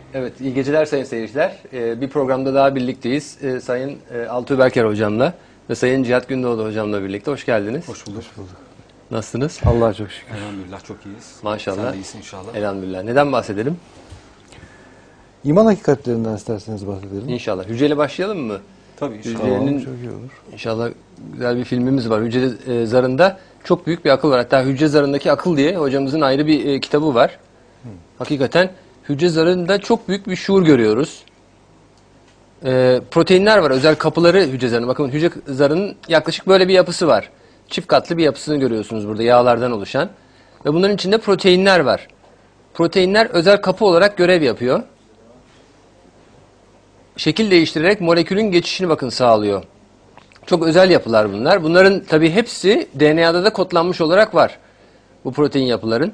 Evet, iyi geceler sayın seyirciler. Bir programda daha birlikteyiz. Sayın Altuğ Berker hocamla ve Sayın Cihat Gündoğdu hocamla birlikte. Hoş geldiniz. Hoş bulduk. Hoş bulduk. Nasılsınız? Allah'a çok şükür. Elhamdülillah çok iyiyiz. Maşallah. Sen de iyisin inşallah. Elhamdülillah. Neden bahsedelim? İman hakikatlerinden isterseniz bahsedelim. İnşallah. Hücreyle başlayalım mı? Tabii inşallah. Hücrenin, Çok iyi olur. İnşallah güzel bir filmimiz var. Hücre zarında çok büyük bir akıl var. Hatta Hücre zarındaki akıl diye hocamızın ayrı bir kitabı var. Hakikaten hücre zarında çok büyük bir şuur görüyoruz. Proteinler var. Özel kapıları hücre zarının. Bakın hücre zarının yaklaşık böyle bir yapısı var. Çift katlı bir yapısını görüyorsunuz burada yağlardan oluşan. Ve bunların içinde proteinler var. Proteinler özel kapı olarak görev yapıyor. Şekil değiştirerek molekülün geçişini bakın sağlıyor. Çok özel yapılar bunlar. Bunların tabii hepsi DNA'da da kodlanmış olarak var. Bu protein yapıların.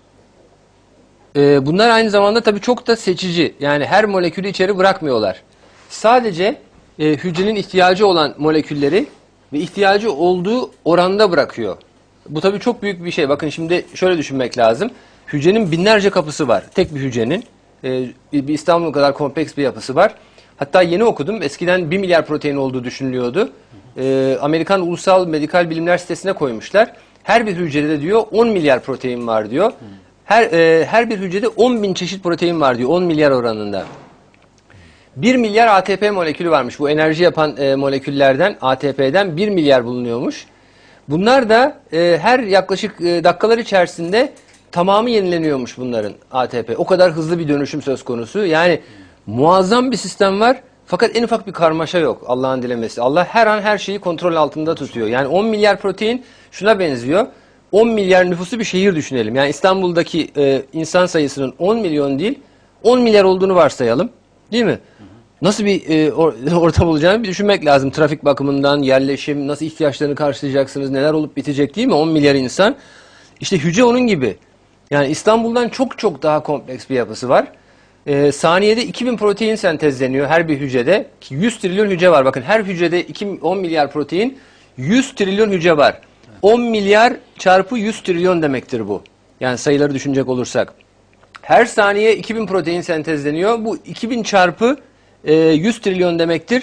Bunlar aynı zamanda tabii çok da seçici. Yani her molekülü içeri bırakmıyorlar. Sadece hücrenin ihtiyacı olan molekülleri ve ihtiyacı olduğu oranda bırakıyor. Bu tabii çok büyük bir şey. Bakın şimdi şöyle düşünmek lazım. Hücrenin binlerce kapısı var. Tek bir hücrenin. Bir İstanbul kadar kompleks bir yapısı var. Hatta yeni okudum. Eskiden 1 milyar protein olduğu düşünülüyordu. Amerikan Ulusal Medikal Bilimler sitesine koymuşlar. Her bir hücrede diyor 10 milyar protein var diyor. Her bir hücrede 10 bin çeşit protein var diyor 10 milyar oranında. 1 milyar ATP molekülü varmış. Bu enerji yapan moleküllerden ATP'den 1 milyar bulunuyormuş. Bunlar da her yaklaşık dakikalar içerisinde tamamı yenileniyormuş bunların ATP. O kadar hızlı bir dönüşüm söz konusu. Yani muazzam bir sistem var. Fakat en ufak bir karmaşa yok Allah'ın dilemesi. Allah her an her şeyi kontrol altında tutuyor. Yani 10 milyar protein şuna benziyor. 10 milyar nüfusu bir şehir düşünelim. Yani İstanbul'daki insan sayısının 10 milyon değil 10 milyar olduğunu varsayalım. Değil mi? Nasıl bir ortam olacağını bir düşünmek lazım. Trafik bakımından, yerleşim, nasıl ihtiyaçlarını karşılayacaksınız, neler olup bitecek değil mi? 10 milyar insan. İşte hücre onun gibi. Yani İstanbul'dan çok çok daha kompleks bir yapısı var. Saniyede 2000 protein sentezleniyor her bir hücrede. 100 trilyon hücre var. Bakın her hücrede 10 milyar protein, 100 trilyon hücre var. 10 milyar çarpı 100 trilyon demektir bu. Yani sayıları düşünecek olursak. Her saniye 2000 protein sentezleniyor. Bu 2000 çarpı 100 trilyon demektir.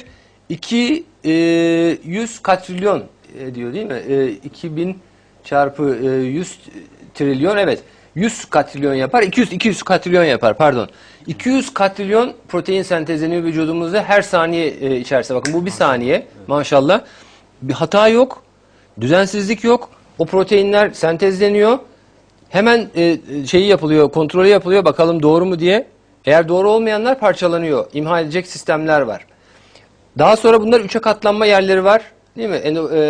100 katrilyon diyor değil mi? 2000 çarpı 100 trilyon evet. 100 katrilyon yapar. 200 katrilyon yapar pardon. 200 katrilyon protein sentezleniyor vücudumuzda her saniye içerisinde. Bakın bu bir saniye maşallah. Bir hata yok. Düzensizlik yok. O proteinler sentezleniyor. Hemen şeyi yapılıyor, kontrolü yapılıyor bakalım doğru mu diye. Eğer doğru olmayanlar parçalanıyor. İmha edecek sistemler var. Daha sonra bunlar 3'e katlanma yerleri var. Değil mi?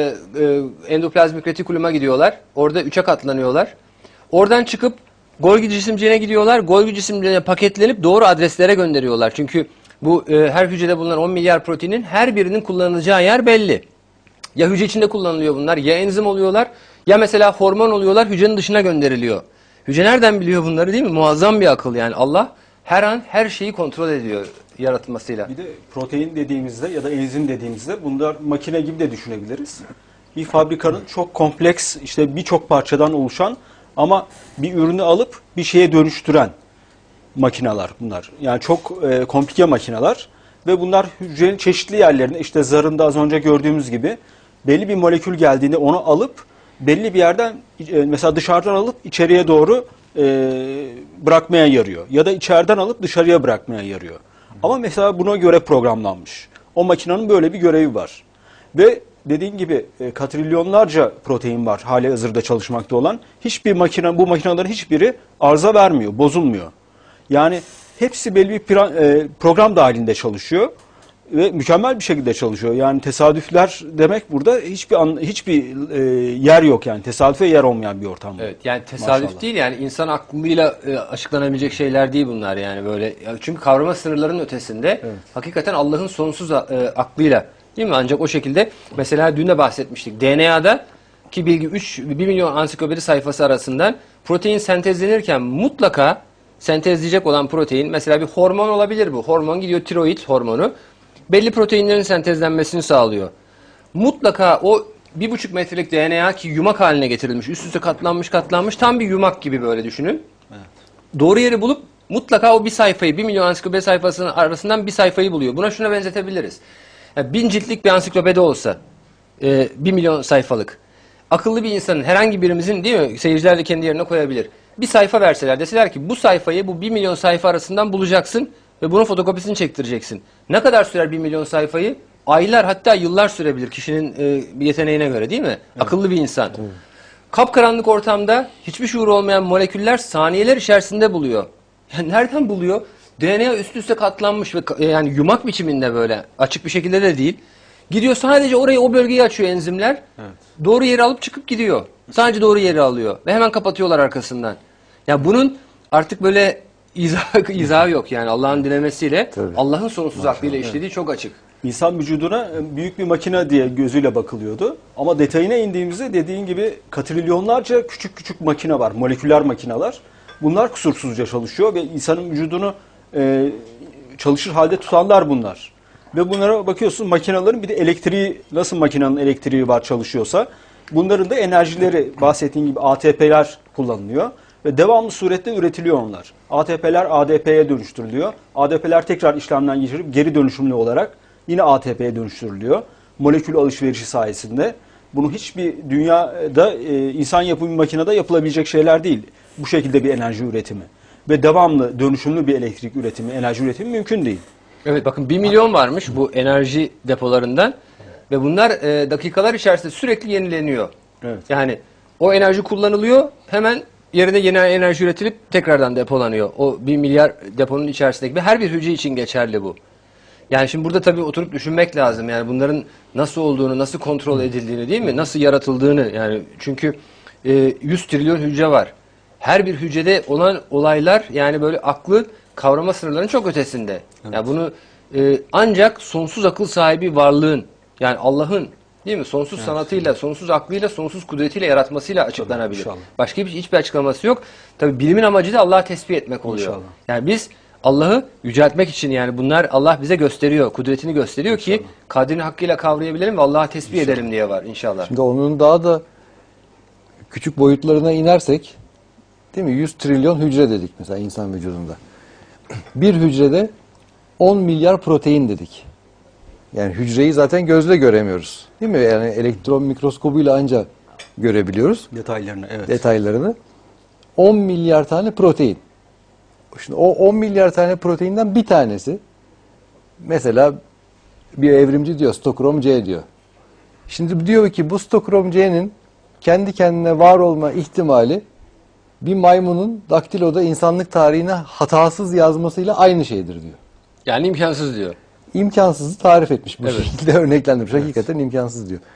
Endoplazmik retikuluma gidiyorlar. Orada 3'e katlanıyorlar. Oradan çıkıp Golgi cisimciğine gidiyorlar. Golgi cisimciğine paketlenip doğru adreslere gönderiyorlar. Çünkü bu her hücrede bulunan 10 milyar proteinin her birinin kullanılacağı yer belli. Ya hücre içinde kullanılıyor bunlar, ya enzim oluyorlar, ya mesela hormon oluyorlar, hücrenin dışına gönderiliyor. Hücre nereden biliyor bunları değil mi? Muazzam bir akıl yani. Allah her an her şeyi kontrol ediyor yaratılmasıyla. Bir de protein dediğimizde ya da enzim dediğimizde bunlar makine gibi de düşünebiliriz. Bir fabrikanın çok kompleks işte birçok parçadan oluşan ama bir ürünü alıp bir şeye dönüştüren makineler bunlar. Yani çok komplike makineler ve bunlar hücrenin çeşitli yerlerine işte zarında az önce gördüğümüz gibi belli bir molekül geldiğinde onu alıp belli bir yerden mesela dışarıdan alıp içeriye doğru bırakmaya yarıyor. Ya da içeriden alıp dışarıya bırakmaya yarıyor. Ama mesela buna göre programlanmış. O makinenin böyle bir görevi var. Ve dediğin gibi katrilyonlarca protein var hali hazırda çalışmakta olan. Hiçbir makine, bu makinelerin hiçbiri arıza vermiyor, bozulmuyor. Yani hepsi belli bir program dahilinde çalışıyor ve mükemmel bir şekilde çalışıyor. Yani tesadüfler demek burada hiçbir yer yok yani. Tesadüfe yer olmayan bir ortam. Evet yani tesadüf Maşallah. değil yani insan aklıyla açıklanabilecek şeyler değil bunlar yani böyle. Çünkü kavrama sınırlarının ötesinde hakikaten Allah'ın sonsuz aklıyla değil mi? Ancak o şekilde mesela dün de bahsetmiştik. DNA'da ki bilgi 1 milyon ansiklopedi sayfası arasından protein sentezlenirken mutlaka sentezleyecek olan protein mesela bir hormon olabilir bu. Hormon gidiyor tiroid hormonu. Belli proteinlerin sentezlenmesini sağlıyor. Mutlaka o 1,5 metrelik DNA ki yumak haline getirilmiş, üst üste katlanmış tam bir yumak gibi böyle düşünün. Evet. Doğru yeri bulup mutlaka o bir sayfayı, 1 milyon ansiklopedi sayfasının arasından bir sayfayı buluyor. Buna şuna benzetebiliriz. Yani 1000 ciltlik bir ansiklopedi olsa, 1 milyon sayfalık. Akıllı bir insanın, herhangi birimizin, değil mi? Seyirciler de kendi yerine koyabilir. Bir sayfa verseler, deseler ki bu sayfayı bu 1 milyon sayfa arasından bulacaksın ve bunun fotokopisini çektireceksin. Ne kadar sürer 1 milyon sayfayı? Aylar, hatta yıllar sürebilir kişinin yeteneğine göre, değil mi? Evet. Akıllı bir insan. Evet. Kapkaranlık ortamda hiçbir şuur olmayan moleküller saniyeler içerisinde buluyor. Yani nereden buluyor? DNA üst üste katlanmış ve yani yumak biçiminde, böyle açık bir şekilde de değil. Gidiyor sadece orayı, o bölgeyi açıyor enzimler. Evet. Doğru yeri alıp çıkıp gidiyor. Sadece doğru yeri alıyor ve hemen kapatıyorlar arkasından. Ya bunun artık böyle izahı yok yani, Allah'ın dilemesiyle, Allah'ın sonsuz aklıyla işlediği çok açık. İnsan vücuduna büyük bir makine diye gözüyle bakılıyordu. Ama detayına indiğimizde dediğin gibi katrilyonlarca küçük küçük makine var. Moleküler makineler. Bunlar kusursuzca çalışıyor ve insanın vücudunu çalışır halde tutanlar bunlar. Ve bunlara bakıyorsun, makinelerin bir de elektriği, nasıl makinenin elektriği var, çalışıyorsa bunların da enerjileri, bahsettiğin gibi ATP'ler kullanılıyor. Ve devamlı surette üretiliyor onlar. ATP'ler ADP'ye dönüştürülüyor. ADP'ler tekrar işlemden geçirip geri dönüşümlü olarak yine ATP'ye dönüştürülüyor. Molekül alışverişi sayesinde. Bunu hiçbir dünyada insan yapımı bir makinede yapılabilecek şeyler değil. Bu şekilde bir enerji üretimi. Ve devamlı dönüşümlü bir elektrik üretimi, enerji üretimi mümkün değil. Evet, bakın 1 milyon varmış bu enerji depolarından ve bunlar dakikalar içerisinde sürekli yenileniyor. Evet. Yani o enerji kullanılıyor, hemen yerine yeni enerji üretilip tekrardan depolanıyor. O 1 milyar deponun içerisindeki ve her bir hücre için geçerli bu. Yani şimdi burada tabii oturup düşünmek lazım. Yani bunların nasıl olduğunu, nasıl kontrol edildiğini, değil mi? Nasıl yaratıldığını yani, çünkü 100 trilyon hücre var. Her bir hücrede olan olaylar yani böyle aklı kavrama sınırlarının çok ötesinde. Evet. Yani bunu ancak sonsuz akıl sahibi varlığın, yani Allah'ın, değil mi? Sonsuz sanatıyla, sonsuz aklıyla, sonsuz kudretiyle yaratmasıyla açıklanabilir. Tabii, başka hiçbir açıklaması yok. Tabii bilimin amacı da Allah'ı tesbih etmek oluyor. İnşallah. Yani biz Allah'ı yüceltmek için, yani bunlar Allah bize gösteriyor, kudretini gösteriyor ki kadrini hakkıyla kavrayabilelim ve Allah'ı tesbih edelim diye var inşallah. Şimdi onun daha da küçük boyutlarına inersek, değil mi? 100 trilyon hücre dedik mesela insan vücudunda. Bir hücrede 10 milyar protein dedik. Yani hücreyi zaten gözle göremiyoruz. Değil mi? Yani elektron mikroskobuyla ancak görebiliyoruz. Detaylarını, evet. Detaylarını. 10 milyar tane protein. Şimdi o 10 milyar tane proteinden bir tanesi, mesela bir evrimci diyor, stokrom C diyor. Şimdi diyor ki bu stokrom C'nin kendi kendine var olma ihtimali bir maymunun daktiloda insanlık tarihine hatasız yazmasıyla aynı şeydir diyor. Yani imkansız diyor. İmkansızı tarif etmiş bu şekilde örneklendirmiş. Evet. Hakikaten imkansız diyor.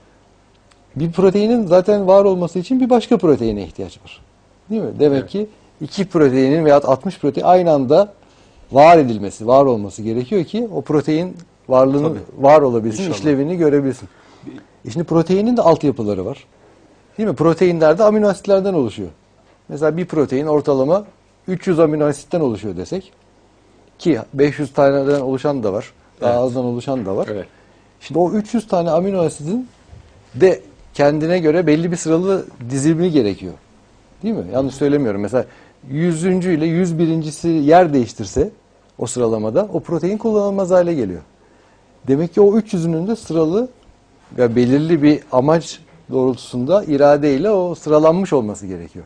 Bir proteinin zaten var olması için bir başka proteine ihtiyaç var. Değil mi? Demek ki 2 proteinin veya 60 protein aynı anda var edilmesi, var olması gerekiyor ki o protein varlığını var olabilsin, İnşallah. İşlevini görebilsin. Şimdi proteinin de altyapıları var. Değil mi? Proteinler de amino asitlerden oluşuyor. Mesela bir protein ortalama 300 amino asitten oluşuyor desek, ki 500 taneden oluşan da var, daha azdan oluşan da var. Evet. Şimdi o 300 tane amino asitin de kendine göre belli bir sıralı dizilimi gerekiyor. Değil mi? Yanlış söylemiyorum. Mesela 100. ile 101.'si yer değiştirse o sıralamada o protein kullanılmaz hale geliyor. Demek ki o 300'ünün de sıralı ve belirli bir amaç doğrultusunda iradeyle o sıralanmış olması gerekiyor.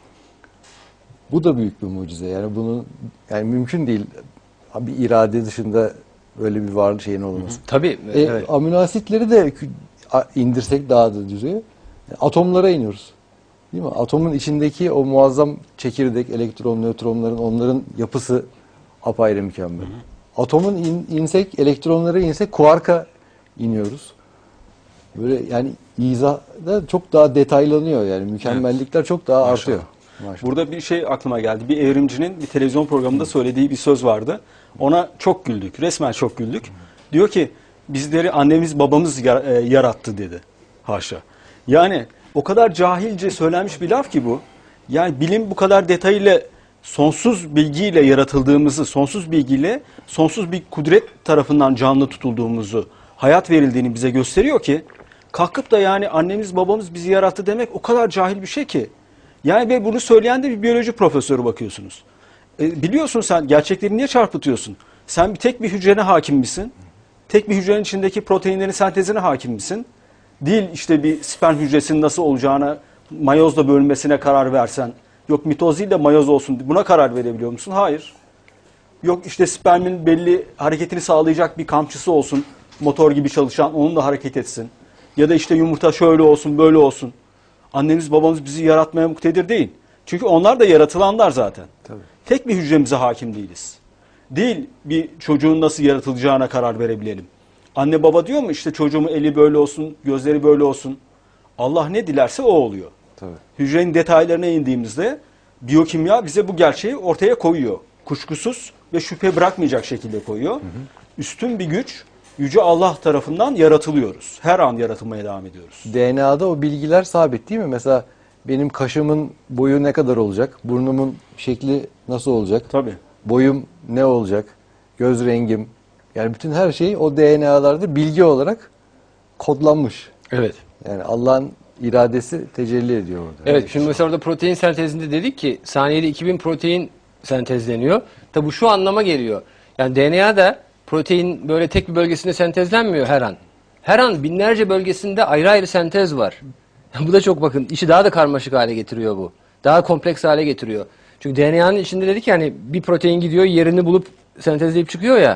Bu da büyük bir mucize. Yani bunun yani mümkün değil bir irade dışında böyle bir varlık şeyin olması. Tabii. Evet. Amino asitleri de indirsek daha da düzeye atomlara iniyoruz. Değil mi? Atomun içindeki o muazzam çekirdek, elektron, nötronların, onların yapısı apayrı mükemmel. Atomun insek, elektronlara insek kuarka iniyoruz. Böyle yani izahda çok daha detaylanıyor yani mükemmellikler çok daha artıyor. Maşallah. Burada bir şey aklıma geldi. Bir evrimcinin bir televizyon programında söylediği bir söz vardı. Ona çok güldük. Resmen çok güldük. Diyor ki bizleri annemiz babamız yarattı dedi. Haşa. Yani o kadar cahilce söylenmiş bir laf ki bu. Yani bilim bu kadar detayıyla, sonsuz bilgiyle yaratıldığımızı, sonsuz bilgiyle, sonsuz bir kudret tarafından canlı tutulduğumuzu, hayat verildiğini bize gösteriyor ki, kalkıp da yani annemiz babamız bizi yarattı demek o kadar cahil bir şey ki. Yani ve bunu söyleyen de bir biyoloji profesörü bakıyorsunuz. Biliyorsun sen gerçekleri niye çarpıtıyorsun? Sen tek bir hücrene hakim misin? Tek bir hücrenin içindeki proteinlerin sentezine hakim misin? Değil işte bir sperm hücresinin nasıl olacağına, mayozla bölünmesine karar versen. Yok mitoz değil de mayoz olsun. Buna karar verebiliyor musun? Hayır. Yok işte spermin belli hareketini sağlayacak bir kamçısı olsun. Motor gibi çalışan, onun da hareket etsin. Ya da işte yumurta şöyle olsun, böyle olsun. Annemiz babamız bizi yaratmaya muktedir değil. Çünkü onlar da yaratılanlar zaten. Tabii. Tek bir hücremize hakim değiliz. Değil bir çocuğun nasıl yaratılacağına karar verebilelim. Anne baba diyor mu işte çocuğumun eli böyle olsun, gözleri böyle olsun. Allah ne dilerse o oluyor. Tabii. Hücrenin detaylarına indiğimizde biyokimya bize bu gerçeği ortaya koyuyor. Kuşkusuz ve şüphe bırakmayacak şekilde koyuyor. Üstün bir güç, Yüce Allah tarafından yaratılıyoruz. Her an yaratılmaya devam ediyoruz. DNA'da o bilgiler sabit değil mi? Mesela benim kaşımın boyu ne kadar olacak? Burnumun şekli nasıl olacak? Tabii. Boyum ne olacak? Göz rengim. Yani bütün her şey o DNA'larda bilgi olarak kodlanmış. Evet. Yani Allah'ın iradesi tecelli ediyor orada. Evet, şimdi mesela orada protein sentezinde dedik ki saniyede 2000 protein sentezleniyor. Tabi bu şu anlama geliyor. Yani DNA'da protein böyle tek bir bölgesinde sentezlenmiyor her an. Her an binlerce bölgesinde ayrı ayrı sentez var. Bu da çok bakın işi daha da karmaşık hale getiriyor bu. Daha kompleks hale getiriyor. Çünkü DNA'nın içinde dedik yani bir protein gidiyor yerini bulup sentezleyip çıkıyor ya.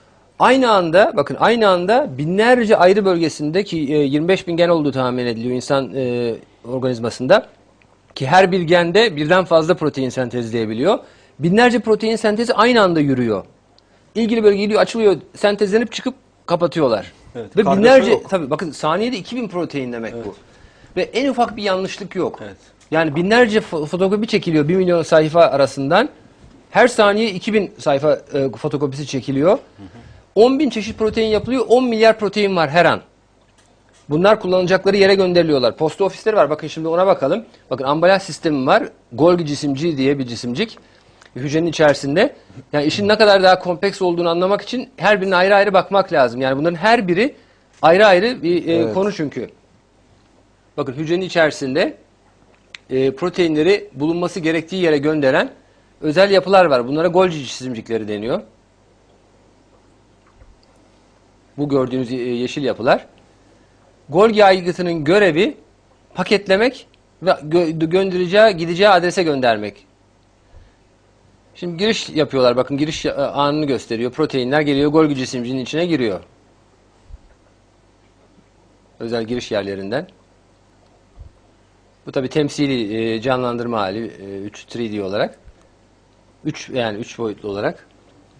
Aynı anda bakın aynı anda binlerce ayrı bölgesinde ki 25 bin gen olduğu tahmin ediliyor insan organizmasında ki her bir gende birden fazla protein sentezleyebiliyor. Binlerce protein sentezi aynı anda yürüyor. İlgili bölge gidiyor açılıyor sentezlenip çıkıp kapatıyorlar. Evet, Ve kargaşa binlerce yok. tabii bakın saniyede 2000 protein demek bu. Ve en ufak bir yanlışlık yok. Evet. Yani binlerce fotokopi çekiliyor 1 milyon sayfa arasından. Her saniye 2000 sayfa fotokopisi çekiliyor. 10 bin çeşit protein yapılıyor. 10 milyar protein var her an. Bunlar kullanacakları yere gönderiliyorlar. Posta ofisleri var. Bakın şimdi ona bakalım. Bakın ambalaj sistemi var. Golgi cisimciği diye bir cisimcik. Hücrenin içerisinde. Yani işin ne kadar daha kompleks olduğunu anlamak için her birine ayrı ayrı bakmak lazım. Yani bunların her biri ayrı ayrı bir Evet. konu çünkü. Bakın hücrenin içerisinde proteinleri bulunması gerektiği yere gönderen özel yapılar var. Bunlara Golgi cisimcikleri deniyor. Bu gördüğünüz yeşil yapılar. Golgi aygıtının görevi paketlemek ve gideceği adrese göndermek. Şimdi giriş yapıyorlar. Bakın giriş anını gösteriyor. Proteinler geliyor. Golgi cisimciğinin içine giriyor. Özel giriş yerlerinden. Bu tabi temsili canlandırma hali 3D olarak. 3 boyutlu olarak.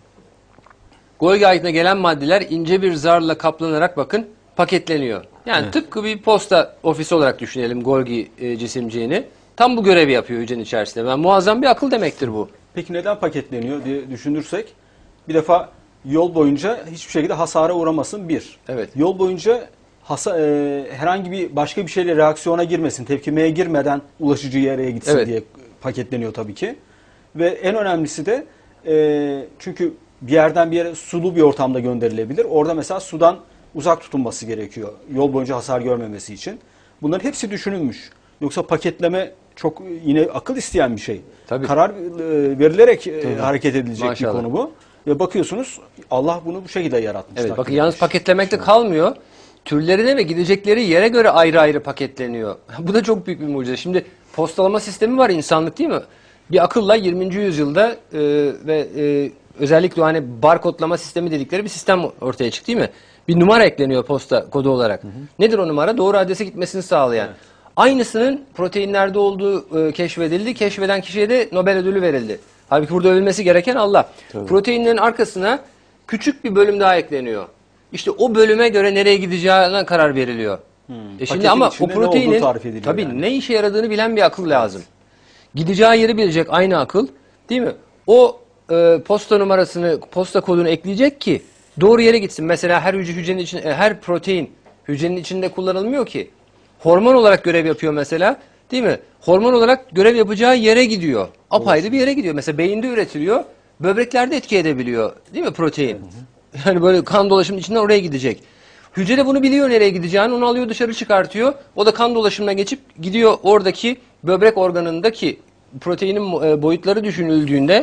Golgi aygıtına gelen maddeler ince bir zarla kaplanarak bakın paketleniyor. Yani tıpkı bir posta ofisi olarak düşünelim Golgi cisimciğini. Tam bu görevi yapıyor hücrenin içerisinde. Yani muazzam bir akıl demektir bu. Peki neden paketleniyor diye düşünürsek bir defa yol boyunca hiçbir şekilde hasara uğramasın bir. Evet. Yol boyunca herhangi bir başka bir şeyle reaksiyona girmesin, tepkimeye girmeden ulaşıcı yere gitsin Evet. diye paketleniyor tabii ki. Ve en önemlisi de çünkü bir yerden bir yere sulu bir ortamda gönderilebilir. Orada mesela sudan uzak tutulması gerekiyor. Yol boyunca hasar görmemesi için. Bunların hepsi düşünülmüş. Yoksa paketleme çok yine akıl isteyen bir şey. Tabii. Karar verilerek hareket edilecek Maşallah. bir konu bu. Ve bakıyorsunuz Allah bunu bu şekilde yaratmış. Evet, takdir bakın yalnız etmiş. paketlemekte kalmıyor. Türlerine ve gidecekleri yere göre ayrı ayrı paketleniyor. Bu da çok büyük bir mucize. Şimdi postalama sistemi var insanlık değil mi? Bir akılla 20. yüzyılda özellikle hani barkodlama sistemi dedikleri bir sistem ortaya çıktı değil mi? Bir numara ekleniyor posta kodu olarak. Nedir o numara? Doğru adrese gitmesini sağlayan. Evet. Aynısının proteinlerde olduğu keşfedildi. Keşfeden kişiye de Nobel ödülü verildi. Halbuki burada övülmesi gereken Allah. Tabii. Proteinlerin arkasına küçük bir bölüm daha ekleniyor. İşte o bölüme göre nereye gideceğine karar veriliyor. Şimdi Paketin ama o içinde ne olduğu proteinin tarif ediliyor tabii yani. ne işe yaradığını bilen bir akıl lazım. Gideceği yeri bilecek aynı akıl, değil mi? O posta numarasını, posta kodunu ekleyecek ki doğru yere gitsin. Mesela her hücrenin için her protein hücrenin içinde kullanılmıyor ki. Hormon olarak görev yapıyor mesela, değil mi? Hormon olarak görev yapacağı yere gidiyor. Apayrı bir yere gidiyor. Mesela beyinde üretiliyor, böbreklerde etki edebiliyor, değil mi protein? Yani böyle kan dolaşımının içinden oraya gidecek. Hücre de bunu biliyor nereye gideceğini, onu alıyor dışarı çıkartıyor. O da kan dolaşımına geçip gidiyor oradaki böbrek organındaki proteinin boyutları düşünüldüğünde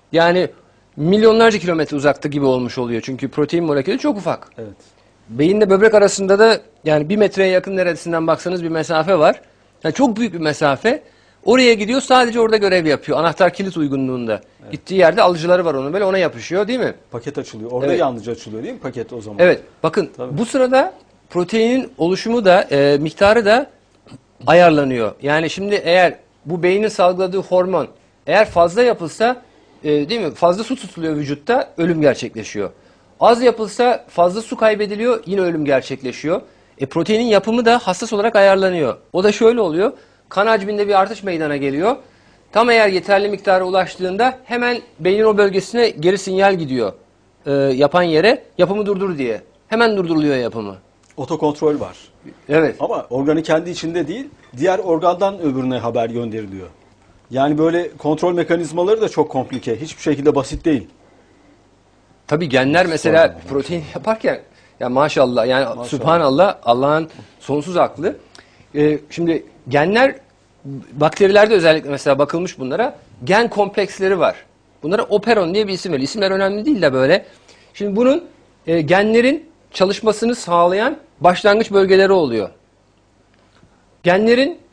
Yani milyonlarca kilometre uzakta gibi olmuş oluyor. Çünkü protein molekülü çok ufak. Evet. Beyinle böbrek arasında da yani 1 metreye yakın neresinden baksanız bir mesafe var. Yani çok büyük bir mesafe. Oraya gidiyor, sadece orada görev yapıyor. Anahtar kilit uygunluğunda. Gittiği yerde alıcıları var onun, böyle ona yapışıyor değil mi? Paket açılıyor. Orada Evet. yalnızca açılıyor değil mi paket o zaman? Evet. Bakın Tabii. bu sırada proteinin oluşumu da miktarı da ayarlanıyor. Yani şimdi eğer bu beynin salgıladığı hormon eğer fazla yapılsa değil mi? Fazla su tutuluyor vücutta, ölüm gerçekleşiyor. Az yapılsa fazla su kaybediliyor, yine ölüm gerçekleşiyor. Proteinin yapımı da hassas olarak ayarlanıyor. O da şöyle oluyor. Kan hacminde bir artış meydana geliyor. Tam eğer yeterli miktara ulaştığında hemen beynin o bölgesine geri sinyal gidiyor. Yapan yere yapımı durdur diye. Hemen durduruluyor yapımı. Otokontrol var. Evet. Ama organı kendi içinde değil, diğer organdan öbürüne haber gönderiliyor. Yani böyle kontrol mekanizmaları da çok komplike. Hiçbir şekilde basit değil. Tabii genler mesela protein yaparken ya maşallah yani Maşallah. Sübhanallah, Allah'ın sonsuz aklı. Şimdi genler bakterilerde özellikle mesela bakılmış bunlara, gen kompleksleri var. Bunlara operon diye bir isim veriliyor. İsimler önemli değil de böyle. Şimdi bunun genlerin çalışmasını sağlayan başlangıç bölgeleri oluyor. Genlerin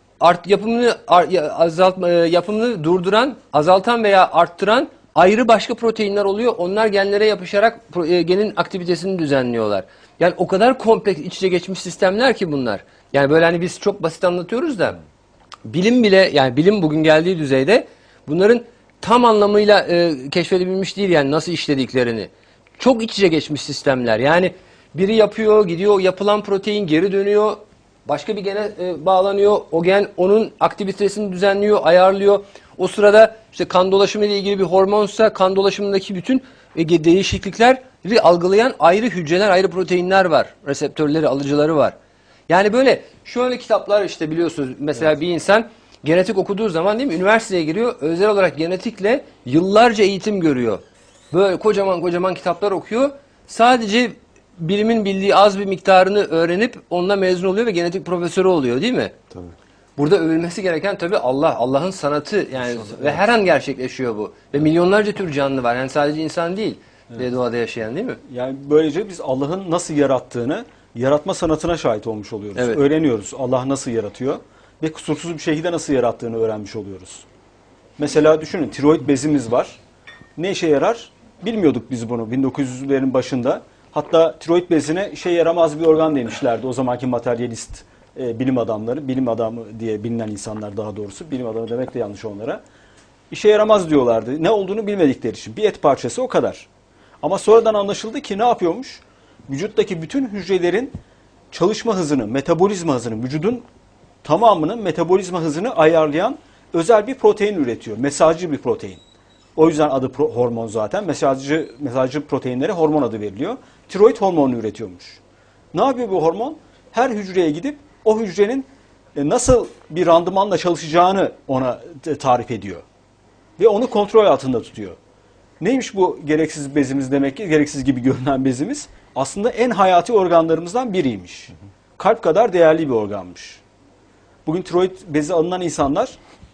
yapımını durduran, azaltan veya arttıran ayrı başka proteinler oluyor. Onlar genlere yapışarak genin aktivitesini düzenliyorlar. Yani o kadar kompleks, iç içe geçmiş sistemler ki bunlar. Yani böyle hani biz çok basit anlatıyoruz da bilim bile, yani bilim bugün geldiği düzeyde bunların tam anlamıyla keşfedilmiş değil, yani nasıl işlediklerini. Çok iç içe geçmiş sistemler. Yani biri yapıyor, gidiyor, yapılan protein geri dönüyor. Başka bir gene bağlanıyor. O gen onun aktivitesini düzenliyor, ayarlıyor. O sırada işte kan dolaşımı ile ilgili bir hormonsa kan dolaşımındaki bütün değişiklikleri algılayan ayrı hücreler, ayrı proteinler var. Reseptörleri, alıcıları var. Yani böyle şöyle kitaplar işte biliyorsunuz. Mesela bir insan genetik okuduğu zaman değil mi, üniversiteye giriyor. Özel olarak genetikle yıllarca eğitim görüyor. Böyle kocaman kocaman kitaplar okuyor. Sadece bilimin bildiği az bir miktarını öğrenip onunla mezun oluyor ve genetik profesörü oluyor değil mi? Tabii. Burada övülmesi gereken tabii Allah, Allah'ın sanatı yani ve her an gerçekleşiyor bu. Ve milyonlarca tür canlı var. Yani sadece insan değil. Doğada yaşayan değil mi? Yani böylece biz Allah'ın nasıl yarattığını, yaratma sanatına şahit olmuş oluyoruz. Evet. Öğreniyoruz Allah nasıl yaratıyor ve kusursuz bir şekilde nasıl yarattığını öğrenmiş oluyoruz. Mesela düşünün, tiroid bezimiz var. Ne işe yarar? Bilmiyorduk biz bunu 1900'lerin başında. Hatta tiroid bezine işe yaramaz bir organ demişlerdi o zamanki materyalist bilim adamları. Bilim adamı diye bilinen insanlar daha doğrusu. Bilim adamı demek de yanlış onlara. İşe yaramaz diyorlardı. Ne olduğunu bilmedikleri için. Bir et parçası, o kadar. Ama sonradan anlaşıldı ki ne yapıyormuş? Vücuttaki bütün hücrelerin çalışma hızını, metabolizma hızını, vücudun tamamının metabolizma hızını ayarlayan özel bir protein üretiyor. Mesajcı bir protein. O yüzden adı hormon zaten. Mesajcı proteinlere hormon adı veriliyor. Tiroid hormonunu üretiyormuş. Ne yapıyor bu hormon? Her hücreye gidip o hücrenin nasıl bir randımanla çalışacağını ona tarif ediyor. Ve onu kontrol altında tutuyor. Neymiş bu gereksiz bezimiz demek ki? Gereksiz gibi görünen bezimiz aslında en hayati organlarımızdan biriymiş. Kalp kadar değerli bir organmış. Bugün tiroid bezi alınan insanlar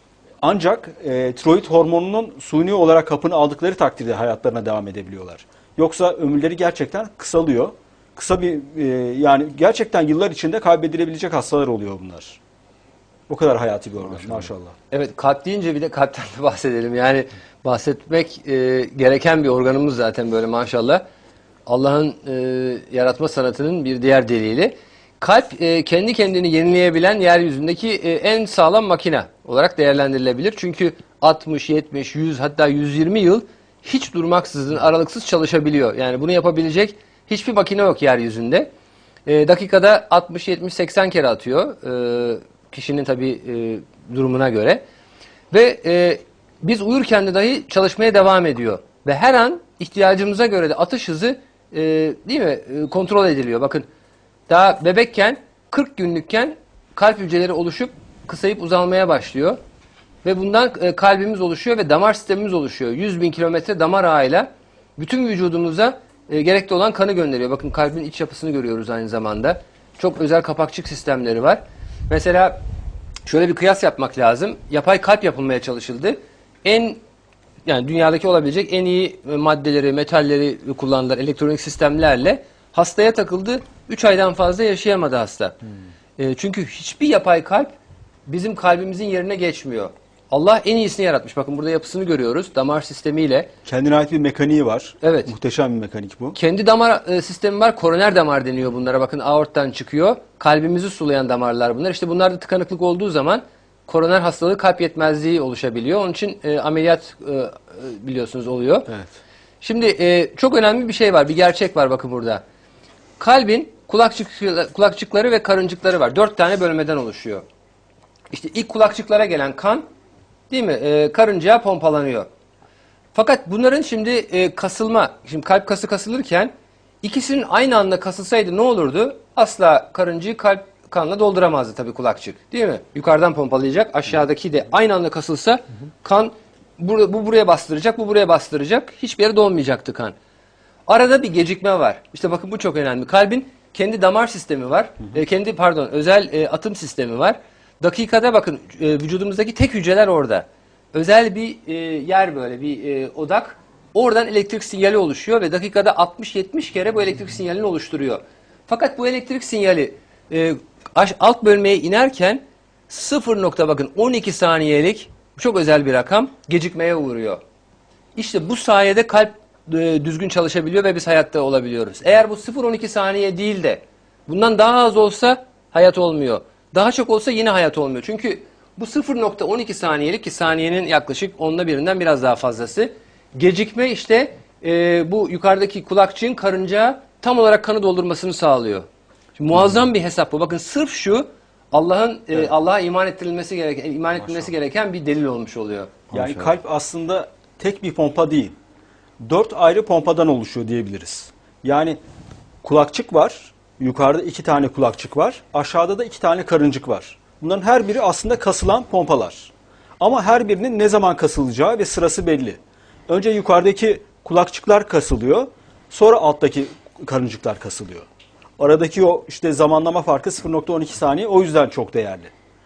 ancak tiroid hormonunun suni olarak hapını aldıkları takdirde hayatlarına devam edebiliyorlar. Yoksa ömürleri gerçekten kısalıyor. Kısa bir yani gerçekten yıllar içinde kaybedilebilecek hastalar oluyor bunlar. O kadar hayati bir organ maşallah. Evet, kalp deyince bir de kalpten de bahsedelim. Yani bahsetmek gereken bir organımız zaten böyle maşallah. Allah'ın yaratma sanatının bir diğer delili. Kalp kendi kendini yenileyebilen yeryüzündeki en sağlam makine olarak değerlendirilebilir. Çünkü 60, 70, 100 hatta 120 yıl hiç durmaksızın aralıksız çalışabiliyor. Yani bunu yapabilecek hiçbir makine yok yeryüzünde. Dakikada 60, 70, 80 kere atıyor. Kişinin tabii durumuna göre. Ve biz uyurken de dahi çalışmaya devam ediyor. Ve her an ihtiyacımıza göre de atış hızı değil mi kontrol ediliyor. Bakın daha bebekken 40 günlükken kalp hücreleri oluşup kısayıp uzalmaya başlıyor. Ve bundan kalbimiz oluşuyor ve damar sistemimiz oluşuyor. 100.000 kilometre damar ağıyla bütün vücudumuza gerekli olan kanı gönderiyor. Bakın kalbin iç yapısını görüyoruz aynı zamanda. Çok özel kapakçık sistemleri var. Mesela şöyle bir kıyas yapmak lazım. Yapay kalp yapılmaya çalışıldı. En yani dünyadaki olabilecek en iyi maddeleri, metalleri kullandılar elektronik sistemlerle. Hastaya takıldı. 3 aydan fazla yaşayamadı hasta. Çünkü hiçbir yapay kalp bizim kalbimizin yerine geçmiyor. Allah en iyisini yaratmış. Bakın burada yapısını görüyoruz. Damar sistemiyle. Kendine ait bir mekaniği var. Evet. Muhteşem bir mekanik bu. Kendi damar sistemi var. Koroner damar deniyor bunlara. Bakın aorttan çıkıyor. Kalbimizi sulayan damarlar bunlar. İşte bunlarda tıkanıklık olduğu zaman koroner hastalığı, kalp yetmezliği oluşabiliyor. Onun için ameliyat biliyorsunuz oluyor. Evet. Şimdi çok önemli bir şey var. Bir gerçek var bakın burada. Kalbin kulakçıkları ve karıncıkları var. 4 tane bölmeden oluşuyor. İşte ilk kulakçıklara gelen kan, değil mi? Karıncaya pompalanıyor. Fakat bunların şimdi kasılma, şimdi kalp kası kasılırken ikisinin aynı anda kasılsaydı ne olurdu? Asla karıncayı kalp kanla dolduramazdı tabii kulakçık. Değil mi? Yukarıdan pompalayacak, aşağıdaki de aynı anda kasılsa kan bu buraya bastıracak, bu buraya bastıracak. Hiçbir yere dolmayacaktı kan. Arada bir gecikme var. İşte bakın bu çok önemli. Kalbin kendi damar sistemi var. Özel atım sistemi var. Dakikada bakın vücudumuzdaki tek hücreler orada. Özel bir yer böyle bir odak. Oradan elektrik sinyali oluşuyor ve dakikada 60-70 kere bu elektrik sinyalini oluşturuyor. Fakat bu elektrik sinyali alt bölmeye inerken 12 saniyelik çok özel bir rakam gecikmeye uğruyor. İşte bu sayede kalp düzgün çalışabiliyor ve biz hayatta olabiliyoruz. Eğer bu 0-12 saniye değil de bundan daha az olsa hayat olmuyor. Daha çok olsa yine hayat olmuyor. Çünkü bu 0.12 saniyelik, ki saniyenin yaklaşık 1/10'dan biraz daha fazlası, gecikme işte bu yukarıdaki kulakçığın karıncağa tam olarak kanı doldurmasını sağlıyor. Şimdi muazzam bir hesap bu. Bakın sırf şu Allah'ın Allah'a iman ettirilmesi gereken bir delil olmuş oluyor. Yani kalp aslında tek bir pompa değil. 4 ayrı pompadan oluşuyor diyebiliriz. Yani kulakçık var. Yukarıda 2 tane kulakçık var. Aşağıda da 2 tane karıncık var. Bunların her biri aslında kasılan pompalar. Ama her birinin ne zaman kasılacağı ve sırası belli. Önce yukarıdaki kulakçıklar kasılıyor. Sonra alttaki karıncıklar kasılıyor. Aradaki o işte zamanlama farkı 0.12 saniye, o yüzden çok değerli.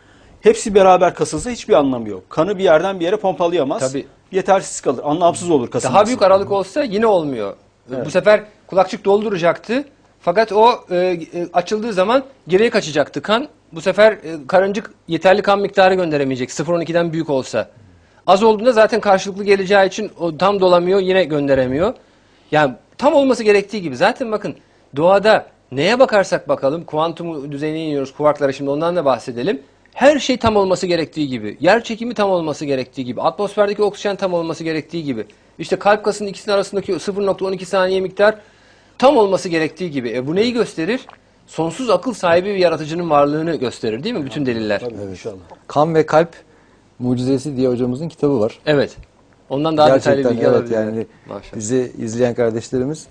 Hepsi beraber kasılsa hiçbir anlamı yok. Kanı bir yerden bir yere pompalayamaz. Tabii. Yetersiz kalır. Anlamsız olur kasılması. Daha büyük aralık olsa yine olmuyor. Evet. Bu sefer kulakçık dolduracaktı. Fakat o açıldığı zaman geriye kaçacaktı kan. Bu sefer karıncık yeterli kan miktarı gönderemeyecek 0.12'den büyük olsa. Az olduğunda zaten karşılıklı geleceği için o tam dolamıyor, yine gönderemiyor. Yani tam olması gerektiği gibi. Zaten bakın doğada neye bakarsak bakalım, kuantum düzeyine iniyoruz, kuarklara, şimdi ondan da bahsedelim. Her şey tam olması gerektiği gibi. Yer çekimi tam olması gerektiği gibi. Atmosferdeki oksijen tam olması gerektiği gibi. İşte kalp kasının ikisinin arasındaki 0.12 saniye miktar tam olması gerektiği gibi. Bu neyi gösterir? Sonsuz akıl sahibi bir yaratıcının varlığını gösterir, değil mi? Bütün deliller. Tabii, inşallah. Kan ve Kalp Mucizesi diye hocamızın kitabı var. Evet. Ondan daha detaylı Gerçekten bilgi evet, alabilirler. yani Maşallah. bizi izleyen kardeşlerimiz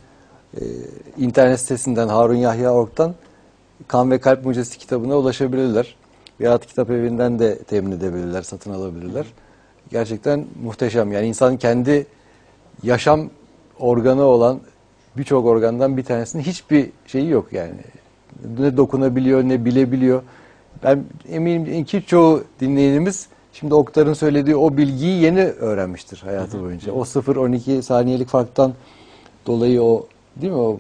internet sitesinden harunyahya.org'dan Kan ve Kalp Mucizesi kitabına ulaşabilirler. Veyahut kitap evinden de temin edebilirler, satın alabilirler. Gerçekten muhteşem. Yani insanın kendi yaşam organı olan birçok organdan bir tanesinin hiçbir şeyi yok yani. Ne dokunabiliyor, ne bilebiliyor. Ben eminim ki çoğu dinleyenimiz şimdi Oktar'ın söylediği o bilgiyi yeni öğrenmiştir hayatı boyunca. O 0-12 saniyelik farktan dolayı o, değil mi, o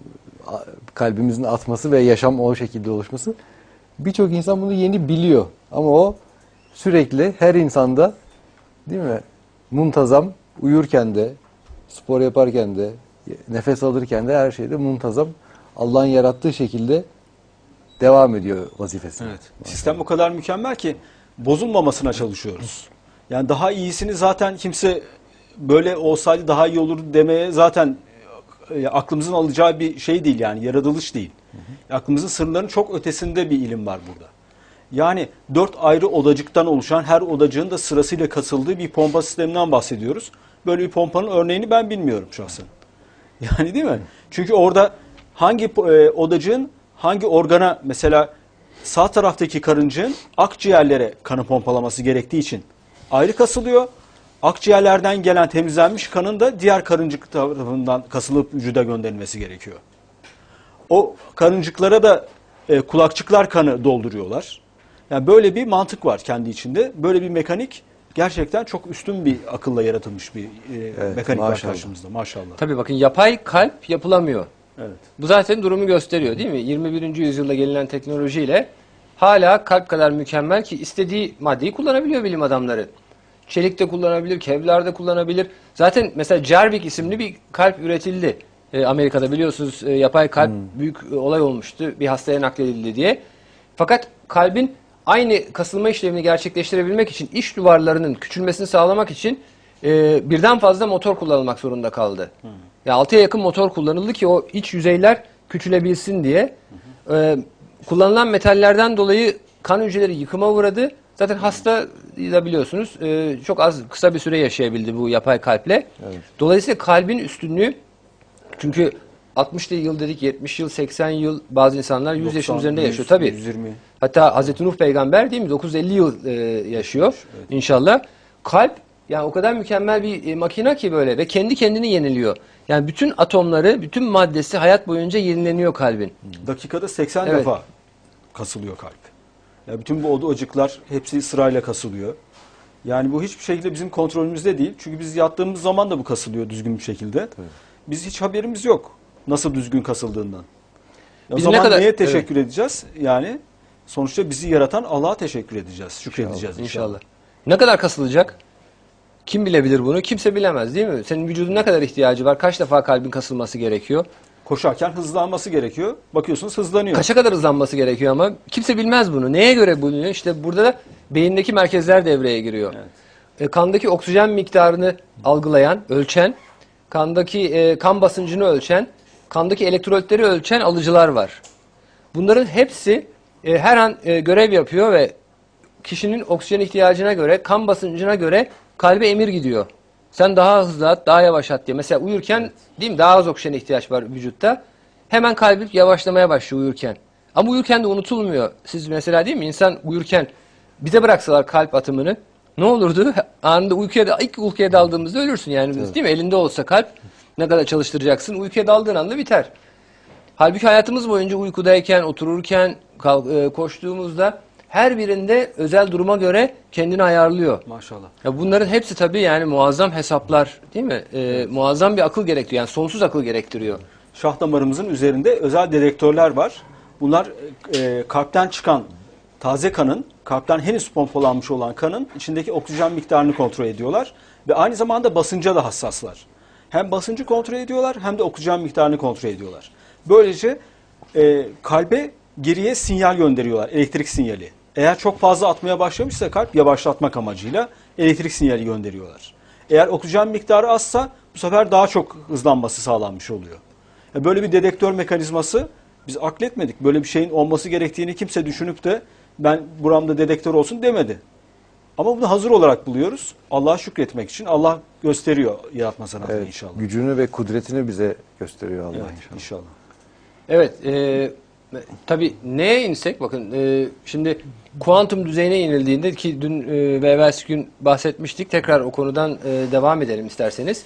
kalbimizin atması ve yaşam o şekilde oluşması. Birçok insan bunu yeni biliyor. Ama o sürekli her insanda, değil mi, muntazam, uyurken de, spor yaparken de, nefes alırken de, her şeyde muntazam Allah'ın yarattığı şekilde devam ediyor vazifesi. Evet. Sistem o kadar mükemmel ki bozulmamasına çalışıyoruz. Yani daha iyisini zaten kimse böyle olsaydı daha iyi olur demeye zaten aklımızın alacağı bir şey değil, yani yaratılış değil. Aklımızın sırlarının çok ötesinde bir ilim var burada. Yani 4 ayrı odacıktan oluşan, her odacığın da sırasıyla kasıldığı bir pompa sisteminden bahsediyoruz. Böyle bir pompanın örneğini ben bilmiyorum şahsen. Yani değil mi? Çünkü orada hangi odacığın hangi organa, mesela sağ taraftaki karıncığın akciğerlere kanı pompalaması gerektiği için ayrı kasılıyor. Akciğerlerden gelen temizlenmiş kanın da diğer karıncık tarafından kasılıp vücuda gönderilmesi gerekiyor. O karıncıklara da kulakçıklar kanı dolduruyorlar. Yani böyle bir mantık var kendi içinde. Böyle bir mekanik gerçekten çok üstün bir akılla yaratılmış bir mekanik var maşallah. karşımızda maşallah. Tabii bakın yapay kalp yapılamıyor. Evet. Bu zaten durumu gösteriyor değil mi? 21. yüzyılda gelinen teknolojiyle hala kalp kadar mükemmel ki istediği maddeyi kullanabiliyor bilim adamları. Çelik de kullanabilir, kevlar da kullanabilir. Zaten mesela Jarvik isimli bir kalp üretildi. Amerika'da biliyorsunuz yapay kalp büyük olay olmuştu. Bir hastaya nakledildi diye. Fakat kalbin aynı kasılma işlemini gerçekleştirebilmek için iç duvarlarının küçülmesini sağlamak için birden fazla motor kullanılmak zorunda kaldı. Ya 6'ya yakın motor kullanıldı ki o iç yüzeyler küçülebilsin diye. Kullanılan metallerden dolayı kan hücreleri yıkıma uğradı. Zaten hasta da biliyorsunuz çok az kısa bir süre yaşayabildi bu yapay kalple. Evet. Dolayısıyla kalbin üstünlüğü, çünkü 60 yıl dedik, 70 yıl, 80 yıl, bazı insanlar 100 yaşın 90, üzerinde 100, yaşıyor. Tabii. 120. Hatta Hazreti Nuh peygamber değil mi? 950 yıl yaşıyor inşallah. Kalp yani o kadar mükemmel bir makine ki böyle ve kendi kendini yeniliyor. Yani bütün atomları, bütün maddesi hayat boyunca yenileniyor kalbin. Dakikada 80 Evet. defa kasılıyor kalp. Ya bütün bu odacıklar hepsi sırayla kasılıyor. Yani bu hiçbir şekilde bizim kontrolümüzde değil. Çünkü biz yattığımız zaman da bu kasılıyor düzgün bir şekilde. Biz hiç haberimiz yok nasıl düzgün kasıldığından. O Biz zaman ne kadar- neye teşekkür edeceğiz? Yani sonuçta bizi yaratan Allah'a teşekkür edeceğiz, şükredeceğiz İnşallah. Ne kadar kasılacak? Kim bilebilir bunu? Kimse bilemez değil mi? Senin vücudun ne kadar ihtiyacı var? Kaç defa kalbin kasılması gerekiyor? Koşarken hızlanması gerekiyor. Bakıyorsunuz hızlanıyor. Kaça kadar hızlanması gerekiyor ama kimse bilmez bunu. Neye göre bulunuyor? İşte burada da beyindeki merkezler devreye giriyor. Kandaki oksijen miktarını algılayan, ölçen, kandaki kan basıncını ölçen, kandaki elektrolitleri ölçen alıcılar var. Bunların hepsi her an görev yapıyor ve kişinin oksijen ihtiyacına göre, kan basıncına göre kalbe emir gidiyor. Sen daha hızlı at, daha yavaş at diye. Mesela uyurken değil mi, daha az oksijene ihtiyaç var vücutta. Hemen kalbi yavaşlamaya başlıyor uyurken. Ama uyurken de unutulmuyor. Siz mesela değil mi, insan uyurken bize bıraksalar kalp atımını ne olurdu? Anında ilk uykuya daldığımızda ölürsün yani. Değil mi? Elinde olsa kalp ne kadar çalıştıracaksın? Uykuya daldığın anda biter. Halbuki hayatımız boyunca uykudayken, otururken, koştuğumuzda her birinde özel duruma göre kendini ayarlıyor. Maşallah. Ya bunların hepsi tabii yani muazzam hesaplar değil mi? Muazzam bir akıl gerektiriyor. Yani sonsuz akıl gerektiriyor. Şah damarımızın üzerinde özel dedektörler var. Bunlar kalpten çıkan taze kanın, kalpten henüz pompalanmış olan kanın içindeki oksijen miktarını kontrol ediyorlar. Ve aynı zamanda basınca da hassaslar. Hem basıncı kontrol ediyorlar hem de oksijen miktarını kontrol ediyorlar. Böylece kalbe geriye sinyal gönderiyorlar, elektrik sinyali. Eğer çok fazla atmaya başlamışsa kalp yavaşlatmak amacıyla elektrik sinyali gönderiyorlar. Eğer oksijen miktarı azsa bu sefer daha çok hızlanması sağlanmış oluyor. Böyle bir dedektör mekanizması biz akletmedik. Böyle bir şeyin olması gerektiğini kimse düşünüp de ben buramda dedektör olsun demedi. Ama bunu hazır olarak buluyoruz. Allah'a şükretmek için Allah gösteriyor yaratma sanatını Evet, inşallah. gücünü ve kudretini bize gösteriyor Allah Evet, inşallah. inşallah. Evet, tabii neye insek bakın şimdi kuantum düzeyine inildiğinde ki dün ve evvelsi gün bahsetmiştik, tekrar o konudan devam edelim isterseniz.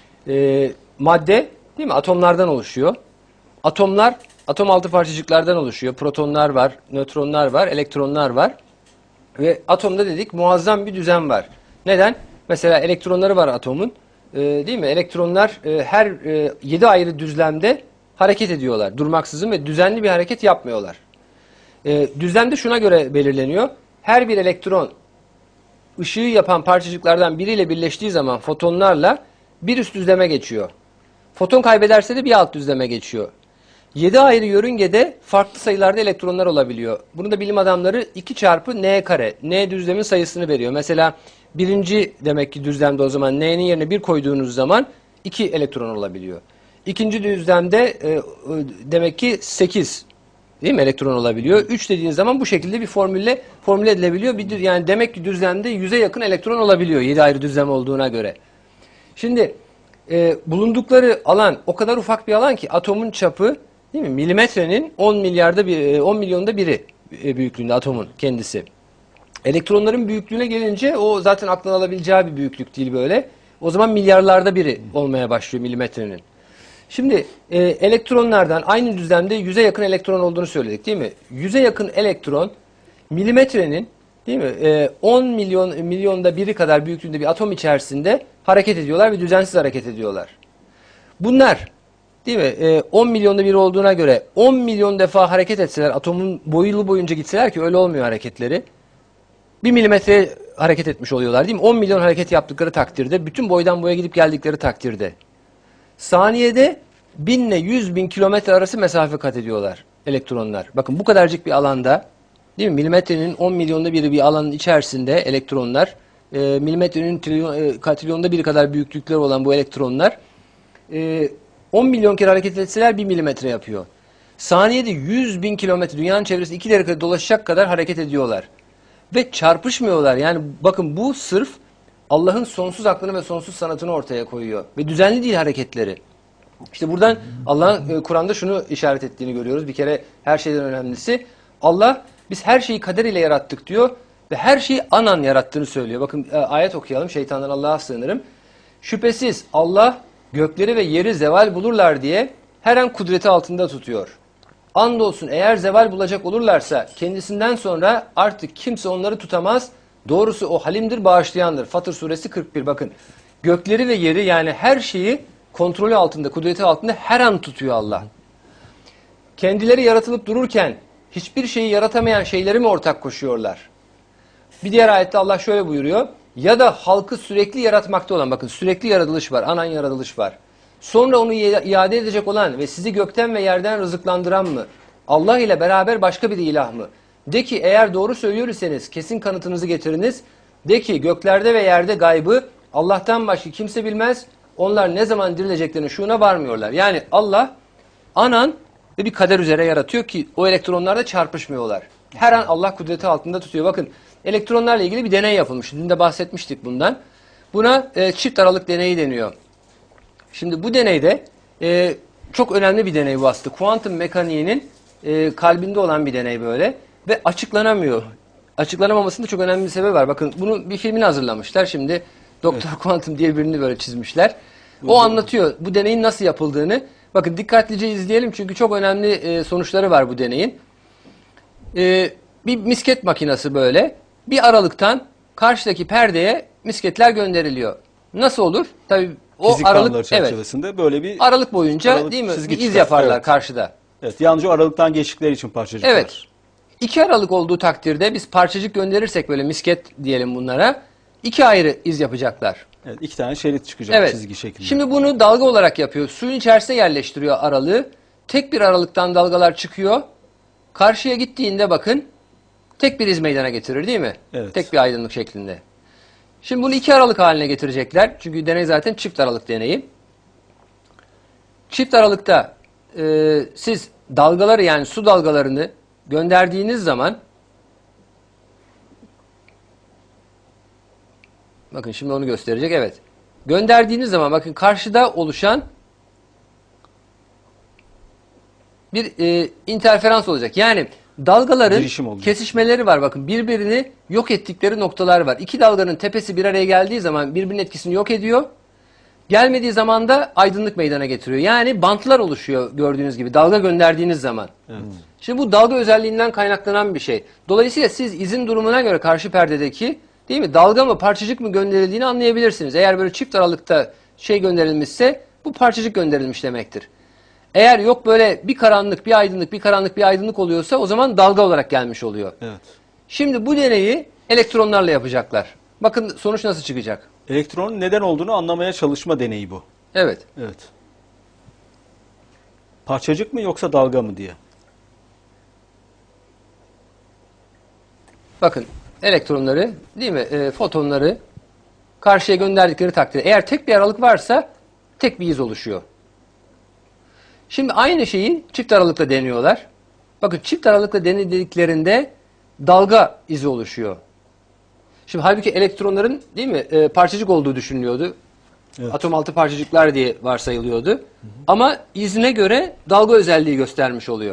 Madde değil mi, atomlardan oluşuyor. Atomlar atom altı parçacıklardan oluşuyor. Protonlar var, nötronlar var, elektronlar var. Ve atomda dedik muazzam bir düzen var. Neden? Mesela elektronları var atomun. Değil mi? Elektronlar her 7 ayrı düzlemde hareket ediyorlar durmaksızın ve düzenli bir hareket yapmıyorlar. Düzlemde şuna göre belirleniyor. Her bir elektron ışığı yapan parçacıklardan biriyle birleştiği zaman fotonlarla bir üst düzleme geçiyor. Foton kaybederse de bir alt düzleme geçiyor. 7 ayrı yörüngede farklı sayılarda elektronlar olabiliyor. Bunu da bilim adamları 2 çarpı n kare, n düzlemin sayısını veriyor. Mesela birinci demek ki düzlemde o zaman n'nin yerine 1 koyduğunuz zaman 2 elektron olabiliyor. İkinci düzlemde demek ki 8 değil mi elektron olabiliyor. 3 dediğiniz zaman bu şekilde bir formüle edilebiliyor. Yani demek ki düzlemde 100'e yakın elektron olabiliyor 7 ayrı düzlem olduğuna göre. Şimdi bulundukları alan o kadar ufak bir alan ki atomun çapı değil mi? Milimetrenin 10 milyonda biri büyüklüğünde atomun kendisi. Elektronların büyüklüğüne gelince o zaten aklına alabileceği bir büyüklük değil böyle. O zaman milyarlarda biri olmaya başlıyor milimetrenin. Şimdi elektronlardan aynı düzlemde 100'e yakın elektron olduğunu söyledik değil mi? 100'e yakın elektron milimetrenin Değil mi? 10 milyonda biri kadar büyüklüğünde bir atom içerisinde hareket ediyorlar ve düzensiz hareket ediyorlar. Bunlar değil mi? 10 milyonda biri olduğuna göre 10 milyon defa hareket etseler, atomun boylu boyunca gitseler, ki öyle olmuyor hareketleri. 1 milimetre hareket etmiş oluyorlar değil mi? 10 milyon hareket yaptıkları takdirde, bütün boydan boya gidip geldikleri takdirde, saniyede 1000 ile 100 bin kilometre arası mesafe kat ediyorlar elektronlar. Bakın bu kadarcık bir alanda, değil mi? Milimetrenin 10 milyonda biri bir alanın içerisinde elektronlar, milimetrenin katrilyonda biri kadar büyüklükleri olan bu elektronlar 10 milyon kere hareket etseler 1 milimetre yapıyor. Saniyede 100 bin kilometre dünyanın çevresinde 2 dakika dolaşacak kadar hareket ediyorlar. Ve çarpışmıyorlar. Yani bakın, bu sırf Allah'ın sonsuz aklını ve sonsuz sanatını ortaya koyuyor. Ve düzenli değil hareketleri. İşte buradan Allah'ın Kur'an'da şunu işaret ettiğini görüyoruz. Bir kere her şeyden önemlisi, Allah biz her şeyi kader ile yarattık diyor ve her şeyi anan yarattığını söylüyor. Bakın ayet okuyalım. Şeytandan Allah'a sığınırım. Şüphesiz Allah gökleri ve yeri zeval bulurlar diye her an kudreti altında tutuyor. Andolsun eğer zeval bulacak olurlarsa kendisinden sonra artık kimse onları tutamaz. Doğrusu o halimdir, bağışlayandır. Fatır suresi 41. Bakın, gökleri ve yeri, yani her şeyi kontrolü altında, kudreti altında her an tutuyor Allah. Kendileri yaratılıp dururken hiçbir şeyi yaratamayan şeyleri mi ortak koşuyorlar? Bir diğer ayette Allah şöyle buyuruyor. Ya da halkı sürekli yaratmakta olan, bakın sürekli yaratılış var, anan yaratılış var. Sonra onu iade edecek olan ve sizi gökten ve yerden rızıklandıran mı? Allah ile beraber başka bir ilah mı? De ki eğer doğru söylüyor iseniz kesin kanıtınızı getiriniz. De ki göklerde ve yerde gaybı Allah'tan başka kimse bilmez. Onlar ne zaman dirileceklerini şuuna varmıyorlar. Yani Allah anan ve bir kader üzere yaratıyor ki o elektronlar da çarpışmıyorlar. Her an Allah kudreti altında tutuyor. Bakın, elektronlarla ilgili bir deney yapılmış. Dün de bahsetmiştik bundan. Buna çift aralık deneyi deniyor. Şimdi bu deneyde çok önemli bir deney bu aslında. Kuantum mekaniğinin kalbinde olan bir deney böyle. Ve açıklanamıyor. Açıklanamamasında çok önemli bir sebebi var. Bakın, bunun bir filmini hazırlamışlar. Şimdi Doktor Kuantum diye birini böyle çizmişler. O anlatıyor bu deneyin nasıl yapıldığını. Bakın dikkatlice izleyelim çünkü çok önemli sonuçları var bu deneyin. Bir misket makinesi böyle. Bir aralıktan karşıdaki perdeye misketler gönderiliyor. Nasıl olur? Tabii o Fizik aralık, kanunları çerçevesinde böyle bir aralık boyunca aralık değil mi? çizgi Bir iz çıkar. yaparlar Evet. karşıda. Evet, yalnızca o aralıktan geçtikleri için parçacıklar. Evet. 2 aralık olduğu takdirde biz parçacık gönderirsek, böyle misket diyelim bunlara, 2 ayrı iz yapacaklar. Evet, 2 tane şerit çıkacak Evet. çizgi şeklinde. Şimdi bunu dalga olarak yapıyor. Suyun içerisine yerleştiriyor aralığı. Tek bir aralıktan dalgalar çıkıyor. Karşıya gittiğinde bakın tek bir iz meydana getirir değil mi? Evet. Tek bir aydınlık şeklinde. Şimdi bunu 2 aralık haline getirecekler. Çünkü deney zaten çift aralık deneyi. Çift aralıkta siz dalgaları, yani su dalgalarını gönderdiğiniz zaman, bakın şimdi onu gösterecek, evet. Gönderdiğiniz zaman bakın karşıda oluşan bir interferans olacak. Yani dalgaların kesişmeleri var. Bakın birbirini yok ettikleri noktalar var. 2 dalganın tepesi bir araya geldiği zaman birbirinin etkisini yok ediyor. Gelmediği zaman da aydınlık meydana getiriyor. Yani bantlar oluşuyor gördüğünüz gibi dalga gönderdiğiniz zaman. Evet. Şimdi bu dalga özelliğinden kaynaklanan bir şey. Dolayısıyla siz izin durumuna göre karşı perdedeki, değil mi, dalga mı parçacık mı gönderildiğini anlayabilirsiniz. Eğer böyle çift aralıkta şey gönderilmişse bu parçacık gönderilmiş demektir. Eğer yok böyle bir karanlık bir aydınlık, bir karanlık bir aydınlık oluyorsa o zaman dalga olarak gelmiş oluyor. Evet. Şimdi bu deneyi elektronlarla yapacaklar. Bakın sonuç nasıl çıkacak. Elektronun neden olduğunu anlamaya çalışma deneyi bu. Evet. Evet. Parçacık mı yoksa dalga mı diye. Bakın elektronları, değil mi, fotonları karşıya gönderdikleri takdirde eğer tek bir aralık varsa tek bir iz oluşuyor. Şimdi aynı şeyi çift aralıkla deniyorlar. Bakın çift aralıkla denediklerinde dalga izi oluşuyor. Şimdi halbuki elektronların, değil mi, parçacık olduğu düşünülüyordu. Evet. Atom altı parçacıklar diye varsayılıyordu. Ama izine göre dalga özelliği göstermiş oluyor.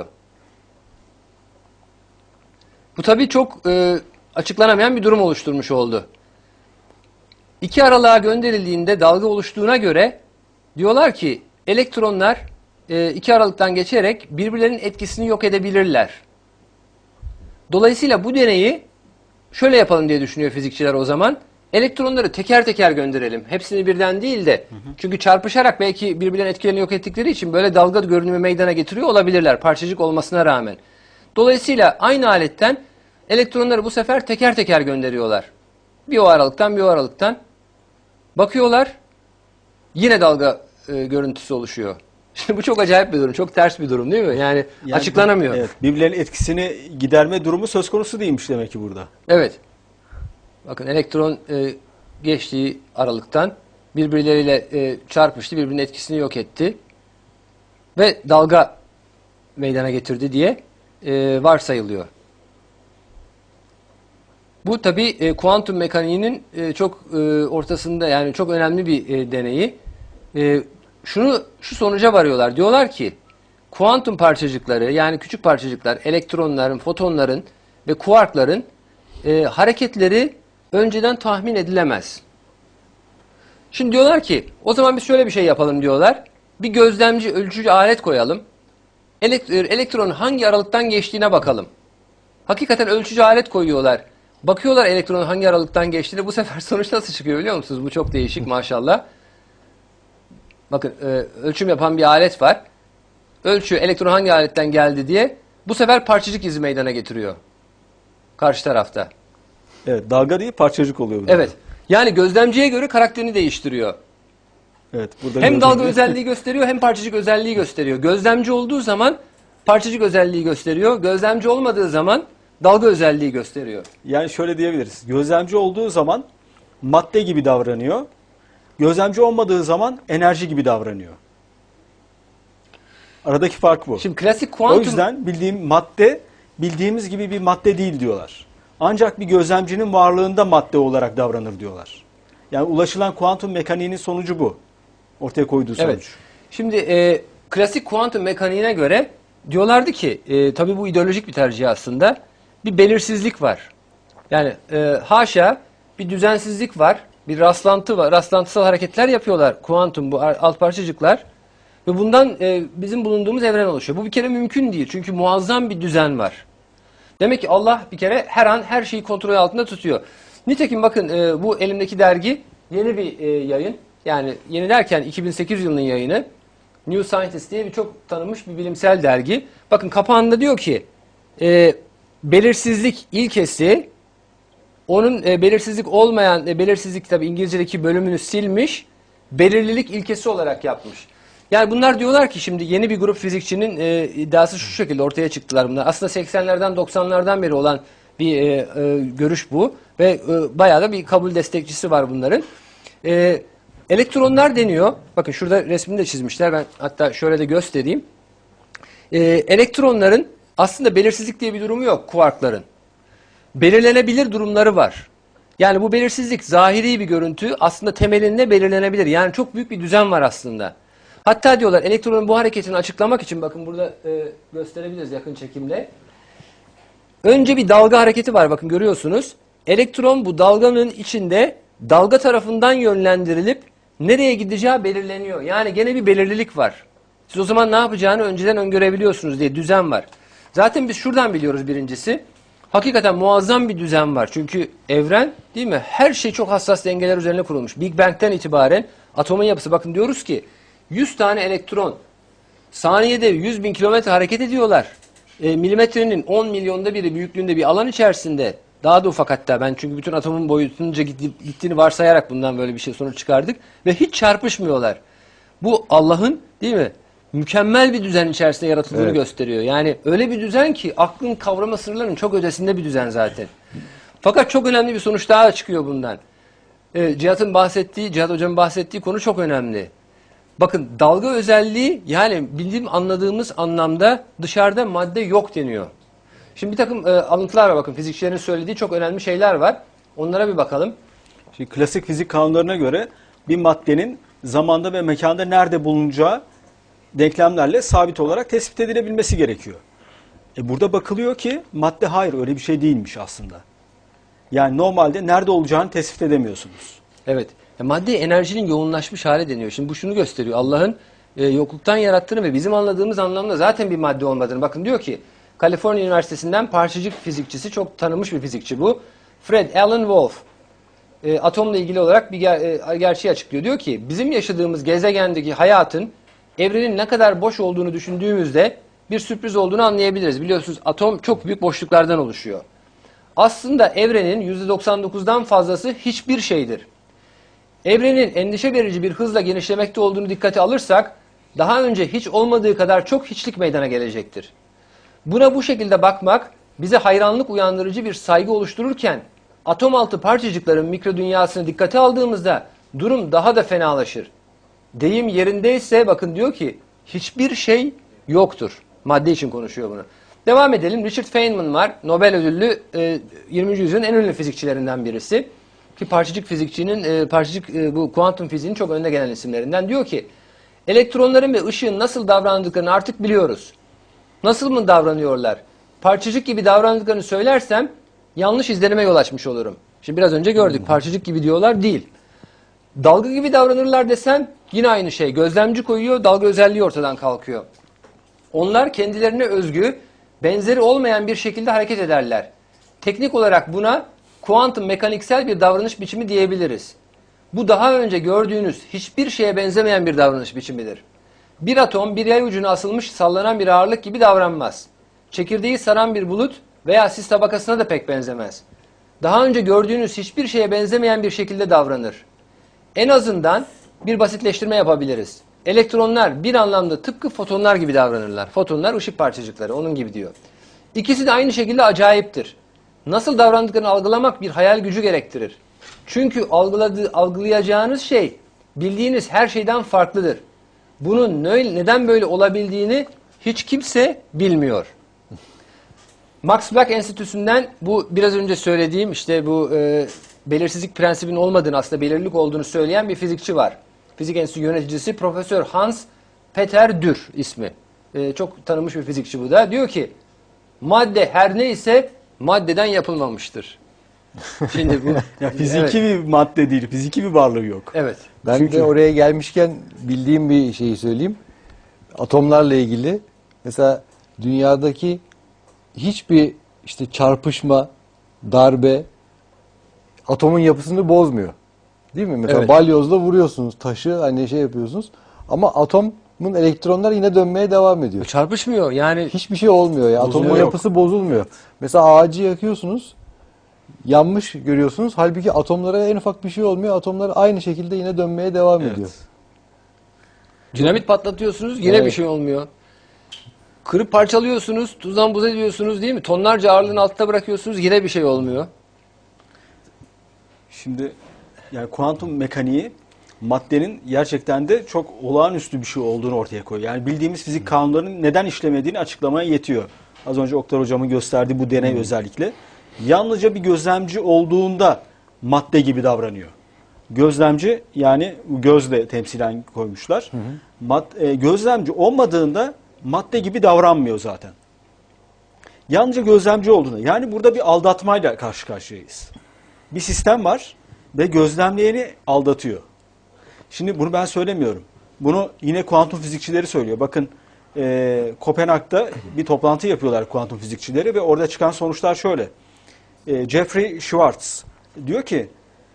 Bu tabii çok açıklanamayan bir durum oluşturmuş oldu. 2 aralığa gönderildiğinde dalga oluştuğuna göre diyorlar ki elektronlar 2 aralıktan geçerek birbirlerinin etkisini yok edebilirler. Dolayısıyla bu deneyi Şöyle yapalım diye düşünüyor fizikçiler o zaman. Elektronları teker teker gönderelim. Hepsini birden değil de. Çünkü çarpışarak belki birbirlerinin etkilerini yok ettikleri için böyle dalga görünümü meydana getiriyor olabilirler. Parçacık olmasına rağmen. Dolayısıyla aynı aletten elektronları bu sefer teker teker gönderiyorlar. Bir o aralıktan bir o aralıktan. Bakıyorlar. Yine dalga görüntüsü oluşuyor. Şimdi bu çok acayip bir durum. Çok ters bir durum değil mi? Yani açıklanamıyor. Evet, birbirlerinin etkisini giderme durumu söz konusu değilmiş demek ki burada. Evet. Bakın elektron geçtiği aralıktan birbirleriyle çarpıştı, birbirinin etkisini yok etti ve dalga meydana getirdi diye varsayılıyor. Bu tabii kuantum mekaniğinin çok ortasında, yani çok önemli bir deneyi. Şu sonuca varıyorlar. Diyorlar ki kuantum parçacıkları, yani küçük parçacıklar, elektronların, fotonların ve kuarkların hareketleri önceden tahmin edilemez. Şimdi diyorlar ki o zaman biz şöyle bir şey yapalım diyorlar. Bir gözlemci, ölçücü alet koyalım. Elektronun hangi aralıktan geçtiğine bakalım. Hakikaten ölçücü alet koyuyorlar. Bakıyorlar elektronun hangi aralıktan geçtiğine. Bu sefer sonuç nasıl çıkıyor biliyor musunuz? Bu çok değişik maşallah. Bakın ölçüm yapan bir alet var. Ölçüyor elektron hangi aletten geldi diye. Bu sefer parçacık izi meydana getiriyor. Karşı tarafta. Evet, dalga değil parçacık oluyor. Evet. Yani gözlemciye göre karakterini değiştiriyor. Evet, burada Hem dalga özelliği gösteriyor hem parçacık özelliği gösteriyor. Gözlemci olduğu zaman parçacık özelliği gösteriyor. Gözlemci olmadığı zaman dalga özelliği gösteriyor. Yani şöyle diyebiliriz. Gözlemci olduğu zaman madde gibi davranıyor. Gözlemci olmadığı zaman enerji gibi davranıyor. Aradaki fark bu. Şimdi klasik kuantum... O yüzden madde bildiğimiz gibi bir madde değil diyorlar. Ancak bir gözlemcinin varlığında madde olarak davranır diyorlar. Yani ulaşılan kuantum mekaniğinin sonucu bu. Ortaya koyduğu sonuç. Evet. Şimdi klasik kuantum mekaniğine göre diyorlardı ki, tabii bu ideolojik bir tercih aslında, bir belirsizlik var. Yani haşa bir düzensizlik var, bir rastlantı var, rastlantısal hareketler yapıyorlar kuantum bu alt parçacıklar ve bundan bizim bulunduğumuz evren oluşuyor. Bu bir kere mümkün değil çünkü muazzam bir düzen var. Demek ki Allah bir kere her an her şeyi kontrol altında tutuyor. Nitekim bakın bu elimdeki dergi yeni bir yayın. Yani yeni derken 2008 yılının yayını. New Scientist diye bir çok tanınmış bir bilimsel dergi. Bakın kapağında diyor ki belirsizlik ilkesi, onun belirsizlik olmayan, belirsizlik tabi İngilizce'deki bölümünü silmiş, belirlilik ilkesi olarak yapmış. Yani bunlar diyorlar ki şimdi yeni bir grup fizikçinin iddiası şu şekilde ortaya çıktılar bunlar. Aslında 80'lerden 90'lardan beri olan bir görüş bu ve bayağı da bir kabul destekçisi var bunların. Elektronlar deniyor. Bakın şurada resmini de çizmişler. Ben hatta şöyle de göstereyim. Elektronların aslında belirsizlik diye bir durumu yok kuarkların. Belirlenebilir durumları var. Yani bu belirsizlik zahiri bir görüntü, aslında temelinde belirlenebilir. Yani çok büyük bir düzen var aslında. Hatta diyorlar elektronun bu hareketini açıklamak için, bakın burada gösterebiliriz yakın çekimle. Önce bir dalga hareketi var, bakın görüyorsunuz. Elektron bu dalganın içinde dalga tarafından yönlendirilip nereye gideceği belirleniyor. Yani gene bir belirlilik var. Siz o zaman ne yapacağını önceden öngörebiliyorsunuz diye düzen var. Zaten biz şuradan biliyoruz birincisi. Hakikaten muazzam bir düzen var. Çünkü evren, değil mi? Her şey çok hassas dengeler üzerine kurulmuş. Big Bang'ten itibaren atomun yapısı, bakın diyoruz ki 100 tane elektron saniyede 100 bin kilometre hareket ediyorlar. Milimetrenin 10 milyonda biri büyüklüğünde bir alan içerisinde, daha da ufak hatta, ben çünkü bütün atomun boyutunca gittiğini varsayarak bundan böyle bir şey sonuç çıkardık ve hiç çarpışmıyorlar. Bu Allah'ın, değil mi, mükemmel bir düzen içerisinde yaratıldığını gösteriyor. Yani öyle bir düzen ki aklın kavrama sınırlarının çok ötesinde bir düzen zaten. Fakat çok önemli bir sonuç daha çıkıyor bundan. Cihat Hocam'ın bahsettiği konu çok önemli. Bakın dalga özelliği, yani bildiğim anladığımız anlamda dışarıda madde yok deniyor. Şimdi bir takım alıntılar var, bakın fizikçilerin söylediği çok önemli şeyler var. Onlara bir bakalım. Şimdi klasik fizik kanunlarına göre bir maddenin zamanda ve mekanda nerede bulunacağı denklemlerle sabit olarak tespit edilebilmesi gerekiyor. Burada bakılıyor ki madde hayır öyle bir şey değilmiş aslında. Yani normalde nerede olacağını tespit edemiyorsunuz. Evet. Madde enerjinin yoğunlaşmış hali deniyor. Şimdi bu şunu gösteriyor. Allah'ın yokluktan yarattığını ve bizim anladığımız anlamda zaten bir madde olmadığını. Bakın diyor ki Kaliforniya Üniversitesi'nden parçacık fizikçisi, çok tanınmış bir fizikçi bu. Fred Alan Wolf atomla ilgili olarak bir gerçeği açıklıyor. Diyor ki bizim yaşadığımız gezegendeki hayatın evrenin ne kadar boş olduğunu düşündüğümüzde bir sürpriz olduğunu anlayabiliriz. Biliyorsunuz atom çok büyük boşluklardan oluşuyor. Aslında evrenin %99'dan fazlası hiçbir şeydir. Evrenin endişe verici bir hızla genişlemekte olduğunu dikkate alırsak daha önce hiç olmadığı kadar çok hiçlik meydana gelecektir. Buna bu şekilde bakmak bize hayranlık uyandırıcı bir saygı oluştururken atom altı parçacıkların mikro dünyasını dikkate aldığımızda durum daha da fenalaşır. Deyim yerindeyse bakın diyor ki hiçbir şey yoktur. Madde için konuşuyor bunu. Devam edelim. Richard Feynman var. Nobel ödüllü 20. yüzyılın en ünlü fizikçilerinden birisi. Ki parçacık fizikçinin, bu kuantum fiziğinin çok önde gelen isimlerinden. Diyor ki elektronların ve ışığın nasıl davrandıklarını artık biliyoruz. Nasıl mı davranıyorlar? Parçacık gibi davrandıklarını söylersem yanlış izlenime yol açmış olurum. Şimdi biraz önce gördük. Parçacık gibi diyorlar değil. Dalga gibi davranırlar desem yine aynı şey. Gözlemci koyuyor, dalga özelliği ortadan kalkıyor. Onlar kendilerine özgü, benzeri olmayan bir şekilde hareket ederler. Teknik olarak buna kuantum mekaniksel bir davranış biçimi diyebiliriz. Bu daha önce gördüğünüz hiçbir şeye benzemeyen bir davranış biçimidir. Bir atom bir yay ucuna asılmış sallanan bir ağırlık gibi davranmaz. Çekirdeği saran bir bulut veya sis tabakasına da pek benzemez. Daha önce gördüğünüz hiçbir şeye benzemeyen bir şekilde davranır. En azından bir basitleştirme yapabiliriz. Elektronlar bir anlamda tıpkı fotonlar gibi davranırlar. Fotonlar ışık parçacıkları, onun gibi diyor. İkisi de aynı şekilde acayiptir. Nasıl davrandıklarını algılamak bir hayal gücü gerektirir. Çünkü algılayacağınız şey bildiğiniz her şeyden farklıdır. Bunun neden böyle olabildiğini hiç kimse bilmiyor. Max Planck Enstitüsü'nden bu biraz önce söylediğim işte bu belirsizlik prensibinin olmadığını aslında belirlilik olduğunu söyleyen bir fizikçi var. Fizik Enstitüsü yöneticisi Profesör Hans Peter Dürr ismi. Çok tanınmış bir fizikçi bu da. Diyor ki madde her neyse maddeden yapılmamıştır. Şimdi bu Ya fiziki bir madde değil, fiziki bir varlığı yok. Evet. Ben Çünkü- de oraya gelmişken bildiğim bir şeyi söyleyeyim. Atomlarla ilgili mesela dünyadaki hiçbir işte çarpışma, darbe atomun yapısını bozmuyor. Değil mi? Mesela Evet. balyozla vuruyorsunuz taşı hani şey yapıyorsunuz ama atomun elektronlar yine dönmeye devam ediyor. Çarpışmıyor yani. Hiçbir şey olmuyor ya. Atomun Bozulma yok. yapısı bozulmuyor. Mesela ağacı yakıyorsunuz. Yanmış görüyorsunuz. Halbuki atomlara en ufak bir şey olmuyor. Atomlar aynı şekilde yine dönmeye devam Evet. ediyor. Dinamit patlatıyorsunuz yine Evet. bir şey olmuyor. Kırıp parçalıyorsunuz, tuzdan buz ediyorsunuz değil mi? Tonlarca ağırlığın altında bırakıyorsunuz yine bir şey olmuyor. Şimdi yani kuantum mekaniği maddenin gerçekten de çok olağanüstü bir şey olduğunu ortaya koyuyor. Yani bildiğimiz fizik kanunlarının neden işlemediğini açıklamaya yetiyor. Az önce Oktay Hocam'ın gösterdiği bu deney özellikle. Yalnızca bir gözlemci olduğunda madde gibi davranıyor. Gözlemci yani gözle temsilen koymuşlar. Gözlemci olmadığında madde gibi davranmıyor zaten. Yalnızca gözlemci olduğunda. Yani burada bir aldatmayla karşı karşıyayız. Bir sistem var ve gözlemleyeni aldatıyor. Şimdi bunu ben söylemiyorum. Bunu yine kuantum fizikçileri söylüyor. Bakın Kopenhag'da bir toplantı yapıyorlar kuantum fizikçileri ve orada çıkan sonuçlar şöyle. Jeffrey Schwartz diyor ki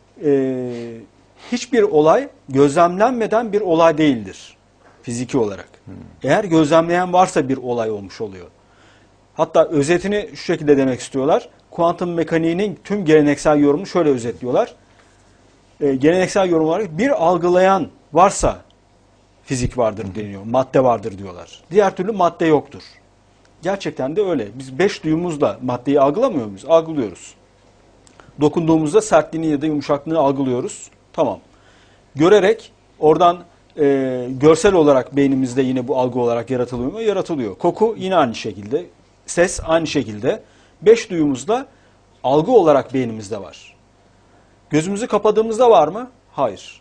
hiçbir olay gözlemlenmeden bir olay değildir fiziki olarak. Eğer gözlemleyen varsa bir olay olmuş oluyor. Hatta özetini şu şekilde demek istiyorlar. Kuantum mekaniğinin tüm geleneksel yorumunu şöyle özetliyorlar. Geleneksel yorum olarak bir algılayan varsa fizik vardır deniyor. Madde vardır diyorlar. Diğer türlü madde yoktur. Gerçekten de öyle. Biz 5 duyumuzla maddeyi algılamıyor muyuz? Algılıyoruz. Dokunduğumuzda sertliğini ya da yumuşaklığını algılıyoruz. Tamam. Görerek oradan görsel olarak beynimizde yine bu algı olarak yaratılıyor mu? Yaratılıyor. Koku yine aynı şekilde. Ses aynı şekilde. 5 duyumuzda algı olarak beynimizde var. Gözümüzü kapadığımızda var mı? Hayır.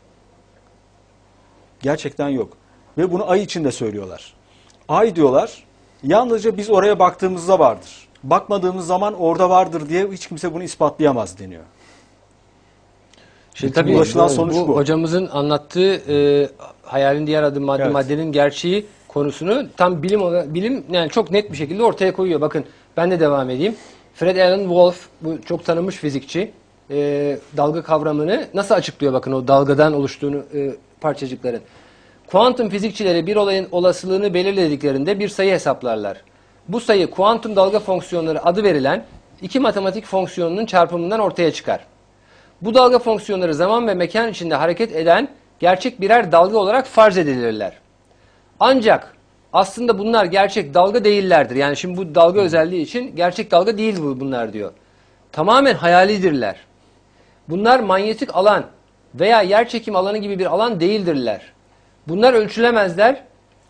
Gerçekten yok. Ve bunu ay için de söylüyorlar. Ay diyorlar, yalnızca biz oraya baktığımızda vardır. Bakmadığımız zaman orada vardır diye hiç kimse bunu ispatlayamaz deniyor. Şimdi Bütün tabii ulaşılan sonuç bu. hocamızın anlattığı hayalin diğer adı madde, Evet. maddenin gerçeği konusunu tam bilim yani çok net bir şekilde ortaya koyuyor. Bakın ben de devam edeyim. Fred Alan Wolf, bu çok tanınmış fizikçi, dalga kavramını nasıl açıklıyor, bakın o dalgadan oluştuğunu parçacıkların. Kuantum fizikçileri bir olayın olasılığını belirlediklerinde bir sayı hesaplarlar. Bu sayı kuantum dalga fonksiyonları adı verilen iki matematik fonksiyonunun çarpımından ortaya çıkar. Bu dalga fonksiyonları zaman ve mekan içinde hareket eden gerçek birer dalga olarak farz edilirler. Ancak aslında bunlar gerçek dalga değillerdir. Yani şimdi bu dalga özelliği için gerçek dalga değil bunlar diyor. Tamamen hayalidirler. Bunlar manyetik alan veya yerçekim alanı gibi bir alan değildirler. Bunlar ölçülemezler.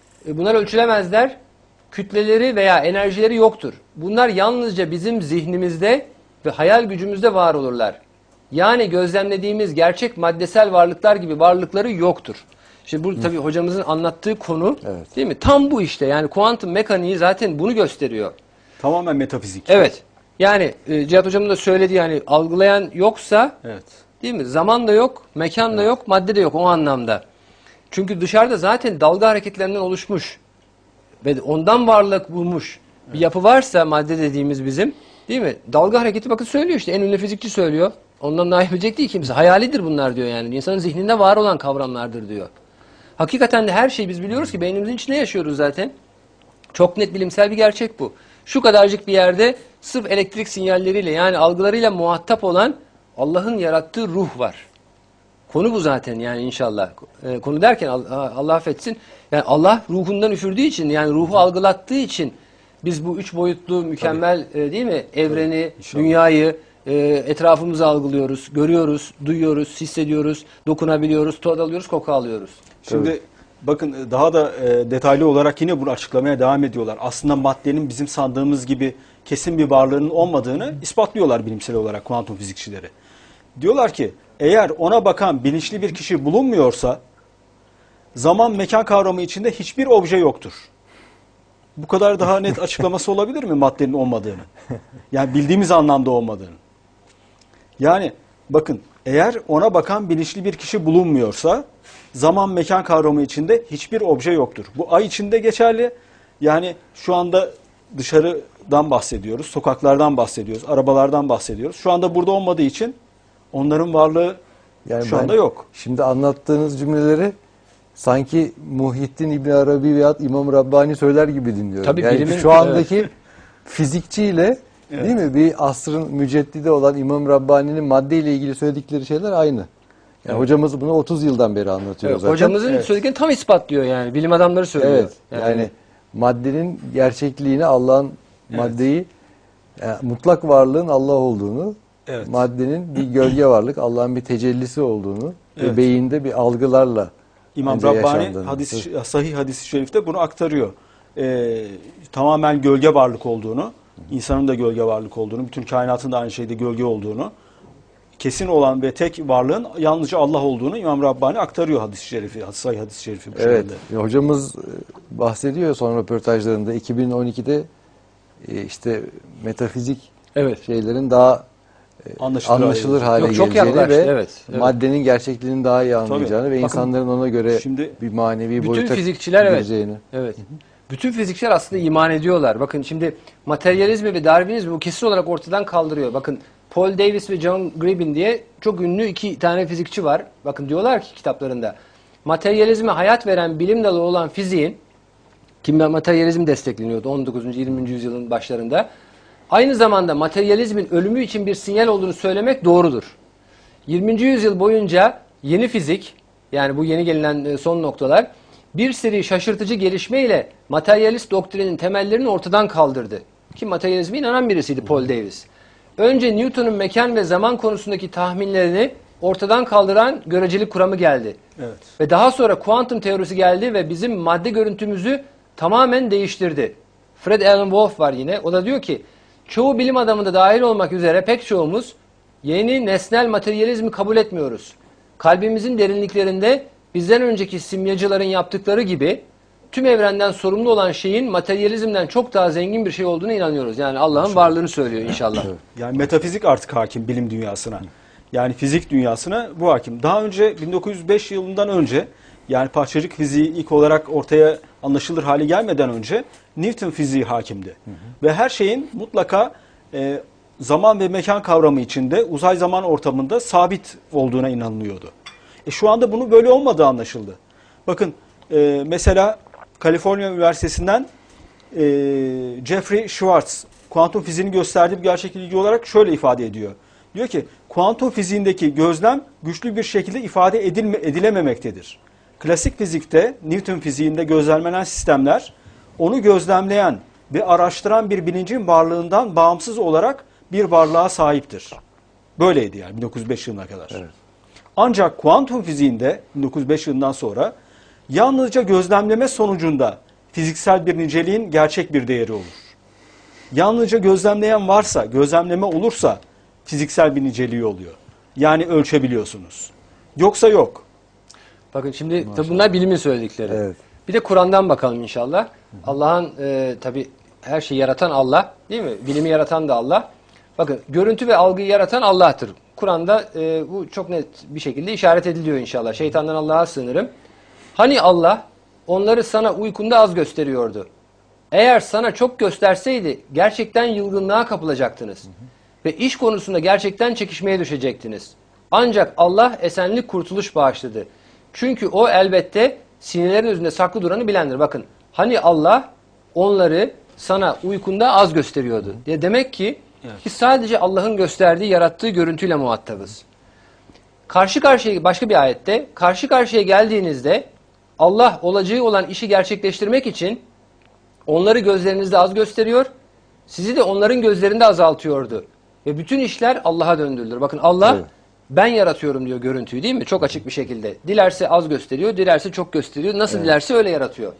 Kütleleri veya enerjileri yoktur. Bunlar yalnızca bizim zihnimizde ve hayal gücümüzde var olurlar. Yani gözlemlediğimiz gerçek maddesel varlıklar gibi varlıkları yoktur. Şimdi bu tabii hocamızın anlattığı konu, evet, değil mi? Tam bu işte. Yani kuantum mekaniği zaten bunu gösteriyor. Tamamen metafizik. Evet. Yani Cihat hocamın da söylediği, yani algılayan yoksa, Evet. değil mi? Zaman da yok, mekan da yok, madde de yok o anlamda. Çünkü dışarıda zaten dalga hareketlerinden oluşmuş ve ondan varlık bulmuş bir yapı varsa madde dediğimiz bizim, değil mi? Dalga hareketi bakın söylüyor işte, en ünlü fizikçi söylüyor. Ondan daha iyi bilecek değil kimse. Hayalidir bunlar diyor yani. İnsanın zihninde var olan kavramlardır diyor. Hakikaten de her şeyi biz biliyoruz ki beynimizin içinde yaşıyoruz zaten. Çok net bilimsel bir gerçek bu. Şu kadarcık bir yerde sırf elektrik sinyalleriyle, yani algılarıyla muhatap olan Allah'ın yarattığı ruh var. Konu bu zaten yani inşallah. Konu derken Allah affetsin. Yani Allah ruhundan üfürdüğü için, yani ruhu algılattığı için biz bu üç boyutlu mükemmel değil mi evreni, dünyayı, etrafımızı algılıyoruz, görüyoruz, duyuyoruz, hissediyoruz, dokunabiliyoruz, tat alıyoruz, koku alıyoruz. Şimdi bakın daha da detaylı olarak yine bunu açıklamaya devam ediyorlar. Aslında maddenin bizim sandığımız gibi kesin bir varlığının olmadığını ispatlıyorlar bilimsel olarak kuantum fizikçileri. Diyorlar ki eğer ona bakan bilinçli bir kişi bulunmuyorsa zaman mekan kavramı içinde hiçbir obje yoktur. Bu kadar daha net açıklaması olabilir mi maddenin olmadığını? Yani bildiğimiz anlamda olmadığını. Yani bakın eğer ona bakan bilinçli bir kişi bulunmuyorsa zaman mekan kavramı içinde hiçbir obje yoktur. Bu ay içinde geçerli. Yani şu anda dışarıdan bahsediyoruz, sokaklardan bahsediyoruz, arabalardan bahsediyoruz. Şu anda burada olmadığı için onların varlığı yani şu anda yok. Şimdi anlattığınız cümleleri sanki Muhyiddin İbn Arabi veya İmam Rabbani söyler gibi dinliyorum. Tabii yani bilimin, şu andaki fizikçiyle Evet. değil mi? Bir asrın müceddidi olan İmam Rabbani'nin maddeyle ilgili söyledikleri şeyler aynı. Yani hocamız bunu 30 yıldan beri anlatıyor Evet, zaten. hocamızın söylediklerini tam ispatlıyor yani. Bilim adamları söylüyor. Evet. Yani maddenin gerçekliğini, Allah'ın maddeyi mutlak varlığın Allah olduğunu, Evet. maddenin bir gölge varlık, Allah'ın bir tecellisi olduğunu Evet. ve beyinde bir algılarla İmam bence Rabbani yaşandığını. sahih hadis-i şerifte bunu aktarıyor. Tamamen gölge varlık olduğunu, insanın da gölge varlık olduğunu, bütün kainatın da aynı şeyde gölge olduğunu, kesin olan ve tek varlığın yalnızca Allah olduğunu İmam Rabbani aktarıyor hadis-i şerifi, sahih hadis-i şerifi. Evet. Hocamız bahsediyor son röportajlarında 2012'de işte metafizik şeylerin daha anlaşılır hale Yok, çok geleceğini yaklaştı, ve evet. maddenin gerçekliğini daha iyi anlayacağını ve Bakın, insanların ona göre şimdi bir manevi bütün boyuta fizikçiler gireceğini. evet. Bütün fizikçiler aslında iman ediyorlar. Bakın şimdi materyalizmi ve Darwinizmi bu kesin olarak ortadan kaldırıyor. Bakın Paul Davies ve John Gribbin diye çok ünlü iki tane fizikçi var. Bakın diyorlar ki kitaplarında materyalizme hayat veren bilim dalı olan fiziğin, materyalizm destekleniyordu 19. 20. yüzyılın başlarında. Aynı zamanda materyalizmin ölümü için bir sinyal olduğunu söylemek doğrudur. 20. yüzyıl boyunca yeni fizik, yani bu yeni gelinen son noktalar, bir seri şaşırtıcı gelişmeyle materyalist doktrinin temellerini ortadan kaldırdı. Ki materyalizme inanan birisiydi Paul Davies. Önce Newton'un mekan ve zaman konusundaki tahminlerini ortadan kaldıran görecelik kuramı geldi. Evet. Ve daha sonra kuantum teorisi geldi ve bizim madde görüntümüzü tamamen değiştirdi. Fred Alan Wolf var yine. O da diyor ki, çoğu bilim adamı da dahil olmak üzere pek çoğumuz yeni nesnel materyalizmi kabul etmiyoruz. Kalbimizin derinliklerinde bizden önceki simyacıların yaptıkları gibi tüm evrenden sorumlu olan şeyin materyalizmden çok daha zengin bir şey olduğunu inanıyoruz. Yani Allah'ın varlığını söylüyor inşallah. Yani metafizik artık hakim bilim dünyasına. Yani fizik dünyasına bu hakim. Daha önce 1905 yılından önce, yani parçacık fiziği ilk olarak ortaya anlaşılır hale gelmeden önce Newton fiziği hakimdi. Ve her şeyin mutlaka zaman ve mekan kavramı içinde uzay zaman ortamında sabit olduğuna inanılıyordu. Şu anda bunun böyle olmadığı anlaşıldı. Bakın mesela Kaliforniya Üniversitesi'nden Jeffrey Schwartz kuantum fiziğini gösterdiği bir gerçek bilgi olarak şöyle ifade ediyor. Diyor ki kuantum fiziğindeki gözlem güçlü bir şekilde ifade edilememektedir. Klasik fizikte, Newton fiziğinde gözlemlenen sistemler onu gözlemleyen ve araştıran bir bilincin varlığından bağımsız olarak bir varlığa sahiptir. Böyleydi yani 1905 yılına kadar. Evet. Ancak kuantum fiziğinde 1905 yılından sonra yalnızca gözlemleme sonucunda fiziksel bir niceliğin gerçek bir değeri olur. Yalnızca gözlemleyen varsa, gözlemleme olursa fiziksel bir niceliği oluyor. Yani ölçebiliyorsunuz. Yoksa yok. Bakın şimdi tabi bunlar bilimin söyledikleri. Evet. Bir de Kur'an'dan bakalım inşallah. Allah'ın tabi her şeyi yaratan Allah, değil mi? Bilimi yaratan da Allah. Bakın görüntü ve algıyı yaratan Allah'tır. Kur'an'da bu çok net bir şekilde işaret ediliyor inşallah. Şeytandan Allah'a sığınırım. Hani Allah onları sana uykunda az gösteriyordu. Eğer sana çok gösterseydi gerçekten yılgınlığa kapılacaktınız. Ve iş konusunda gerçekten çekişmeye düşecektiniz. Ancak Allah esenlik kurtuluş bağışladı. Çünkü o elbette sinirlerin özünde saklı duranı bilendir. Bakın hani Allah onları sana uykunda az gösteriyordu. Demek ki biz sadece Allah'ın gösterdiği, yarattığı görüntüyle muhatabız. Karşı karşıya başka bir ayette karşı karşıya geldiğinizde Allah olacağı olan işi gerçekleştirmek için onları gözlerinizde az gösteriyor, sizi de onların gözlerinde azaltıyordu. Ve bütün işler Allah'a döndürülür. Bakın Allah ben yaratıyorum diyor görüntüyü, değil mi? Çok açık bir şekilde. Dilerse az gösteriyor, dilerse çok gösteriyor. Nasıl dilerse öyle yaratıyor.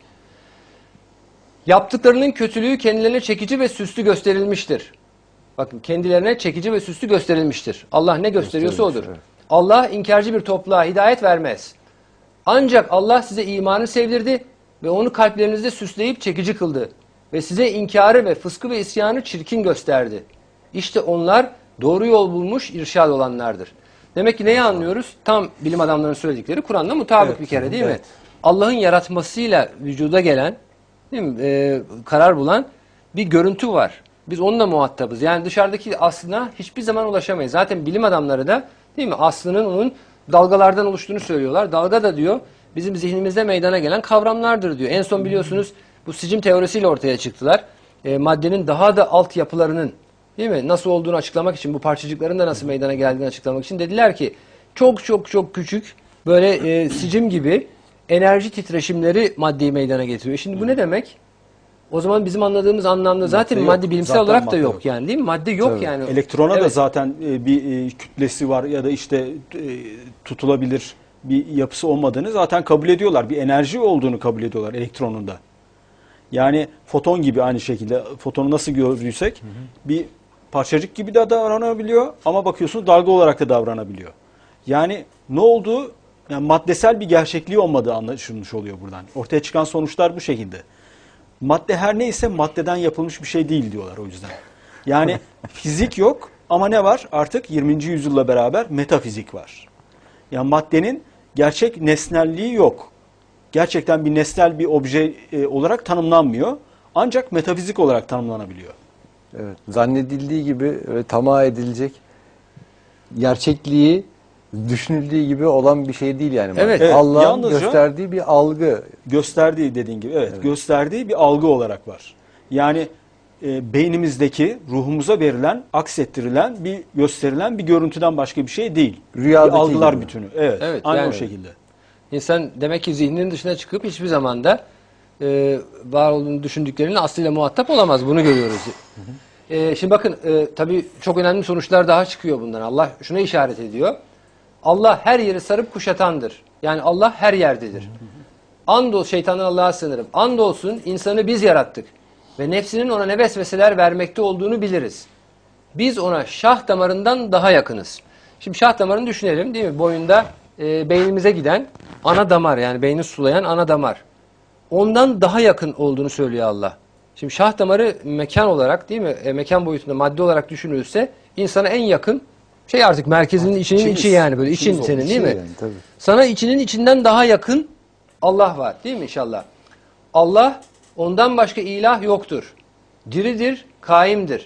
Yaptıklarının kötülüğü kendilerine çekici ve süslü gösterilmiştir. Bakın kendilerine çekici ve süslü gösterilmiştir. Allah ne gösteriyorsa odur. Evet. Allah inkarcı bir topluluğa hidayet vermez. Ancak Allah size imanı sevdirdi ve onu kalplerinizde süsleyip çekici kıldı. Ve size inkarı ve fıskı ve isyanı çirkin gösterdi. İşte onlar doğru yol bulmuş, irşad olanlardır. Demek ki neyi anlıyoruz? Tam bilim adamlarının söyledikleri Kur'an'la mutabık bir kere, değil mi? Allah'ın yaratmasıyla vücuda gelen, değil mi? Karar bulan bir görüntü var. Biz onunla muhatabız. Yani dışarıdaki aslına hiçbir zaman ulaşamayız. Zaten bilim adamları da, değil mi? Aslının onun dalgalardan oluştuğunu söylüyorlar. Dalga da diyor bizim zihnimizde meydana gelen kavramlardır diyor. En son biliyorsunuz bu sicim teorisiyle ortaya çıktılar. Maddenin daha da alt yapılarının, değil mi, nasıl olduğunu açıklamak için, bu parçacıkların da nasıl meydana geldiğini açıklamak için dediler ki çok çok çok küçük böyle sicim gibi enerji titreşimleri maddeyi meydana getiriyor. Şimdi bu ne demek? O zaman bizim anladığımız anlamda zaten madde bilimsel zaten olarak da yok yani, değil mi? Madde yok. Tabii. Yani. Elektrona da zaten bir kütlesi var ya da işte tutulabilir bir yapısı olmadığını zaten kabul ediyorlar. Bir enerji olduğunu kabul ediyorlar elektronun da. Yani foton gibi aynı şekilde fotonu nasıl gördüysek bir parçacık gibi de davranabiliyor ama bakıyorsunuz dalga olarak da davranabiliyor. Yani ne olduğu, yani maddesel bir gerçekliği olmadığı anlaşılmış oluyor buradan. Ortaya çıkan sonuçlar bu şekilde. Madde her neyse maddeden yapılmış bir şey değil diyorlar o yüzden. Yani fizik yok ama ne var? Artık 20. yüzyılla beraber metafizik var. Yani maddenin gerçek nesnelliği yok. Gerçekten bir nesnel bir obje olarak tanımlanmıyor. Ancak metafizik olarak tanımlanabiliyor. Evet. Zannedildiği gibi tamah edilecek, gerçekliği düşünüldüğü gibi olan bir şey değil yani. Evet. Allah'ın gösterdiği bir algı. Gösterdiği dediğin gibi gösterdiği bir algı olarak var. Yani beynimizdeki ruhumuza verilen, aksettirilen, bir gösterilen bir görüntüden başka bir şey değil. Rüyadaki bir algılar gibi. bütünü. Evet. Aynı o şekilde. İnsan demek ki zihninin dışına çıkıp hiçbir zaman da var olduğunu düşündüklerinin aslıyla muhatap olamaz. Bunu görüyoruz. Şimdi bakın tabii çok önemli sonuçlar daha çıkıyor bundan. Allah şuna işaret ediyor. Allah her yeri sarıp kuşatandır. Yani Allah her yerdedir. Andolsun, şeytandan Allah'a sığınırım. Andolsun insanı biz yarattık. Ve nefsinin ona ne vesveseler vermekte olduğunu biliriz. Biz ona şah damarından daha yakınız. Şimdi şah damarını düşünelim, değil mi? Boyunda beynimize giden ana damar, yani beyni sulayan ana damar. Ondan daha yakın olduğunu söylüyor Allah. Şimdi şah damarı mekan olarak, değil mi? Mekan boyutunda madde olarak düşünülürse insana en yakın şey artık merkezinin içinin içi, yani böyle için senin, değil mi? Yani, tabii. Sana içinin içinden daha yakın Allah var, değil mi inşallah? Allah, ondan başka ilah yoktur. Diridir, kaimdir.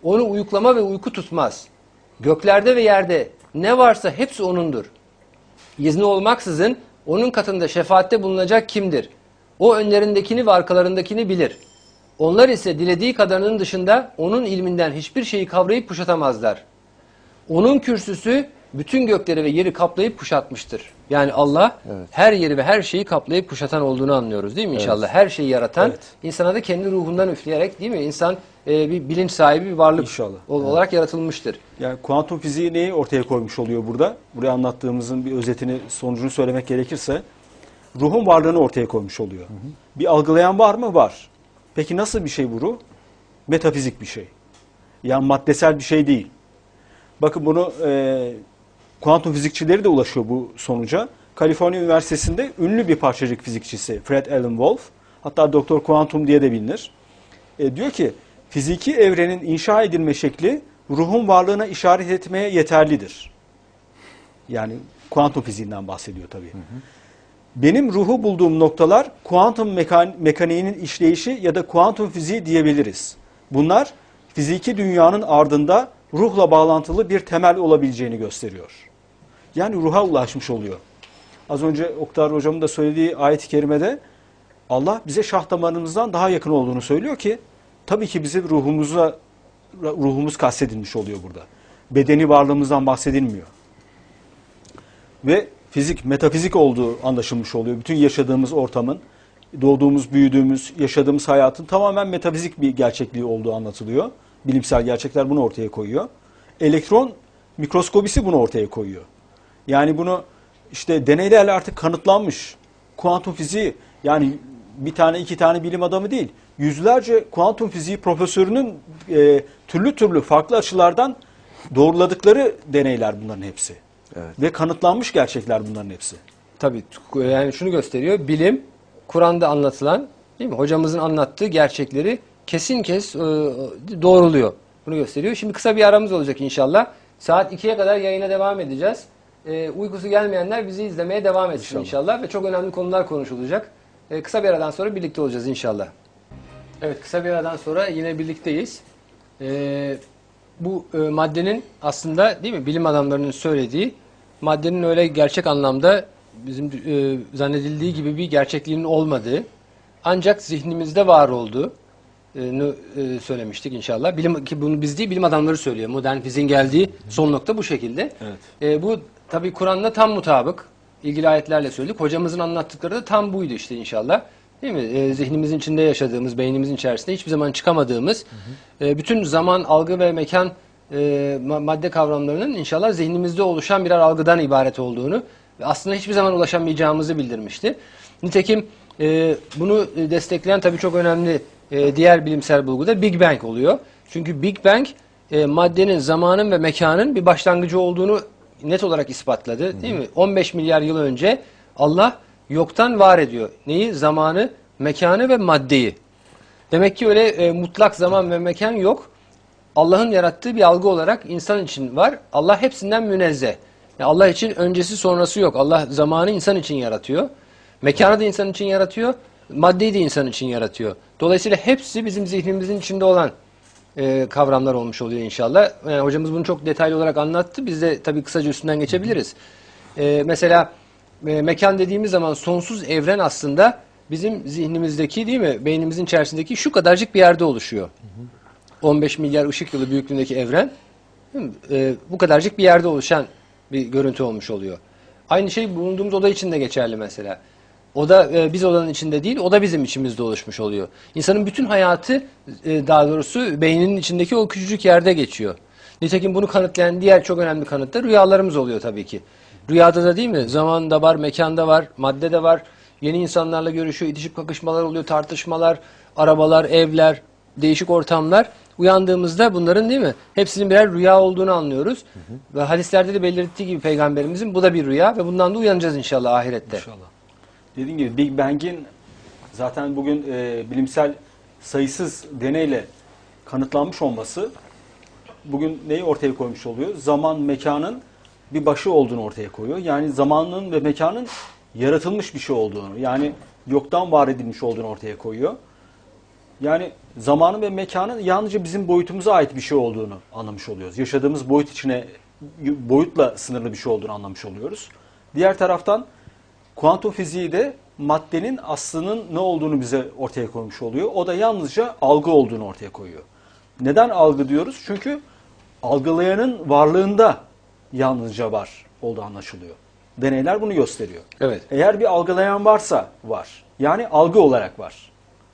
Onu uyuklama ve uyku tutmaz. Göklerde ve yerde ne varsa hepsi O'nundur. İzni olmaksızın O'nun katında şefaatte bulunacak kimdir? O önlerindekini ve arkalarındakini bilir. Onlar ise dilediği kadarının dışında O'nun ilminden hiçbir şeyi kavrayıp kuşatamazlar. O'nun kürsüsü bütün gökleri ve yeri kaplayıp kuşatmıştır. Yani Allah her yeri ve her şeyi kaplayıp kuşatan olduğunu anlıyoruz değil mi inşallah? Her şeyi yaratan, insana da kendi ruhundan üfleyerek değil mi? İnsan bir bilinç sahibi bir varlık olarak yaratılmıştır. Yani kuantum fiziği neyi ortaya koymuş oluyor burada? Buraya anlattığımızın bir özetini, sonucunu söylemek gerekirse ruhun varlığını ortaya koymuş oluyor. Bir algılayan var mı? Var. Peki nasıl bir şey bu ruh? Metafizik bir şey. Yani maddesel bir şey değil. Bakın bunu kuantum fizikçileri de ulaşıyor bu sonuca. Kaliforniya Üniversitesi'nde ünlü bir parçacık fizikçisi Fred Alan Wolf, hatta Doktor Kuantum diye de bilinir. Diyor ki fiziki evrenin inşa edilme şekli ruhun varlığına işaret etmeye yeterlidir. Yani kuantum fiziğinden bahsediyor tabii. Benim ruhu bulduğum noktalar kuantum mekaniğinin işleyişi ya da kuantum fiziği diyebiliriz. Bunlar fiziki dünyanın ardında ruhla bağlantılı bir temel olabileceğini gösteriyor. Yani ruha ulaşmış oluyor. Az önce Oktar Hocam'ın da söylediği ayet-i kerimede Allah bize şah damarımızdan daha yakın olduğunu söylüyor ki tabii ki bizim ruhumuz kastedilmiş oluyor burada. Bedeni varlığımızdan bahsedilmiyor. Ve fizik, metafizik olduğu anlaşılmış oluyor. Bütün yaşadığımız ortamın, doğduğumuz, büyüdüğümüz, yaşadığımız hayatın tamamen metafizik bir gerçekliği olduğu anlatılıyor. Bilimsel gerçekler bunu ortaya koyuyor. Elektron mikroskobisi bunu ortaya koyuyor. Yani bunu işte deneylerle artık kanıtlanmış. Kuantum fiziği, yani bir tane iki tane bilim adamı değil, yüzlerce kuantum fiziği profesörünün türlü türlü farklı açılardan doğruladıkları deneyler bunların hepsi. Evet. Ve kanıtlanmış gerçekler bunların hepsi. Tabii yani şunu gösteriyor. Bilim, Kur'an'da anlatılan, değil mi? Hocamızın anlattığı gerçekleri kesin doğruluyor. Bunu gösteriyor. Şimdi kısa bir aramız olacak inşallah. Saat 2'ye kadar yayına devam edeceğiz. Uykusu gelmeyenler bizi izlemeye devam etsin inşallah. Ve çok önemli konular konuşulacak. Kısa bir aradan sonra birlikte olacağız inşallah. Evet, kısa bir aradan sonra yine birlikteyiz. Bu maddenin aslında değil mi bilim adamlarının söylediği maddenin öyle gerçek anlamda bizim zannedildiği gibi bir gerçekliğinin olmadığı ancak zihnimizde var olduğu söylemiştik inşallah. Ki bunu biz değil bilim adamları söylüyor. Modern fiziğin geldiği son nokta bu şekilde. Evet. Bu tabii Kur'an'la tam mutabık. İlgili ayetlerle söyledik. Hocamızın anlattıkları da tam buydu işte inşallah. Değil mi? Zihnimizin içinde yaşadığımız, beynimizin içerisinde hiçbir zaman çıkamadığımız bütün zaman, algı ve mekan madde kavramlarının inşallah zihnimizde oluşan birer algıdan ibaret olduğunu ve aslında hiçbir zaman ulaşamayacağımızı bildirmişti. Nitekim bunu destekleyen tabii çok önemli diğer bilimsel bulgu da Big Bang oluyor. Çünkü Big Bang maddenin, zamanın ve mekanın bir başlangıcı olduğunu net olarak ispatladı. Değil mi? 15 milyar yıl önce Allah yoktan var ediyor. Neyi? Zamanı, mekanı ve maddeyi. Demek ki öyle mutlak zaman ve mekan yok. Allah'ın yarattığı bir algı olarak insan için var. Allah hepsinden münezzeh. Yani Allah için öncesi sonrası yok. Allah zamanı insan için yaratıyor. Mekanı da insan için yaratıyor. Maddeyi de insan için yaratıyor. Dolayısıyla hepsi bizim zihnimizin içinde olan kavramlar olmuş oluyor inşallah. Yani hocamız bunu çok detaylı olarak anlattı. Biz de tabii kısaca üstünden geçebiliriz. Mesela mekan dediğimiz zaman sonsuz evren aslında bizim zihnimizdeki değil mi? Beynimizin içerisindeki şu kadarcık bir yerde oluşuyor. 15 milyar ışık yılı büyüklüğündeki evren bu kadarcık bir yerde oluşan bir görüntü olmuş oluyor. Aynı şey bulunduğumuz oda için de geçerli mesela. Oda biz odanın içinde değil, oda bizim içimizde oluşmuş oluyor. İnsanın bütün hayatı daha doğrusu beyninin içindeki o küçücük yerde geçiyor. Nitekim bunu kanıtlayan diğer çok önemli kanıt da rüyalarımız oluyor tabii ki. Rüyada da değil mi? Zaman da var, mekan da var, madde de var. Yeni insanlarla görüşüyor, itişip kakışmalar oluyor, tartışmalar, arabalar, evler, değişik ortamlar. Uyandığımızda bunların değil mi? Hepsinin birer rüya olduğunu anlıyoruz. Ve hadislerde de belirttiği gibi peygamberimizin bu da bir rüya ve bundan da uyanacağız inşallah ahirette. İnşallah. Dediğim gibi Big Bang'in zaten bugün bilimsel sayısız deneyle kanıtlanmış olması bugün neyi ortaya koymuş oluyor? Zaman, mekanın bir başı olduğunu ortaya koyuyor. Yani zamanın ve mekanın yaratılmış bir şey olduğunu, yani yoktan var edilmiş olduğunu ortaya koyuyor. Yani zamanın ve mekanın yalnızca bizim boyutumuza ait bir şey olduğunu anlamış oluyoruz. Yaşadığımız boyutla sınırlı bir şey olduğunu anlamış oluyoruz. Diğer taraftan kuantum fiziği de maddenin aslının ne olduğunu bize ortaya koymuş oluyor. O da yalnızca algı olduğunu ortaya koyuyor. Neden algı diyoruz? Çünkü algılayanın varlığında yalnızca var olduğu anlaşılıyor. Deneyler bunu gösteriyor. Evet. Eğer bir algılayan varsa var. Yani algı olarak var.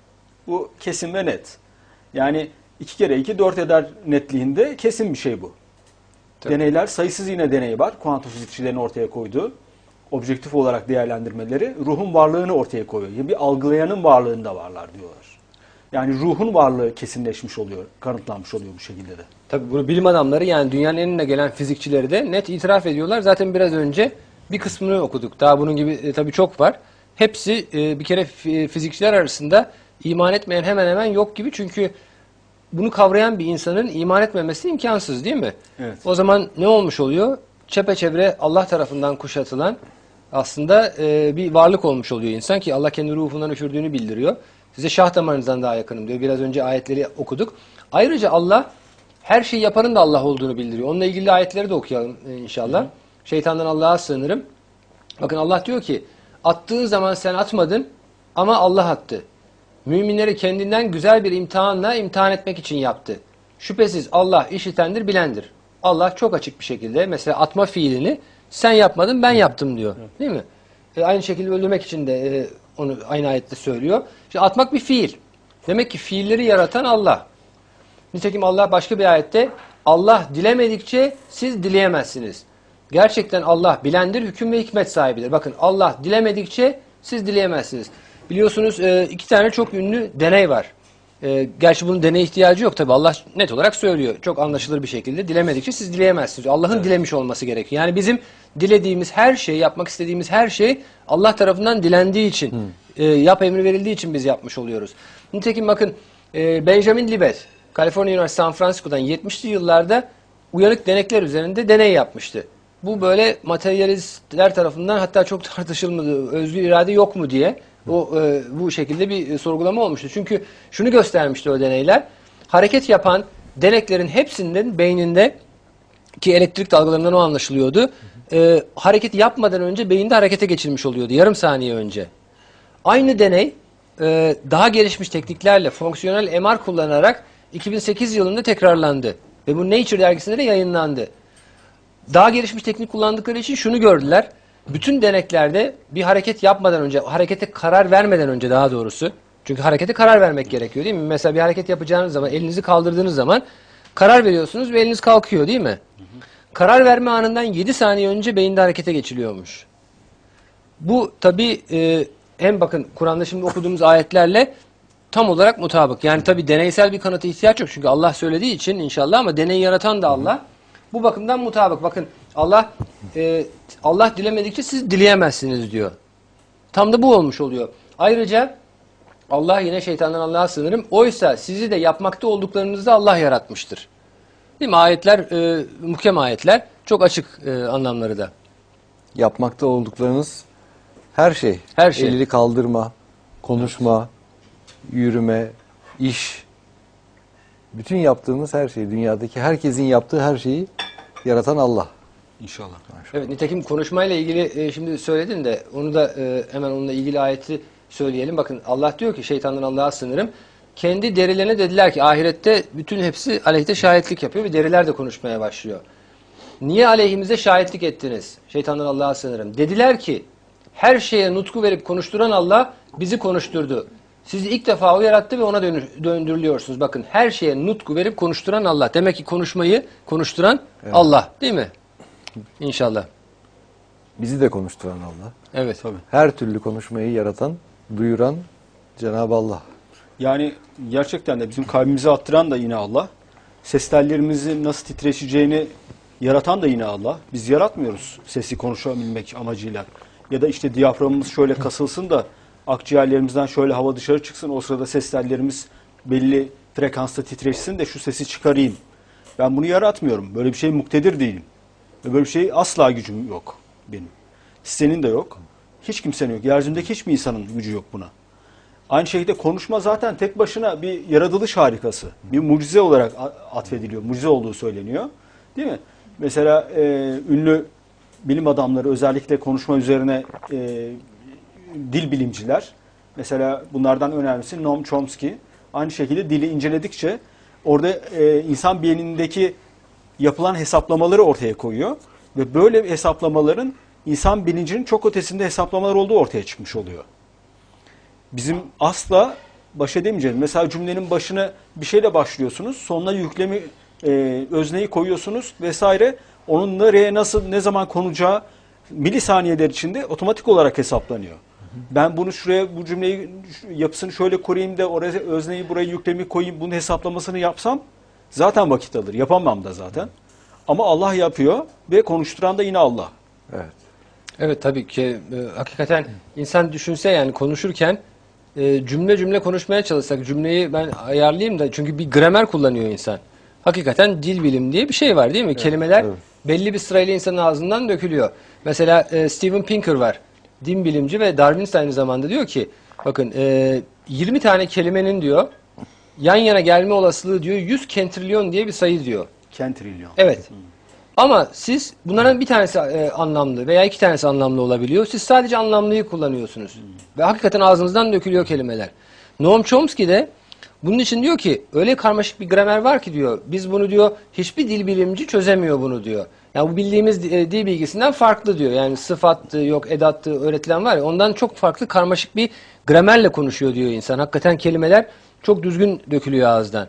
Bu kesin ve net. Yani 2 kere 2 4 eder netliğinde kesin bir şey bu. Tabii. Deneyler, sayısız yine deney var. Kuantum fizikçilerin ortaya koyduğu objektif olarak değerlendirmeleri ruhun varlığını ortaya koyuyor. Yani bir algılayanın varlığında varlar diyorlar. Yani ruhun varlığı kesinleşmiş oluyor, kanıtlanmış oluyor bu şekilde de. Tabii bunu bilim adamları, yani dünyanın en önüne gelen fizikçileri de net itiraf ediyorlar. Zaten biraz önce bir kısmını okuduk. Daha bunun gibi tabii çok var. Hepsi bir kere fizikçiler arasında iman etmeyen hemen hemen yok gibi. Çünkü bunu kavrayan bir insanın iman etmemesi imkansız, değil mi? Evet. O zaman ne olmuş oluyor? Çepeçevre Allah tarafından kuşatılan aslında bir varlık olmuş oluyor insan, ki Allah kendi ruhundan üfürdüğünü bildiriyor. Size şah damarınızdan daha yakınım diyor. Biraz önce ayetleri okuduk. Ayrıca Allah her şeyi yapanın da Allah olduğunu bildiriyor. Onunla ilgili ayetleri de okuyalım inşallah. Şeytandan Allah'a sığınırım. Bakın Allah diyor ki, attığın zaman sen atmadın ama Allah attı. Müminleri kendinden güzel bir imtihanla imtihan etmek için yaptı. Şüphesiz Allah işitendir, bilendir. Allah çok açık bir şekilde mesela atma fiilini sen yapmadın ben yaptım diyor. Değil mi? Aynı şekilde öldürmek için de onu aynı ayette söylüyor. İşte atmak bir fiil. Demek ki fiilleri yaratan Allah. Nitekim Allah başka bir ayette Allah dilemedikçe siz dileyemezsiniz. Gerçekten Allah bilendir, hüküm ve hikmet sahibidir. Bakın Allah dilemedikçe siz dileyemezsiniz. Biliyorsunuz 2 tane çok ünlü deney var. Gerçi bunun deney ihtiyacı yok tabi. Allah net olarak söylüyor. Çok anlaşılır bir şekilde. Dilemedikçe siz dileyemezsiniz. Allah'ın dilemiş olması gerekiyor. Yani bizim dilediğimiz her şey, yapmak istediğimiz her şey Allah tarafından dilendiği için, yap emri verildiği için biz yapmış oluyoruz. Nitekim bakın Benjamin Libet, Kaliforniya Üniversitesi San Francisco'dan 70'li yıllarda uyanık denekler üzerinde deney yapmıştı. Bu böyle materyalistler tarafından hatta çok tartışılmadı. Özgür irade yok mu diye. Bu şekilde bir sorgulama olmuştu. Çünkü şunu göstermişti o deneyler. Hareket yapan deneklerin hepsinin beyninde, ki elektrik dalgalarından o anlaşılıyordu, hareket yapmadan önce beyinde harekete geçilmiş oluyordu. Yarım saniye önce. Aynı deney daha gelişmiş tekniklerle fonksiyonel MR kullanarak 2008 yılında tekrarlandı. Ve bu Nature dergisinde de yayınlandı. Daha gelişmiş teknik kullandıkları için şunu gördüler. Bütün deneklerde bir hareket yapmadan önce, harekete karar vermeden önce daha doğrusu. Çünkü harekete karar vermek gerekiyor değil mi? Mesela bir hareket yapacağınız zaman, elinizi kaldırdığınız zaman karar veriyorsunuz ve eliniz kalkıyor değil mi? Karar verme anından 7 saniye önce beyinde harekete geçiliyormuş. Bu tabi hem bakın Kur'an'da şimdi okuduğumuz ayetlerle tam olarak mutabık. Yani tabi deneysel bir kanıta ihtiyaç yok. Çünkü Allah söylediği için inşallah, ama deneyi yaratan da Allah. Bu bakımdan mutabık. Bakın Allah dilemedikçe siz dileyemezsiniz diyor. Tam da bu olmuş oluyor. Ayrıca Allah, yine şeytandan Allah'a sığınırım, oysa sizi de yapmakta olduklarınızı Allah yaratmıştır. Değil mi? Ayetler, muhkem ayetler. Çok açık anlamları da. Yapmakta olduklarınız her şey. Her şey. Elini kaldırma, konuşma, yürüme, iş. Bütün yaptığımız her şey, dünyadaki herkesin yaptığı her şeyi yaratan Allah. İnşallah. Evet, nitekim konuşmayla ilgili şimdi söyledin de onu da hemen onunla ilgili ayeti söyleyelim. Bakın Allah diyor ki, şeytandan Allah'a sığınırım. Kendi derilerine dediler ki, ahirette bütün hepsi aleyhte şahitlik yapıyor ve deriler de konuşmaya başlıyor. Niye aleyhimize şahitlik ettiniz? Şeytandan Allah'a sığınırım. Dediler ki, her şeye nutku verip konuşturan Allah bizi konuşturdu. Sizi ilk defa o yarattı ve ona döndürülüyorsunuz. Bakın, her şeye nutku verip konuşturan Allah. Demek ki konuşmayı konuşturan Allah, değil mi? İnşallah. Bizi de konuşturan Allah. Evet. Tabii. Her türlü konuşmayı yaratan, duyuran Cenab-ı Allah. Yani gerçekten de bizim kalbimize attıran da yine Allah. Ses tellerimizin nasıl titreşeceğini yaratan da yine Allah. Biz yaratmıyoruz sesi konuşabilmek amacıyla. Ya da işte diyaframımız şöyle kasılsın da akciğerlerimizden şöyle hava dışarı çıksın. O sırada ses tellerimiz belli frekansta titreşsin de şu sesi çıkarayım. Ben bunu yaratmıyorum. Böyle bir şey muktedir değilim. Ve böyle bir şey asla gücüm yok benim. Senin de yok. Hiç kimsenin yok. Yeryüzündeki hiçbir insanın gücü yok buna. Aynı şekilde konuşma zaten tek başına bir yaratılış harikası. Bir mucize olarak atfediliyor. Mucize olduğu söyleniyor. Değil mi? Mesela ünlü bilim adamları özellikle konuşma üzerine dil bilimciler. Mesela bunlardan önemlisi Noam Chomsky. Aynı şekilde dili inceledikçe orada insan beynindeki yapılan hesaplamaları ortaya koyuyor. Ve böyle hesaplamaların insan bilincinin çok ötesinde hesaplamalar olduğu ortaya çıkmış oluyor. Bizim asla baş edemeyeceğiz. Mesela cümlenin başına bir şeyle başlıyorsunuz. Sonuna yüklemi, özneyi koyuyorsunuz vesaire. Onun nereye, nasıl, ne zaman konacağı milisaniyeler içinde otomatik olarak hesaplanıyor. Ben bunu şuraya, bu cümleyi yapısını şöyle koruyayım da oraya özneyi buraya yüklemi koyayım, bunun hesaplamasını yapsam zaten vakit alır. Yapamam da zaten. Ama Allah yapıyor ve konuşturan da yine Allah. Evet. Evet tabii ki hakikaten insan düşünse yani konuşurken cümle cümle konuşmaya çalışsak cümleyi ben ayarlayayım da çünkü bir gramer kullanıyor insan. Hakikaten dil bilim diye bir şey var değil mi? Kelimeler evet. belli bir sırayla insanın ağzından dökülüyor. Mesela Steven Pinker var. Din bilimci ve Darwinist aynı zamanda diyor ki bakın 20 tane kelimenin diyor yan yana gelme olasılığı diyor 100 kentrilyon diye bir sayı diyor. Kentrilyon. Evet. Ama siz bunların bir tanesi anlamlı veya iki tanesi anlamlı olabiliyor. Siz sadece anlamlıyı kullanıyorsunuz. Ve hakikaten ağzınızdan dökülüyor kelimeler. Noam Chomsky de bunun için diyor ki öyle karmaşık bir gramer var ki diyor. Biz bunu diyor hiçbir dil bilimci çözemiyor bunu diyor. Yani bu bildiğimiz dil bilgisinden farklı diyor. Yani sıfattı, yok edattı öğretilen var ya ondan çok farklı karmaşık bir gramerle konuşuyor diyor insan. Hakikaten kelimeler çok düzgün dökülüyor ağızdan.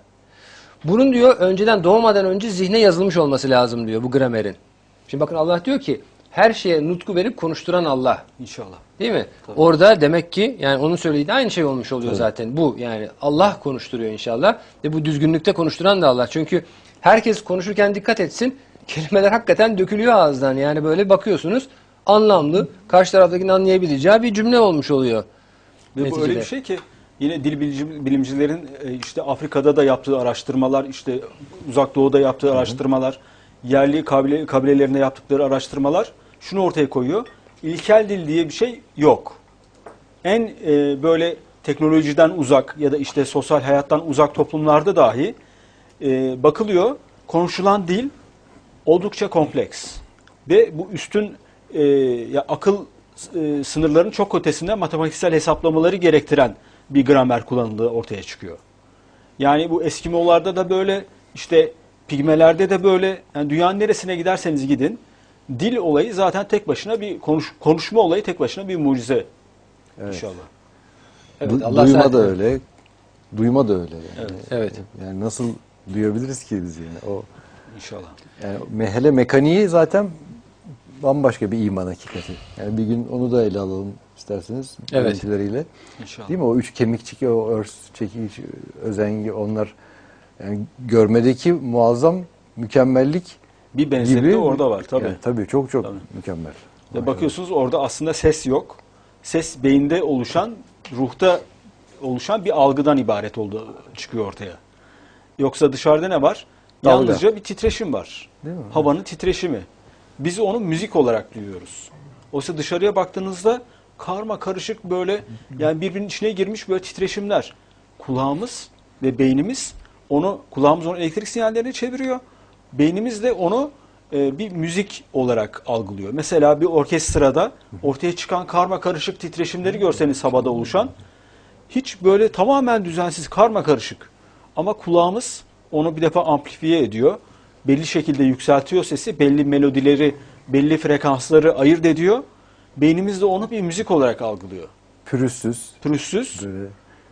Bunun diyor önceden doğmadan önce zihne yazılmış olması lazım diyor bu gramerin. Şimdi bakın Allah diyor ki her şeye nutku verip konuşturan Allah. İnşallah. Değil mi? Tabii. Orada demek ki yani onun söylediği de aynı şey olmuş oluyor zaten. Bu yani Allah konuşturuyor inşallah. Ve bu düzgünlükte konuşturan da Allah. Çünkü herkes konuşurken dikkat etsin. Kelimeler hakikaten dökülüyor ağızdan. Yani böyle bakıyorsunuz anlamlı, karşı taraftakinin anlayabileceği bir cümle olmuş oluyor. Ve bu Neticede. öyle bir şey ki yine dil bilimcilerin işte Afrika'da da yaptığı araştırmalar, işte Uzak Doğu'da yaptığı araştırmalar, yerli kabilelerinde yaptıkları araştırmalar şunu ortaya koyuyor. İlkel dil diye bir şey yok. En böyle teknolojiden uzak ya da işte sosyal hayattan uzak toplumlarda dahi bakılıyor. Konuşulan dil oldukça kompleks. Ve bu üstün akıl sınırlarının çok ötesinde matematiksel hesaplamaları gerektiren bir gramer kullanıldığı ortaya çıkıyor. Yani bu Eskimolarda da böyle, işte Pigmelerde de böyle, yani dünyanın neresine giderseniz gidin, dil olayı zaten tek başına bir konuşma olayı tek başına bir mucize. Evet. İnşallah. Evet, Allah duyma zaten da öyle, duyma da öyle. Yani. Evet. Yani nasıl duyabiliriz ki biz yani o İnşallah. yani hele mekaniği zaten bambaşka bir iman hakikati. Yani bir gün onu da ele alalım isterseniz görüntüleriyle. İnşallah. Değil mi? O üç kemikçik, o örs, çekiç, özengi onlar yani görmedeki muazzam mükemmellik Bir benzeri gibi de orada var tabii. Yani, tabii çok Tabii. mükemmel. Ve bakıyorsunuz orada aslında ses yok. Ses beyinde oluşan, ruhta oluşan bir algıdan ibaret olduğu çıkıyor ortaya. Yoksa dışarıda ne var? Dalga. Yalnızca bir titreşim var. Değil mi? Havanın titreşimi. Biz onu müzik olarak duyuyoruz. Oysa dışarıya baktığınızda karma karışık böyle, yani birbirinin içine girmiş böyle titreşimler. Kulağımız ve beynimiz kulağımız onu elektrik sinyallerini çeviriyor. Beynimiz de onu bir müzik olarak algılıyor. Mesela bir orkestrada ortaya çıkan karma karışık titreşimleri görseniz havada oluşan, hiç böyle tamamen düzensiz karma karışık. Ama kulağımız onu bir defa amplifiye ediyor. Belli şekilde yükseltiyor sesi, belli melodileri, belli frekansları ayırt ediyor. Beynimiz de onu bir müzik olarak algılıyor. Pürüzsüz, Böyle.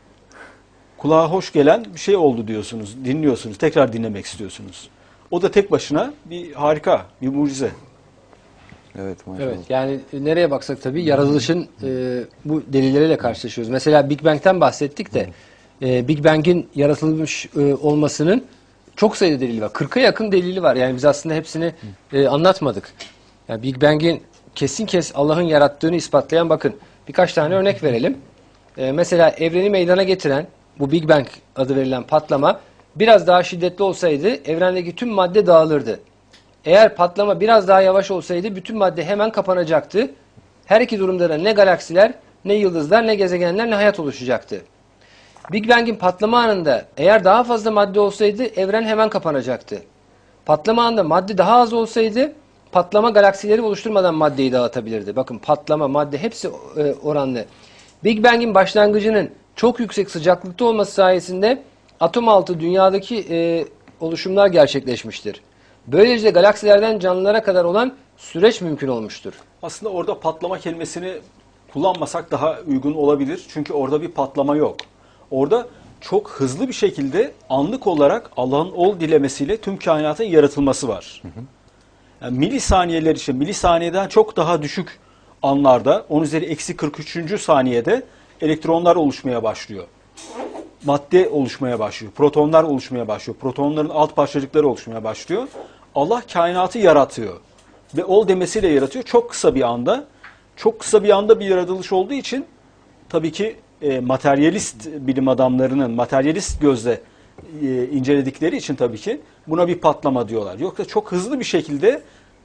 kulağa hoş gelen bir şey oldu diyorsunuz, dinliyorsunuz, tekrar dinlemek istiyorsunuz. O da tek başına bir harika, bir mucize. Evet maşallah. Evet yani nereye baksak tabii yaratılışın bu delilleriyle karşılaşıyoruz. Mesela Big Bang'ten bahsettik de Big Bang'in yaratılmış olmasının çok sayıda delili var. 40'a yakın delili var. Yani biz aslında hepsini anlatmadık. Yani Big Bang'in kesin Allah'ın yarattığını ispatlayan bakın birkaç tane örnek verelim. Mesela evreni meydana getiren bu Big Bang adı verilen patlama biraz daha şiddetli olsaydı evrendeki tüm madde dağılırdı. Eğer patlama biraz daha yavaş olsaydı bütün madde hemen kapanacaktı. Her iki durumda da ne galaksiler, ne yıldızlar, ne gezegenler, ne hayat oluşacaktı. Big Bang'in patlama anında eğer daha fazla madde olsaydı evren hemen kapanacaktı. Patlama anında madde daha az olsaydı patlama galaksileri oluşturmadan maddeyi dağıtabilirdi. Bakın patlama, madde hepsi oranlı. Big Bang'in başlangıcının çok yüksek sıcaklıkta olması sayesinde atom altı dünyadaki oluşumlar gerçekleşmiştir. Böylece galaksilerden canlılara kadar olan süreç mümkün olmuştur. Aslında orada patlama kelimesini kullanmasak daha uygun olabilir. Çünkü orada bir patlama yok. Orada çok hızlı bir şekilde anlık olarak Allah'ın ol dilemesiyle tüm kainatın yaratılması var. Yani milisaniyeler için, milisaniyeden çok daha düşük anlarda, 10 üzeri eksi 43. saniyede elektronlar oluşmaya başlıyor. Madde oluşmaya başlıyor. Protonlar oluşmaya başlıyor. Protonların alt parçacıkları oluşmaya başlıyor. Allah kainatı yaratıyor. Ve ol demesiyle yaratıyor. Çok kısa bir anda. Çok kısa bir anda bir yaratılış olduğu için tabii ki materyalist bilim adamlarının materyalist gözle inceledikleri için tabii ki buna bir patlama diyorlar. Yoksa çok hızlı bir şekilde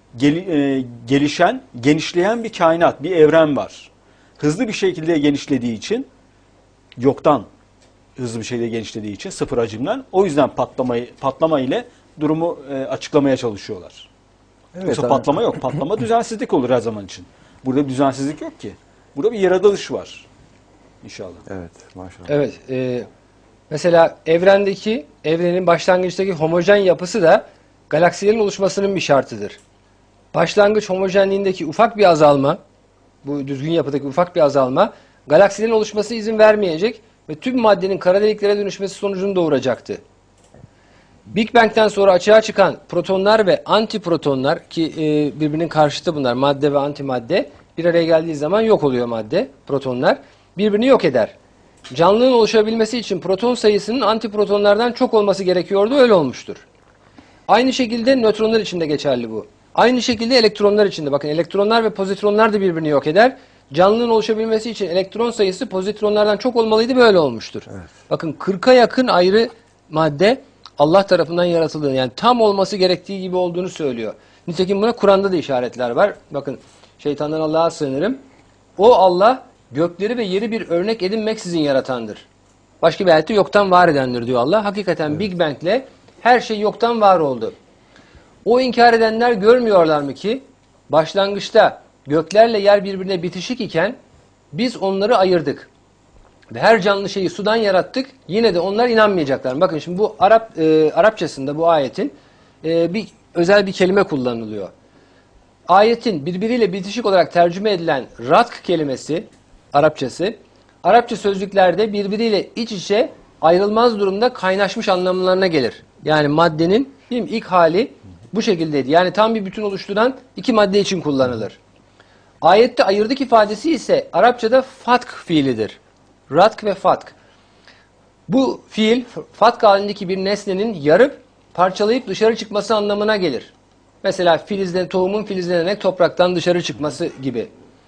gelişen, genişleyen bir kainat, bir evren var. Hızlı bir şekilde genişlediği için, yoktan hızlı bir şekilde genişlediği için sıfır hacimden, o yüzden patlama ile durumu açıklamaya çalışıyorlar. Evet, Yoksa patlama yok. Patlama düzensizlik olur her zaman için. Burada bir düzensizlik yok ki. Burada bir yaratılış var. İnşallah. Evet, maşallah. Evet. Mesela evrenin başlangıçtaki homojen yapısı da galaksilerin oluşmasının bir şartıdır. Başlangıç homojenliğindeki ufak bir azalma, bu düzgün yapıdaki ufak bir azalma, galaksilerin oluşması izin vermeyecek ve tüm maddenin kara deliklere dönüşmesi sonucunu doğuracaktı. Big Bang'den sonra açığa çıkan protonlar ve antiprotonlar ki birbirinin karşıtı bunlar, madde ve antimadde, bir araya geldiği zaman yok oluyor madde, protonlar birbirini yok eder. Canlının oluşabilmesi için proton sayısının antiprotonlardan çok olması gerekiyordu, öyle olmuştur. Aynı şekilde nötronlar için de geçerli bu. Aynı şekilde elektronlar için de. Bakın elektronlar ve pozitronlar da birbirini yok eder. Canlının oluşabilmesi için elektron sayısı pozitronlardan çok olmalıydı, böyle olmuştur. Evet. Bakın 40'a yakın ayrı madde Allah tarafından yaratıldığını, yani tam olması gerektiği gibi olduğunu söylüyor. Nitekim buna Kur'an'da da işaretler var. Bakın şeytandan Allah'a sığınırım. O Allah gökleri ve yeri bir örnek edinmeksizin yaratandır. Başka bir ayette yoktan var edendir diyor Allah. Hakikaten evet. Big Bang'le her şey yoktan var oldu. O inkar edenler görmüyorlar mı ki başlangıçta göklerle yer birbirine bitişik iken biz onları ayırdık. Ve her canlı şeyi sudan yarattık. Yine de onlar inanmayacaklar. Bakın şimdi bu Arapçasında bu ayetin bir özel bir kelime kullanılıyor. Ayetin birbiriyle bitişik olarak tercüme edilen ratk kelimesi, Arapçası, Arapça sözlüklerde birbiriyle iç içe ayrılmaz durumda kaynaşmış anlamlarına gelir. Yani maddenin ilk hali bu şekildeydi. Yani tam bir bütün oluşturan iki madde için kullanılır. Ayette ayırdık ifadesi ise Arapçada fatk fiilidir. Ratk ve fatk. Bu fiil fatk halindeki bir nesnenin yarıp parçalayıp dışarı çıkması anlamına gelir. Mesela tohumun filizlenerek topraktan dışarı çıkması gibi.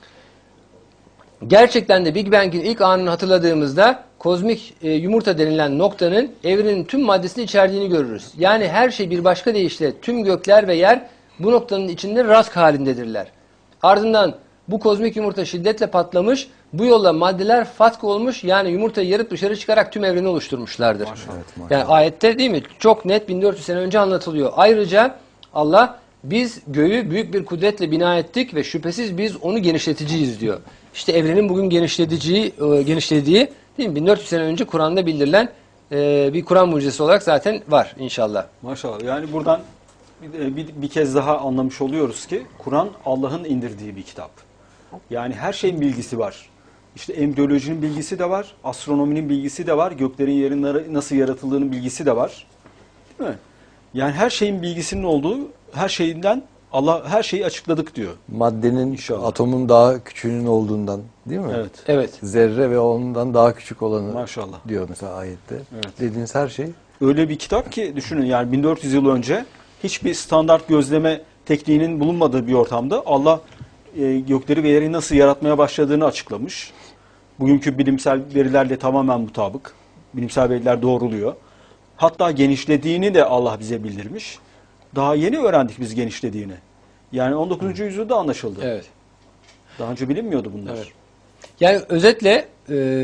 Gerçekten de Big Bang'in ilk anını hatırladığımızda kozmik yumurta denilen noktanın evrenin tüm maddesini içerdiğini görürüz. Yani her şey bir başka deyişle tüm gökler ve yer bu noktanın içinde ratk halindedirler. Ardından bu kozmik yumurta şiddetle patlamış, bu yolla maddeler fatk olmuş, yani yumurtayı yarıp dışarı çıkarak tüm evreni oluşturmuşlardır. Maşallah. Yani ayette değil mi? Çok net 1400 sene önce anlatılıyor. Ayrıca Allah biz göğü büyük bir kudretle bina ettik ve şüphesiz biz onu genişleticiyiz diyor. İşte evrenin bugün genişlediği değil mi? 1400 sene önce Kur'an'da bildirilen bir Kur'an mucizesi olarak zaten var inşallah. Maşallah. Yani buradan bir kez daha anlamış oluyoruz ki Kur'an Allah'ın indirdiği bir kitap. Yani her şeyin bilgisi var. İşte embriyolojinin bilgisi de var, astronominin bilgisi de var, göklerin yerin nasıl yaratıldığının bilgisi de var. Değil mi? Yani her şeyin bilgisinin olduğu, her şeyinden Allah her şeyi açıkladık diyor. Maddenin, İnşallah. atomun daha küçüğünün olduğundan, değil mi? Evet. Evet. Zerre ve ondan daha küçük olanı Maşallah. diyor mesela ayette. Evet. Dediğiniz her şey. Öyle bir kitap ki düşünün, yani 1400 yıl önce hiçbir standart gözleme tekniğinin bulunmadığı bir ortamda Allah gökleri ve yeri nasıl yaratmaya başladığını açıklamış. Bugünkü bilimsel verilerle tamamen mutabık. Bilimsel veriler doğruluyor. Hatta genişlediğini de Allah bize bildirmiş. Daha yeni öğrendik biz genişlediğini. Yani 19. yüzyılda anlaşıldı. Evet. Daha önce bilinmiyordu bunlar. Evet. Yani özetle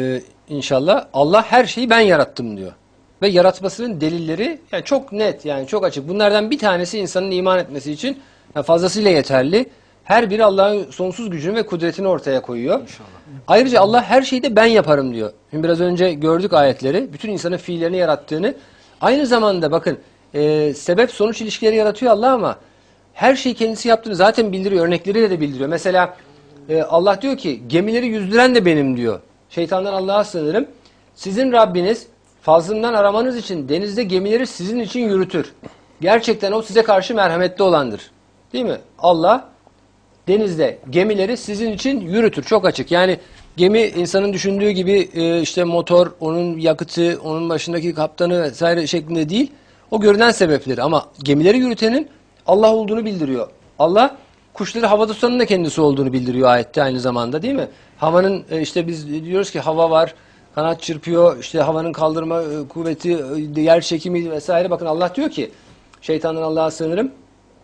inşallah Allah her şeyi ben yarattım diyor. Ve yaratmasının delilleri yani çok net, yani çok açık. Bunlardan bir tanesi insanın iman etmesi için fazlasıyla yeterli. Her biri Allah'ın sonsuz gücünü ve kudretini ortaya koyuyor. İnşallah. Ayrıca Allah her şeyi de ben yaparım diyor. Şimdi biraz önce gördük ayetleri. Bütün insanın fiillerini yarattığını. Aynı zamanda bakın sebep sonuç ilişkileri yaratıyor Allah ama her şeyi kendisi yaptığını zaten bildiriyor. Örnekleriyle de bildiriyor. Mesela Allah diyor ki gemileri yüzdüren de benim diyor. Şeytandan Allah'a sığınırım. Sizin Rabbiniz fazlından aramanız için denizde gemileri sizin için yürütür. Gerçekten o size karşı merhametli olandır. Değil mi? Allah denizde gemileri sizin için yürütür. Çok açık. Yani gemi insanın düşündüğü gibi işte motor, onun yakıtı, onun başındaki kaptanı vesaire şeklinde değil. O görünen sebepleri. Ama gemileri yürütenin Allah olduğunu bildiriyor. Allah kuşları havada tutanın da kendisi olduğunu bildiriyor ayette aynı zamanda, değil mi? Havanın işte biz diyoruz ki hava var, kanat çırpıyor, işte havanın kaldırma kuvveti, yer çekimi vesaire. Bakın Allah diyor ki, şeytandan Allah'a sığınırım.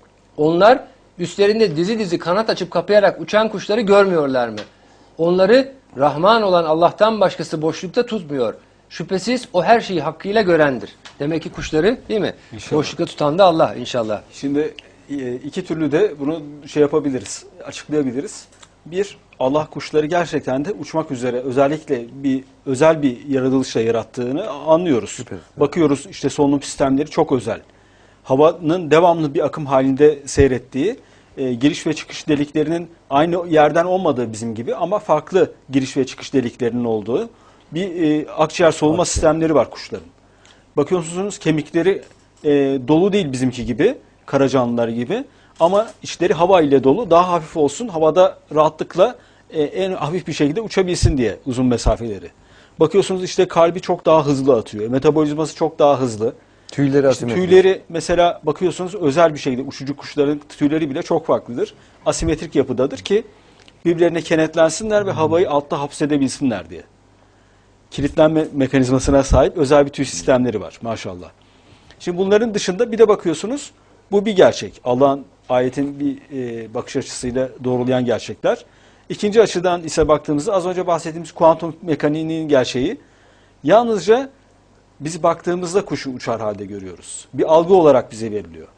Onlar üstlerinde dizi dizi kanat açıp kapayarak uçan kuşları görmüyorlar mı? Onları Rahman olan Allah'tan başkası boşlukta tutmuyor. Şüphesiz o her şeyi hakkıyla görendir. Demek ki kuşları, değil mi? İnşallah. Boşlukta tutan da Allah inşallah. Şimdi iki türlü de bunu şey yapabiliriz, açıklayabiliriz. Bir, Allah kuşları gerçekten de uçmak üzere özellikle özel bir yaratılışla yarattığını anlıyoruz. Süper. Bakıyoruz işte solunum sistemleri çok özel. Havanın devamlı bir akım halinde seyrettiği, giriş ve çıkış deliklerinin aynı yerden olmadığı bizim gibi ama farklı giriş ve çıkış deliklerinin olduğu bir akciğer solunma sistemleri var kuşların. Bakıyorsunuz kemikleri dolu değil bizimki gibi, kara canlılar gibi ama içleri hava ile dolu, daha hafif olsun, havada rahatlıkla en hafif bir şekilde uçabilsin diye uzun mesafeleri. Bakıyorsunuz işte kalbi çok daha hızlı atıyor, metabolizması çok daha hızlı. Tüyleri İşte asimetrik. tüyleri mesela bakıyorsunuz özel bir şekilde uçucu kuşların tüyleri bile çok farklıdır. Asimetrik yapıdadır ki birbirlerine kenetlensinler ve havayı altta hapsedebilsinler diye. Kilitlenme mekanizmasına sahip özel bir tüy sistemleri var maşallah. Şimdi bunların dışında bir de bakıyorsunuz bu bir gerçek. Allah'ın ayetin bir bakış açısıyla doğrulayan gerçekler. İkinci açıdan ise baktığımızda az önce bahsettiğimiz kuantum mekaniğinin gerçeği yalnızca biz baktığımızda kuşu uçar halde görüyoruz. Bir algı olarak bize veriliyor.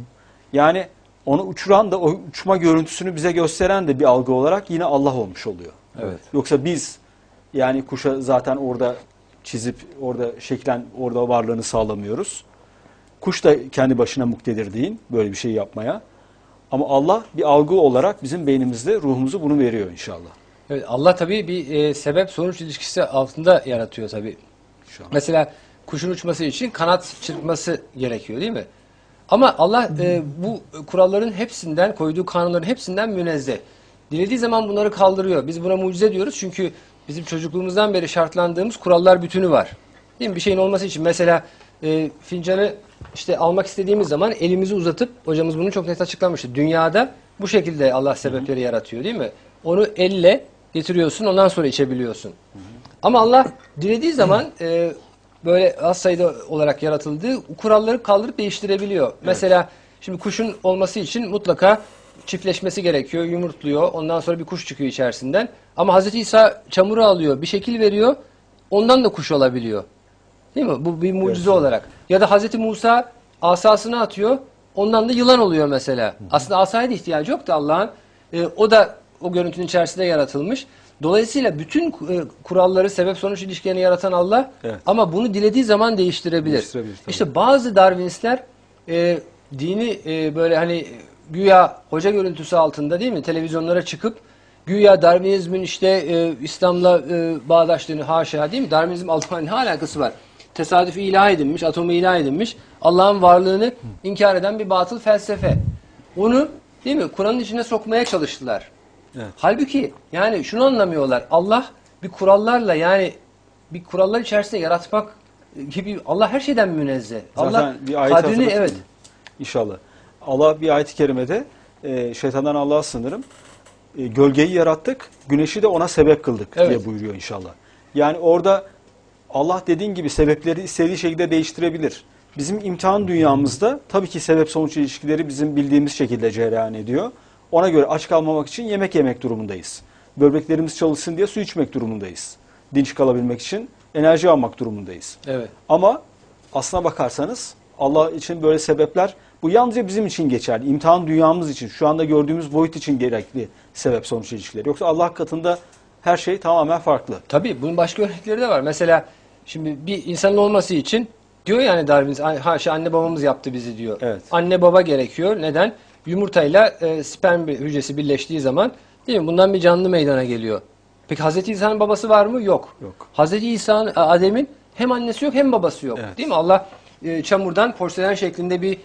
Yani onu uçuran da o uçma görüntüsünü bize gösteren de bir algı olarak yine Allah olmuş oluyor. Evet. Yoksa biz yani kuşa zaten orada çizip orada şeklen orada varlığını sağlamıyoruz. Kuş da kendi başına muktedir değil böyle bir şey yapmaya. Ama Allah bir algı olarak bizim beynimizde ruhumuzu bunu veriyor inşallah. Evet, Allah tabii bir sebep sonuç ilişkisi altında yaratıyor tabii. İnşallah. Mesela kuşun uçması için kanat çırpması gerekiyor, değil mi? Ama Allah bu kuralların hepsinden, koyduğu kanunların hepsinden münezzeh. Dilediği zaman bunları kaldırıyor. Biz buna mucize diyoruz çünkü bizim çocukluğumuzdan beri şartlandığımız kurallar bütünü var. Değil mi? Bir şeyin olması için mesela fincanı işte almak istediğimiz zaman elimizi uzatıp, hocamız bunu çok net açıklamıştı. Dünyada bu şekilde Allah sebepleri yaratıyor, değil mi? Onu elle getiriyorsun, ondan sonra içebiliyorsun. Ama Allah dilediği zaman böyle az sayıda olarak yaratıldığı kuralları kaldırıp değiştirebiliyor. Evet. Mesela şimdi kuşun olması için mutlaka çiftleşmesi gerekiyor, yumurtluyor. Ondan sonra bir kuş çıkıyor içerisinden. Ama Hazreti İsa çamuru alıyor, bir şekil veriyor. Ondan da kuş olabiliyor. Değil mi? Bu bir mucize olarak. Ya da Hazreti Musa asasını atıyor. Ondan da yılan oluyor mesela. Aslında asaya da ihtiyacı yok da Allah'ın. O da o görüntünün içerisinde yaratılmış. Dolayısıyla bütün kuralları, sebep sonuç ilişkilerini yaratan Allah, evet. Ama bunu dilediği zaman değiştirebilir. İşte bazı Darwinistler dini böyle hani güya hoca görüntüsü altında, değil mi? Televizyonlara çıkıp güya Darwinizmin işte İslam'la bağdaştığını, haşa, değil mi? Darwinizm Allah'la ne alakası var? Tesadüfi ilah edinmiş, atomu ilah edinmiş. Allah'ın varlığını inkar eden bir batıl felsefe. Onu, değil mi, Kur'an'ın içine sokmaya çalıştılar. Evet. Halbuki yani şunu anlamıyorlar. Allah bir kurallarla, yani bir kurallar içerisinde yaratmak gibi, Allah her şeyden münezzeh. Zaten Allah bir ayet kadrini, evet. İnşallah. Allah bir ayet-i kerimede şeytandan Allah'a sığınırım. Gölgeyi yarattık, güneşi de ona sebep kıldık, evet, diye buyuruyor inşallah. Yani orada Allah dediğin gibi sebepleri istediği şekilde değiştirebilir. Bizim imtihan dünyamızda tabii ki sebep sonuç ilişkileri bizim bildiğimiz şekilde cereyan ediyor. Ona göre aç kalmamak için yemek yemek durumundayız. Böbreklerimiz çalışsın diye su içmek durumundayız. dinç kalabilmek için enerji almak durumundayız. Evet. Ama aslına bakarsanız Allah için böyle sebepler, bu yalnızca bizim için geçerli. İmtihan dünyamız için, şu anda gördüğümüz boyut için gerekli sebep sonuç ilişkileri. Yoksa Allah katında her şey tamamen farklı. Tabii bunun başka örnekleri de var. Mesela şimdi bir insanın olması için diyor yani Darwin, anne babamız yaptı bizi diyor. Evet. Anne baba gerekiyor. Neden? Yumurtayla sperm hücresi birleştiği zaman, değil mi? Bundan bir canlı meydana geliyor. Peki Hazreti İsa'nın babası var mı? Yok. Yok. Hazreti İsa'nın, Adem'in hem annesi yok hem babası yok. Evet. Değil mi? Allah çamurdan porselen şeklinde bir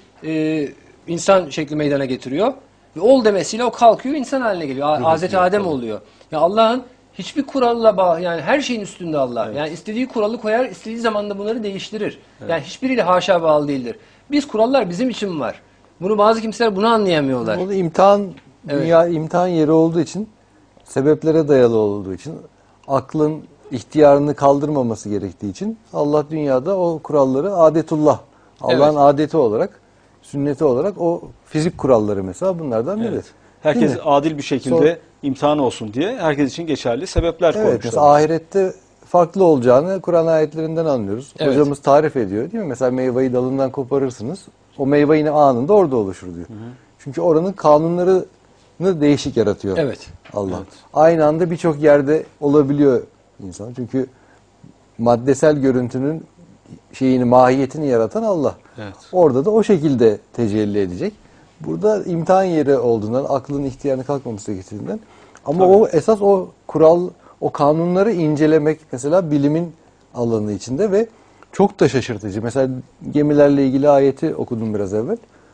insan şekli meydana getiriyor. Ve ol demesiyle o kalkıyor, insan haline geliyor. Hazreti Adem oluyor. Ya Allah'ın hiçbir kuralla yani her şeyin üstünde Allah. Evet. Yani istediği kuralı koyar, istediği zamanda bunları değiştirir. Yani hiçbiriyle haşa bağlı değildir. Biz kurallar bizim için var. Bunu bazı kimseler bunu anlayamıyorlar. O da imtihan, Evet. dünya imtihan yeri olduğu için, sebeplere dayalı olduğu için, aklın ihtiyarını kaldırmaması gerektiği için Allah dünyada o kuralları adetullah, Allah'ın Evet. adeti olarak, sünneti olarak o fizik kuralları mesela bunlardan biri. Evet. Değil Herkes mi? adil bir şekilde imtihan olsun diye herkes için geçerli sebepler Evet, koymuşlar. mesela ahirette farklı olacağını Kur'an ayetlerinden anlıyoruz. Evet. Hocamız tarif ediyor değil mi? Mesela meyveyi dalından koparırsınız. O meyve yine anında orada oluşur diyor. Çünkü oranın kanunlarını değişik yaratıyor Evet. Allah. Evet. Aynı anda birçok yerde olabiliyor insan. Çünkü maddesel görüntünün mahiyetini yaratan Allah. Evet. Orada da o şekilde tecelli edecek. Burada imtihan yeri olduğundan, aklın ihtiyarını kalkmaması gerektiğinden. Ama Tabii. o esas o kural, o kanunları incelemek mesela bilimin alanı içinde ve çok da şaşırtıcı. Mesela gemilerle ilgili ayeti okudum biraz evvel.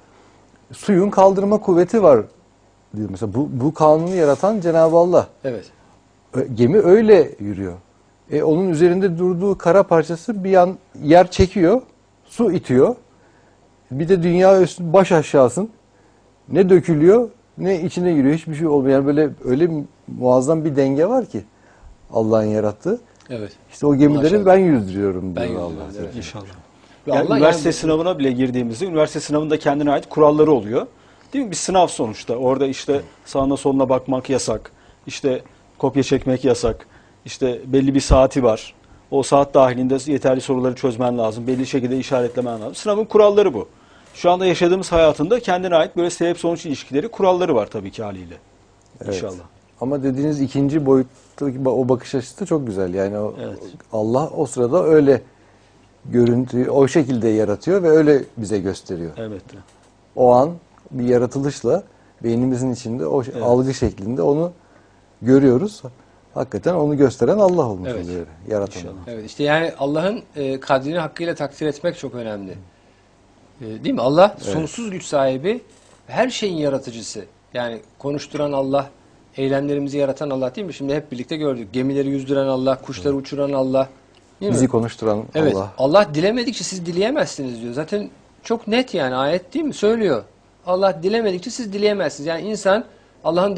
Suyun kaldırma kuvveti var diyor. Mesela bu kanunu yaratan Cenab-ı Allah. Evet. Gemi öyle yürüyor. Onun üzerinde durduğu kara parçası bir an yer çekiyor, su itiyor. Bir de dünya baş aşağısın. Ne dökülüyor, ne içine giriyor. Hiçbir şey olmuyor. Yani böyle öyle muazzam bir denge var ki Allah'ın yarattığı. Evet. İşte o gemileri Maşallah. ben yüzdürüyorum Ben diyor yüzdürüyorum, Allah. evet. İnşallah. Ve Yani Allah üniversite yani- sınavına bile girdiğimizde, üniversite sınavında kendine ait kuralları oluyor. Değil mi? Bir sınav sonuçta. Orada işte sağına soluna bakmak yasak. İşte kopya çekmek yasak. İşte belli bir saati var. O saat dahilinde yeterli soruları çözmen lazım. Belli şekilde işaretlemen lazım. Sınavın kuralları bu. Şu anda yaşadığımız hayatında kendine ait böyle sebep sonuç ilişkileri, kuralları var tabii ki haliyle. Evet. İnşallah. Ama dediğiniz ikinci boyuttaki o bakış açısı da çok güzel. Yani Evet. Allah o sırada öyle görüntüyü o şekilde yaratıyor ve öyle bize gösteriyor. Elbette. O an bir yaratılışla beynimizin içinde o algı şeklinde onu görüyoruz. Hakikaten onu gösteren Allah olmuş Evet. oluyor. Yaratan. İnşallah. Evet, işte yani Allah'ın kadrini hakkıyla takdir etmek çok önemli. Değil mi? Allah sonsuz güç sahibi, her şeyin yaratıcısı. Yani konuşturan Allah, eylemlerimizi yaratan Allah, değil mi? Şimdi hep birlikte gördük. Gemileri yüzdüren Allah, kuşları uçuran Allah. Değil mi? Bizi konuşturan Evet. Allah. Allah dilemedikçe siz dileyemezsiniz diyor. Zaten çok net yani ayet, değil mi? Söylüyor. Allah dilemedikçe siz dileyemezsiniz. Yani insan Allah'ın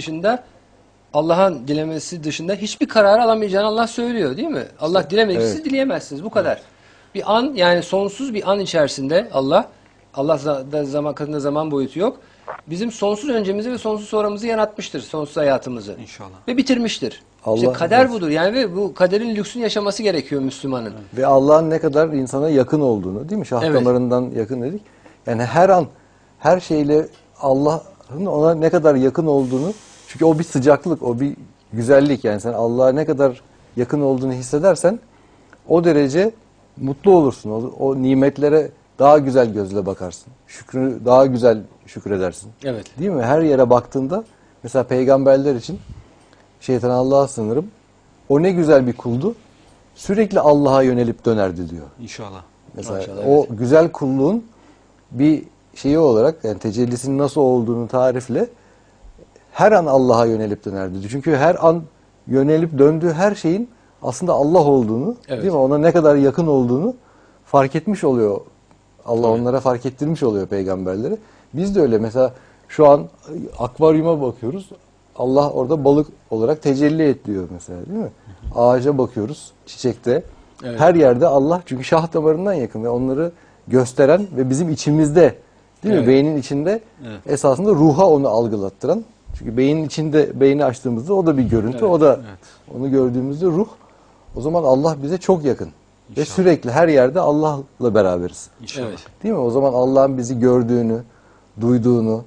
dilemesi dışında hiçbir karar alamayacağını Allah söylüyor, değil mi? Allah dilemedikçe Evet. siz dileyemezsiniz. Bu kadar. Bir an, yani sonsuz bir an içerisinde Allah da zaman katında zaman boyutu yok. Bizim sonsuz öncemizi ve sonsuz sonramızı yaratmıştır. Sonsuz hayatımızı. İnşallah. Ve bitirmiştir. Allah- işte kader evet. budur. Yani ve bu kaderin lüksünü yaşaması gerekiyor Müslümanın. Ve Allah'ın ne kadar insana yakın olduğunu, değil mi? Şah Evet. damarından yakın dedik. Yani her an, her şeyle Allah'ın ona ne kadar yakın olduğunu, çünkü o bir sıcaklık, o bir güzellik. Yani sen Allah'a ne kadar yakın olduğunu hissedersen o derece mutlu olursun. O nimetlere daha güzel gözle bakarsın. Şükrü daha güzel şükredersin. Evet. Değil mi? Her yere baktığında mesela peygamberler için şeytan Allah'a sınırım. O ne güzel bir kuldu. Sürekli Allah'a yönelip dönerdi diyor. İnşallah. Mesela Maşallah, o güzel kulluğun bir şeyi olarak, yani tecellisinin nasıl olduğunu tarifle her an Allah'a yönelip dönerdi diyor. Çünkü her an yönelip döndüğü her şeyin aslında Allah olduğunu, Evet. değil mi? Ona ne kadar yakın olduğunu fark etmiş oluyor. Allah onlara fark ettirmiş oluyor peygamberleri. Biz de öyle. Mesela şu an akvaryuma bakıyoruz. Allah orada balık olarak tecelli et diyor mesela, değil mi? Ağaca bakıyoruz, çiçekte. Evet. Her yerde Allah, çünkü şah damarından yakın ve onları gösteren ve bizim içimizde, değil Evet. mi? Beynin içinde Evet. esasında ruha onu algılattıran. Çünkü beynin içinde, beyni açtığımızda o da bir görüntü. Evet. O da Evet. onu gördüğümüzde ruh O zaman Allah bize çok yakın. Ve İnşallah. sürekli her yerde Allah'la beraberiz. İnşallah. Evet. Değil mi? O zaman Allah'ın bizi gördüğünü, duyduğunu,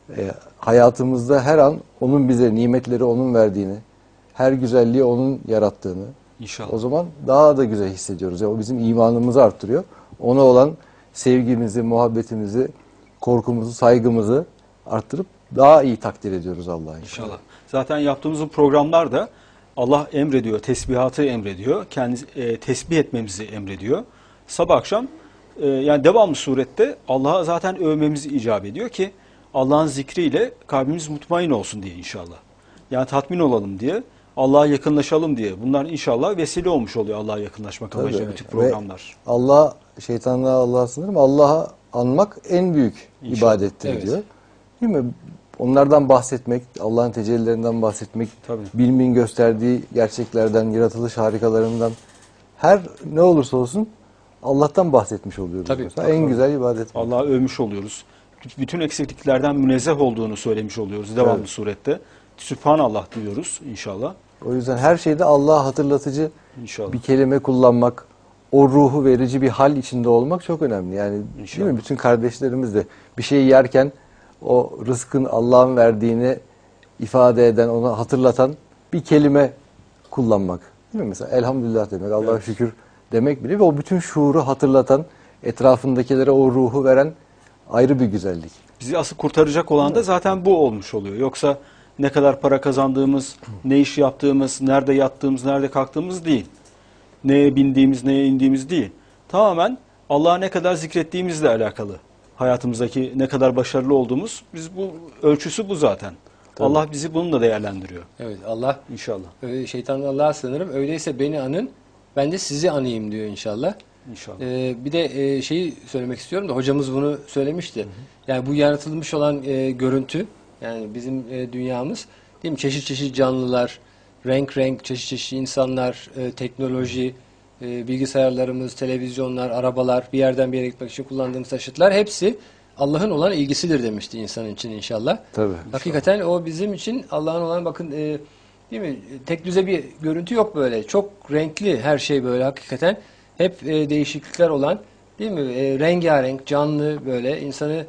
hayatımızda her an onun bize nimetleri onun verdiğini, her güzelliği onun yarattığını, İnşallah. o zaman daha da güzel hissediyoruz. Yani o bizim imanımızı arttırıyor. Ona olan sevgimizi, muhabbetimizi, korkumuzu, saygımızı arttırıp daha iyi takdir ediyoruz Allah'ı. İnşallah. Zaten yaptığımız bu programlarda Allah emrediyor, tesbihatı emrediyor, kendisi tesbih etmemizi emrediyor. Sabah akşam yani devamlı surette Allah'a zaten övmemizi icap ediyor ki Allah'ın zikriyle kalbimiz mutmain olsun diye inşallah. Yani tatmin olalım diye, Allah'a yakınlaşalım diye. Bunlar inşallah vesile olmuş oluyor Allah'a yakınlaşmak amacıyla bu tip programlar. Ve Allah, şeytanlığa Allah'a sınırım. Allah'a anmak en büyük İnşallah. ibadettir Evet. diyor. Değil mi? Onlardan bahsetmek, Allah'ın tecellilerinden bahsetmek, Tabii. bilmin gösterdiği gerçeklerden, yaratılış harikalarından, her ne olursa olsun Allah'tan bahsetmiş oluyoruz. Tabii, Mesela. En güzel ibadet. Allah'a övmüş oluyoruz. Bütün eksikliklerden münezzeh olduğunu söylemiş oluyoruz devamlı Evet. surette. Sübhanallah diyoruz inşallah. O yüzden her şeyde Allah'a hatırlatıcı İnşallah. bir kelime kullanmak, o ruhu verici bir hal içinde olmak çok önemli. Yani İnşallah. değil mi? Bütün kardeşlerimiz de bir şey yerken o rızkın Allah'ın verdiğini ifade eden, ona hatırlatan bir kelime kullanmak. Değil mi? Mesela elhamdülillah demek, Allah'a Evet. şükür demek bile ve o bütün şuuru hatırlatan, etrafındakilere o ruhu veren ayrı bir güzellik. Bizi asıl kurtaracak olan da zaten bu olmuş oluyor. Yoksa ne kadar para kazandığımız, ne iş yaptığımız, nerede yattığımız, nerede kalktığımız değil. Neye bindiğimiz, neye indiğimiz değil. Tamamen Allah'a ne kadar zikrettiğimizle alakalı. Hayatımızdaki ne kadar başarılı olduğumuz, biz bu ölçüsü bu zaten. Tabii. Allah bizi bununla değerlendiriyor Evet, Allah inşallah. şeytandan Allah'a sığınırım. Öyleyse beni anın, ben de sizi anayım diyor inşallah. İnşallah. Bir de şeyi söylemek istiyorum da hocamız bunu söylemişti. Yani bu yaratılmış olan görüntü, yani bizim dünyamız, değil mi? Çeşit çeşit canlılar, renk renk, çeşit çeşit insanlar, teknoloji, bilgisayarlarımız, televizyonlar, arabalar, bir yerden bir yere gitmek için kullandığımız taşıtlar hepsi Allah'ın olan ilgisidir demişti insan için inşallah. Tabii. Hakikaten o bizim için Allah'ın olan, bakın değil mi? Tek düze bir görüntü yok böyle. Çok renkli her şey böyle hakikaten. Hep değişiklikler olan, değil mi? Rengarenk, canlı böyle insanı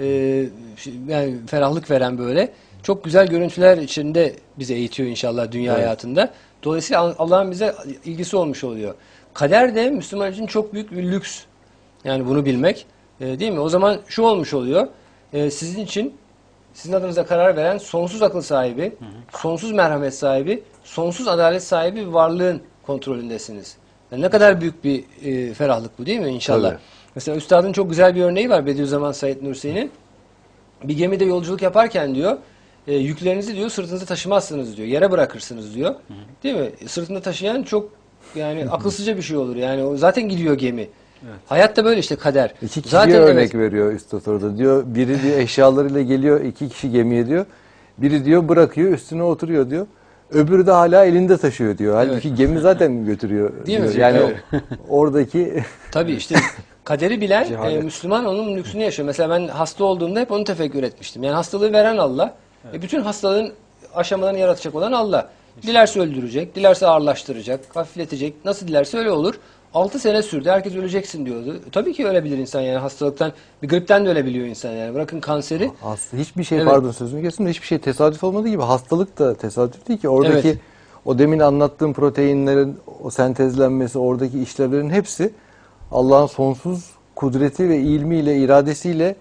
yani ferahlık veren böyle. Çok güzel görüntüler içinde bize eğitiyor inşallah dünya Evet. hayatında. Dolayısıyla Allah'ın bize ilgisi olmuş oluyor. Kader de Müslüman için çok büyük bir lüks. Yani bunu bilmek. Değil mi? O zaman şu olmuş oluyor. Sizin için, sizin adınıza karar veren sonsuz akıl sahibi, sonsuz merhamet sahibi, sonsuz adalet sahibi bir varlığın kontrolündesiniz. Yani ne kadar büyük bir ferahlık bu, değil mi inşallah? Tabii. Mesela Üstad'ın çok güzel bir örneği var Bediüzzaman Said Nursi'nin. Bir gemide yolculuk yaparken diyor, yüklerinizi diyor sırtınızda taşımazsınız diyor. Yere bırakırsınız diyor. Değil mi? Sırtında taşıyan çok yani akılsızca bir şey olur. Yani o zaten gidiyor gemi. Hayat da böyle işte, kader. İki kişiye Zaten örnek veriyor Üstad orada. Diyor, biri diyor eşyalarıyla geliyor, iki kişi gemiye diyor. Biri diyor bırakıyor, üstüne oturuyor diyor. Öbürü de hala elinde taşıyor diyor. Halbuki gemi zaten götürüyor. Değil mi? diyor. Yani Evet. oradaki Tabii işte kaderi bilen Cehalet. Müslüman onun lüksünü yaşıyor. Mesela ben hasta olduğumda hep onu tefekkür etmiştim. Yani hastalığı veren Allah. Bütün hastalığın aşamalarını yaratacak olan Allah. Dilerse öldürecek, dilerse ağırlaştıracak, hafifletecek. Nasıl dilerse öyle olur. 6 sene sürdü. Herkes öleceksin diyordu. Tabii ki ölebilir insan yani hastalıktan. Bir gripten de ölebiliyor insan yani. Bırakın kanseri. hiçbir şey, Evet. pardon sözünü kesin de, hiçbir şey tesadüf olmadığı gibi hastalık da tesadüf değil ki. Oradaki Evet. o demin anlattığım proteinlerin o sentezlenmesi, oradaki işlevlerin hepsi Allah'ın sonsuz kudreti ve ilmiyle, iradesiyle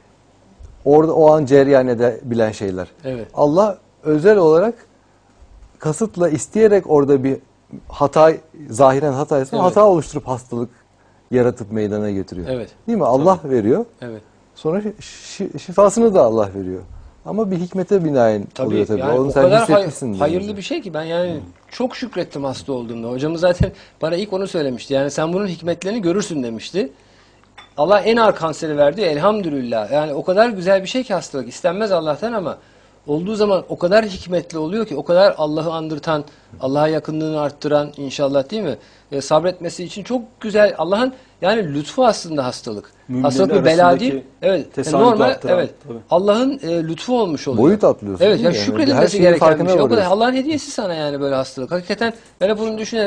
orada o an cereyan edebilen şeyler. Evet. Allah özel olarak kasıtla, isteyerek orada bir hata, zahiren hataysa Evet. hata oluşturup hastalık yaratıp meydana getiriyor. Evet. Değil mi? Allah veriyor. Evet. Sonra şifasını da Allah veriyor. Ama bir hikmete binaen oluyor tabii. Yani Onu o sen kadar hissetmişsin. hayırlı bir şey ki ben yani çok şükrettim hasta olduğumda. Hocamız zaten bana ilk onu söylemişti. Yani sen bunun hikmetlerini görürsün demişti. Allah en ağır kanseri verdi elhamdülillah. Yani o kadar güzel bir şey ki hastalık. İstenmez Allah'tan ama olduğu zaman o kadar hikmetli oluyor ki, o kadar Allah'ı andırtan, Allah'a yakınlığını arttıran inşallah, değil mi? Sabretmesi için çok güzel Allah'ın yani lütfu aslında hastalık. Müminlerin Hastalık bir bela arasındaki değil. Evet. tesanüt Normal, arttıran, evet. tabii. Allah'ın lütfu olmuş oluyor. Boyut atlıyorsun, Evet, değil ya mi? Yani her şükredilmesi şeyin gereken bir farkına şey. O kadar varıyorsun. Allah'ın hediyesi sana yani böyle hastalık. Hakikaten ben hep bunu düşünerek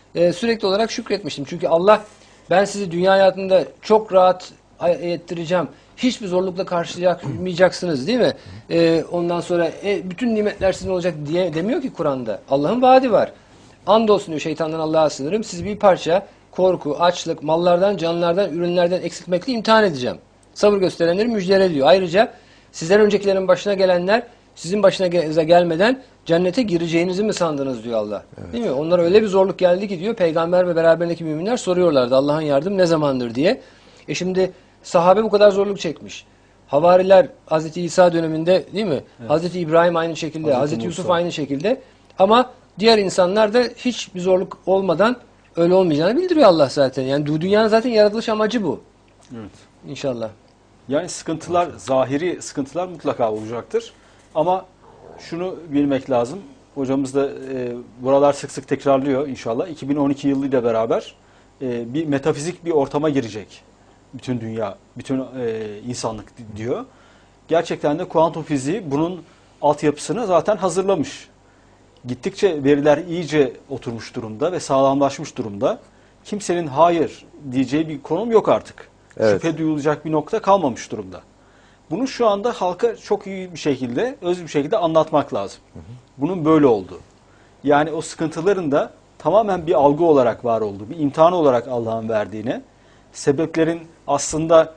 sürekli olarak şükretmiştim. Çünkü Allah ben sizi dünya hayatında çok rahat ettireceğim. Hiçbir zorlukla karşılayamayacaksınız değil mi? Ondan sonra bütün nimetler sizin olacak diye demiyor ki Kur'an'da. Allah'ın vaadi var. Andolsun diyor şeytandan Allah'a sığınırım. Sizi bir parça korku, açlık, mallardan, canlardan, ürünlerden eksiltmekle imtihan edeceğim. Sabır gösterenleri müjdele diyor. Ayrıca sizden öncekilerin başına gelenler sizin başına gelmeden cennete gireceğinizi mi sandınız diyor Allah. Evet. Değil mi? Onlara öyle bir zorluk geldi ki diyor peygamber ve beraberindeki müminler soruyorlardı Allah'ın yardım ne zamandır diye. Şimdi sahabe bu kadar zorluk çekmiş. Havariler Hazreti İsa döneminde değil mi? Evet. Hazreti İbrahim aynı şekilde, Hazreti Yusuf aynı şekilde. Ama diğer insanlar da hiçbir zorluk olmadan öyle olmayacağını bildiriyor Allah zaten. Yani dünyanın zaten yaratılış amacı bu. Evet. İnşallah. Yani sıkıntılar, zahiri sıkıntılar mutlaka olacaktır. Ama şunu bilmek lazım. Hocamız da buralar sık sık tekrarlıyor inşallah. 2012 yılıyla beraber bir metafizik bir ortama girecek. Bütün dünya, bütün insanlık diyor. Gerçekten de kuantum fiziği bunun altyapısını zaten hazırlamış. Gittikçe veriler iyice oturmuş durumda ve sağlamlaşmış durumda. Kimsenin hayır diyeceği bir konum yok artık. Evet. Şüphe duyulacak bir nokta kalmamış durumda. Bunu şu anda halka çok iyi bir şekilde, öz bir şekilde anlatmak lazım. Bunun böyle olduğu. Yani o sıkıntıların da tamamen bir algı olarak var olduğu, bir imtihan olarak Allah'ın verdiğini, sebeplerin aslında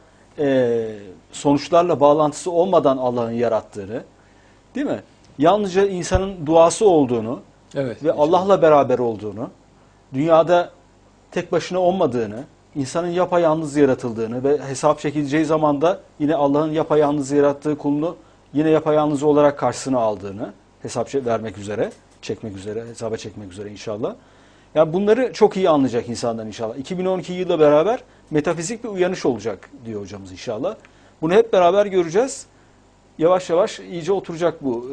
sonuçlarla bağlantısı olmadan Allah'ın yarattığını, değil mi? Yalnızca insanın duası olduğunu ve Allah'la beraber olduğunu, dünyada tek başına olmadığını, insanın yapayalnız yaratıldığını ve hesap çekileceği zaman da yine Allah'ın yapayalnız yarattığı kulunu yine yapayalnız olarak karşısına aldığını hesap vermek üzere, çekmek üzere, hesaba çekmek üzere inşallah. Yani bunları çok iyi anlayacak insanlar inşallah. 2012 yılla beraber metafizik bir uyanış olacak diyor hocamız inşallah. Bunu hep beraber göreceğiz. Yavaş yavaş iyice oturacak bu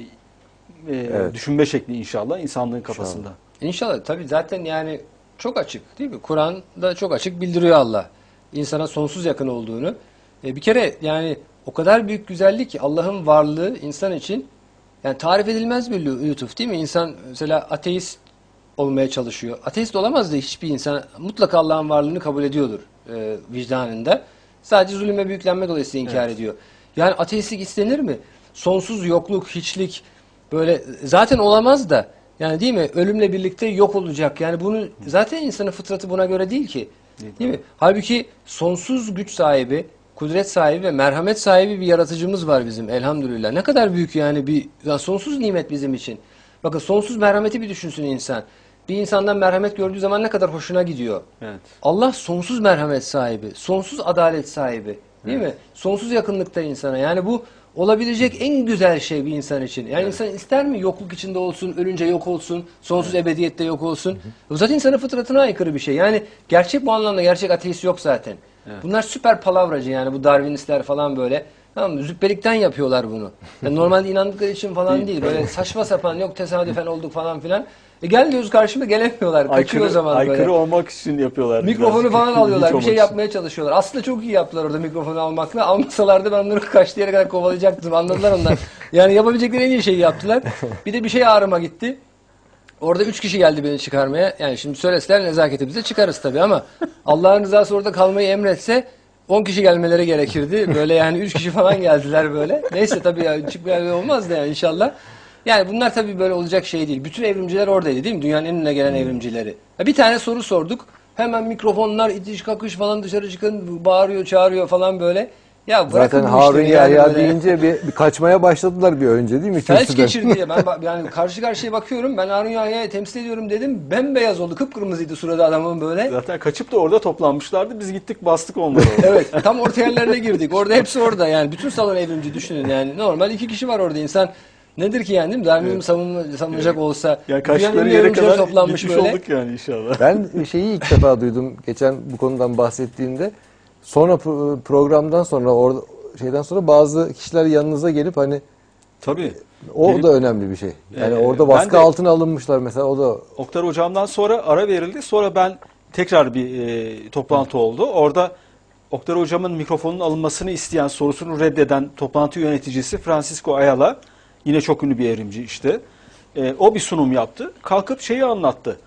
düşünme şekli inşallah insanlığın kafasında. İnşallah tabii zaten yani çok açık değil mi? Kur'an'da çok açık bildiriyor Allah. İnsana sonsuz yakın olduğunu. Bir kere yani o kadar büyük güzellik ki Allah'ın varlığı insan için yani tarif edilmez bir lütuf değil mi? İnsan mesela ateist olmaya çalışıyor. Ateist olamaz da hiçbir insan mutlaka Allah'ın varlığını kabul ediyordur vicdanında. Sadece zulüm ve büyüklenme dolayısıyla inkar ediyor. Yani ateistlik istenir mi? Sonsuz yokluk, hiçlik böyle zaten olamaz da yani değil mi? Ölümle birlikte yok olacak. Yani bunu zaten insanın fıtratı buna göre değil ki. Değil mi? Halbuki sonsuz güç sahibi, kudret sahibi ve merhamet sahibi bir yaratıcımız var bizim elhamdülillah. Ne kadar büyük yani sonsuz nimet bizim için. Bakın sonsuz merhameti bir düşünsün insan. Bir insandan merhamet gördüğü zaman ne kadar hoşuna gidiyor. Evet. Allah sonsuz merhamet sahibi, sonsuz adalet sahibi. Değil mi? Sonsuz yakınlıkta insana. Yani bu olabilecek en güzel şey bir insan için. Yani insan ister mi yokluk içinde olsun, ölünce yok olsun, sonsuz ebediyette yok olsun. Bu zaten insanın fıtratına aykırı bir şey. Yani gerçek bu anlamda gerçek ateist yok zaten. Bunlar süper palavracı yani bu Darwinistler falan böyle. Tamam mı? Züppelikten yapıyorlar bunu. Yani normalde inandıkları için falan değil. Böyle saçma sapan yok tesadüfen olduk falan filan. Gel diyoruz karşıma gelemiyorlar. Kaçıyor o zaman böyle. Aykırı olmak için yapıyorlar. Mikrofonu falan alıyorlar. Bir şey yapmaya çalışıyorlar. Aslında çok iyi yaptılar orada mikrofonu almakla. Almasalardı ben onları kaçtığı yere kadar kovalayacaktım. Anladılar onlar. Yani yapabilecekleri en iyi şeyi yaptılar. Bir de bir şey ağrıma gitti. Orada 3 kişi geldi beni çıkarmaya. Yani şimdi söyleseler nezaketimize çıkarız tabii ama Allah'ın rızası orada kalmayı emretse 10 kişi gelmeleri gerekirdi. Böyle yani 3 kişi falan geldiler böyle. Neyse tabii ya çıkmaya olmaz da yani inşallah. Yani bunlar tabii böyle olacak şey değil. Bütün evrimciler oradaydı değil mi? Dünyanın en önüne gelen evrimcileri. Bir tane soru sorduk. Hemen mikrofonlar itiş kakış falan dışarı çıkın bağırıyor çağırıyor falan böyle. Ya zaten Harun Yahya deyince bir kaçmaya başladılar bir önce değil mi? Felç geçirdi ya. Ben yani karşı karşıya bakıyorum. Ben Harun Yahya'yı temsil ediyorum dedim. Bembeyaz oldu. Kıpkırmızıydı suratı adamın böyle. Zaten kaçıp da orada toplanmışlardı. Biz gittik bastık onları. Evet. Tam orta yerlerine girdik. Orada hepsi orada yani. Bütün salon evrimci düşünün yani. Normal 2 kişi var orada insan. Nedir ki yani değil mi? Darwinizm savunacak olsa. Yani kaçtıkları yere kadar toplanmış böyle. Olduk yani inşallah. Ben şeyi ilk defa duydum. Geçen bu konudan bahsettiğimde. Sonra programdan sonra şeyden sonra bazı kişiler yanınıza gelip hani tabii o da önemli bir şey. Yani orada baskı altına alınmışlar mesela o da. Oktar hocamdan sonra ara verildi. Sonra ben tekrar bir toplantı oldu. Orada Oktar hocamın mikrofonun alınmasını isteyen sorusunu reddeden toplantı yöneticisi Francisco Ayala yine çok ünlü bir evrimci işte. O bir sunum yaptı. Kalkıp şeyi anlattı.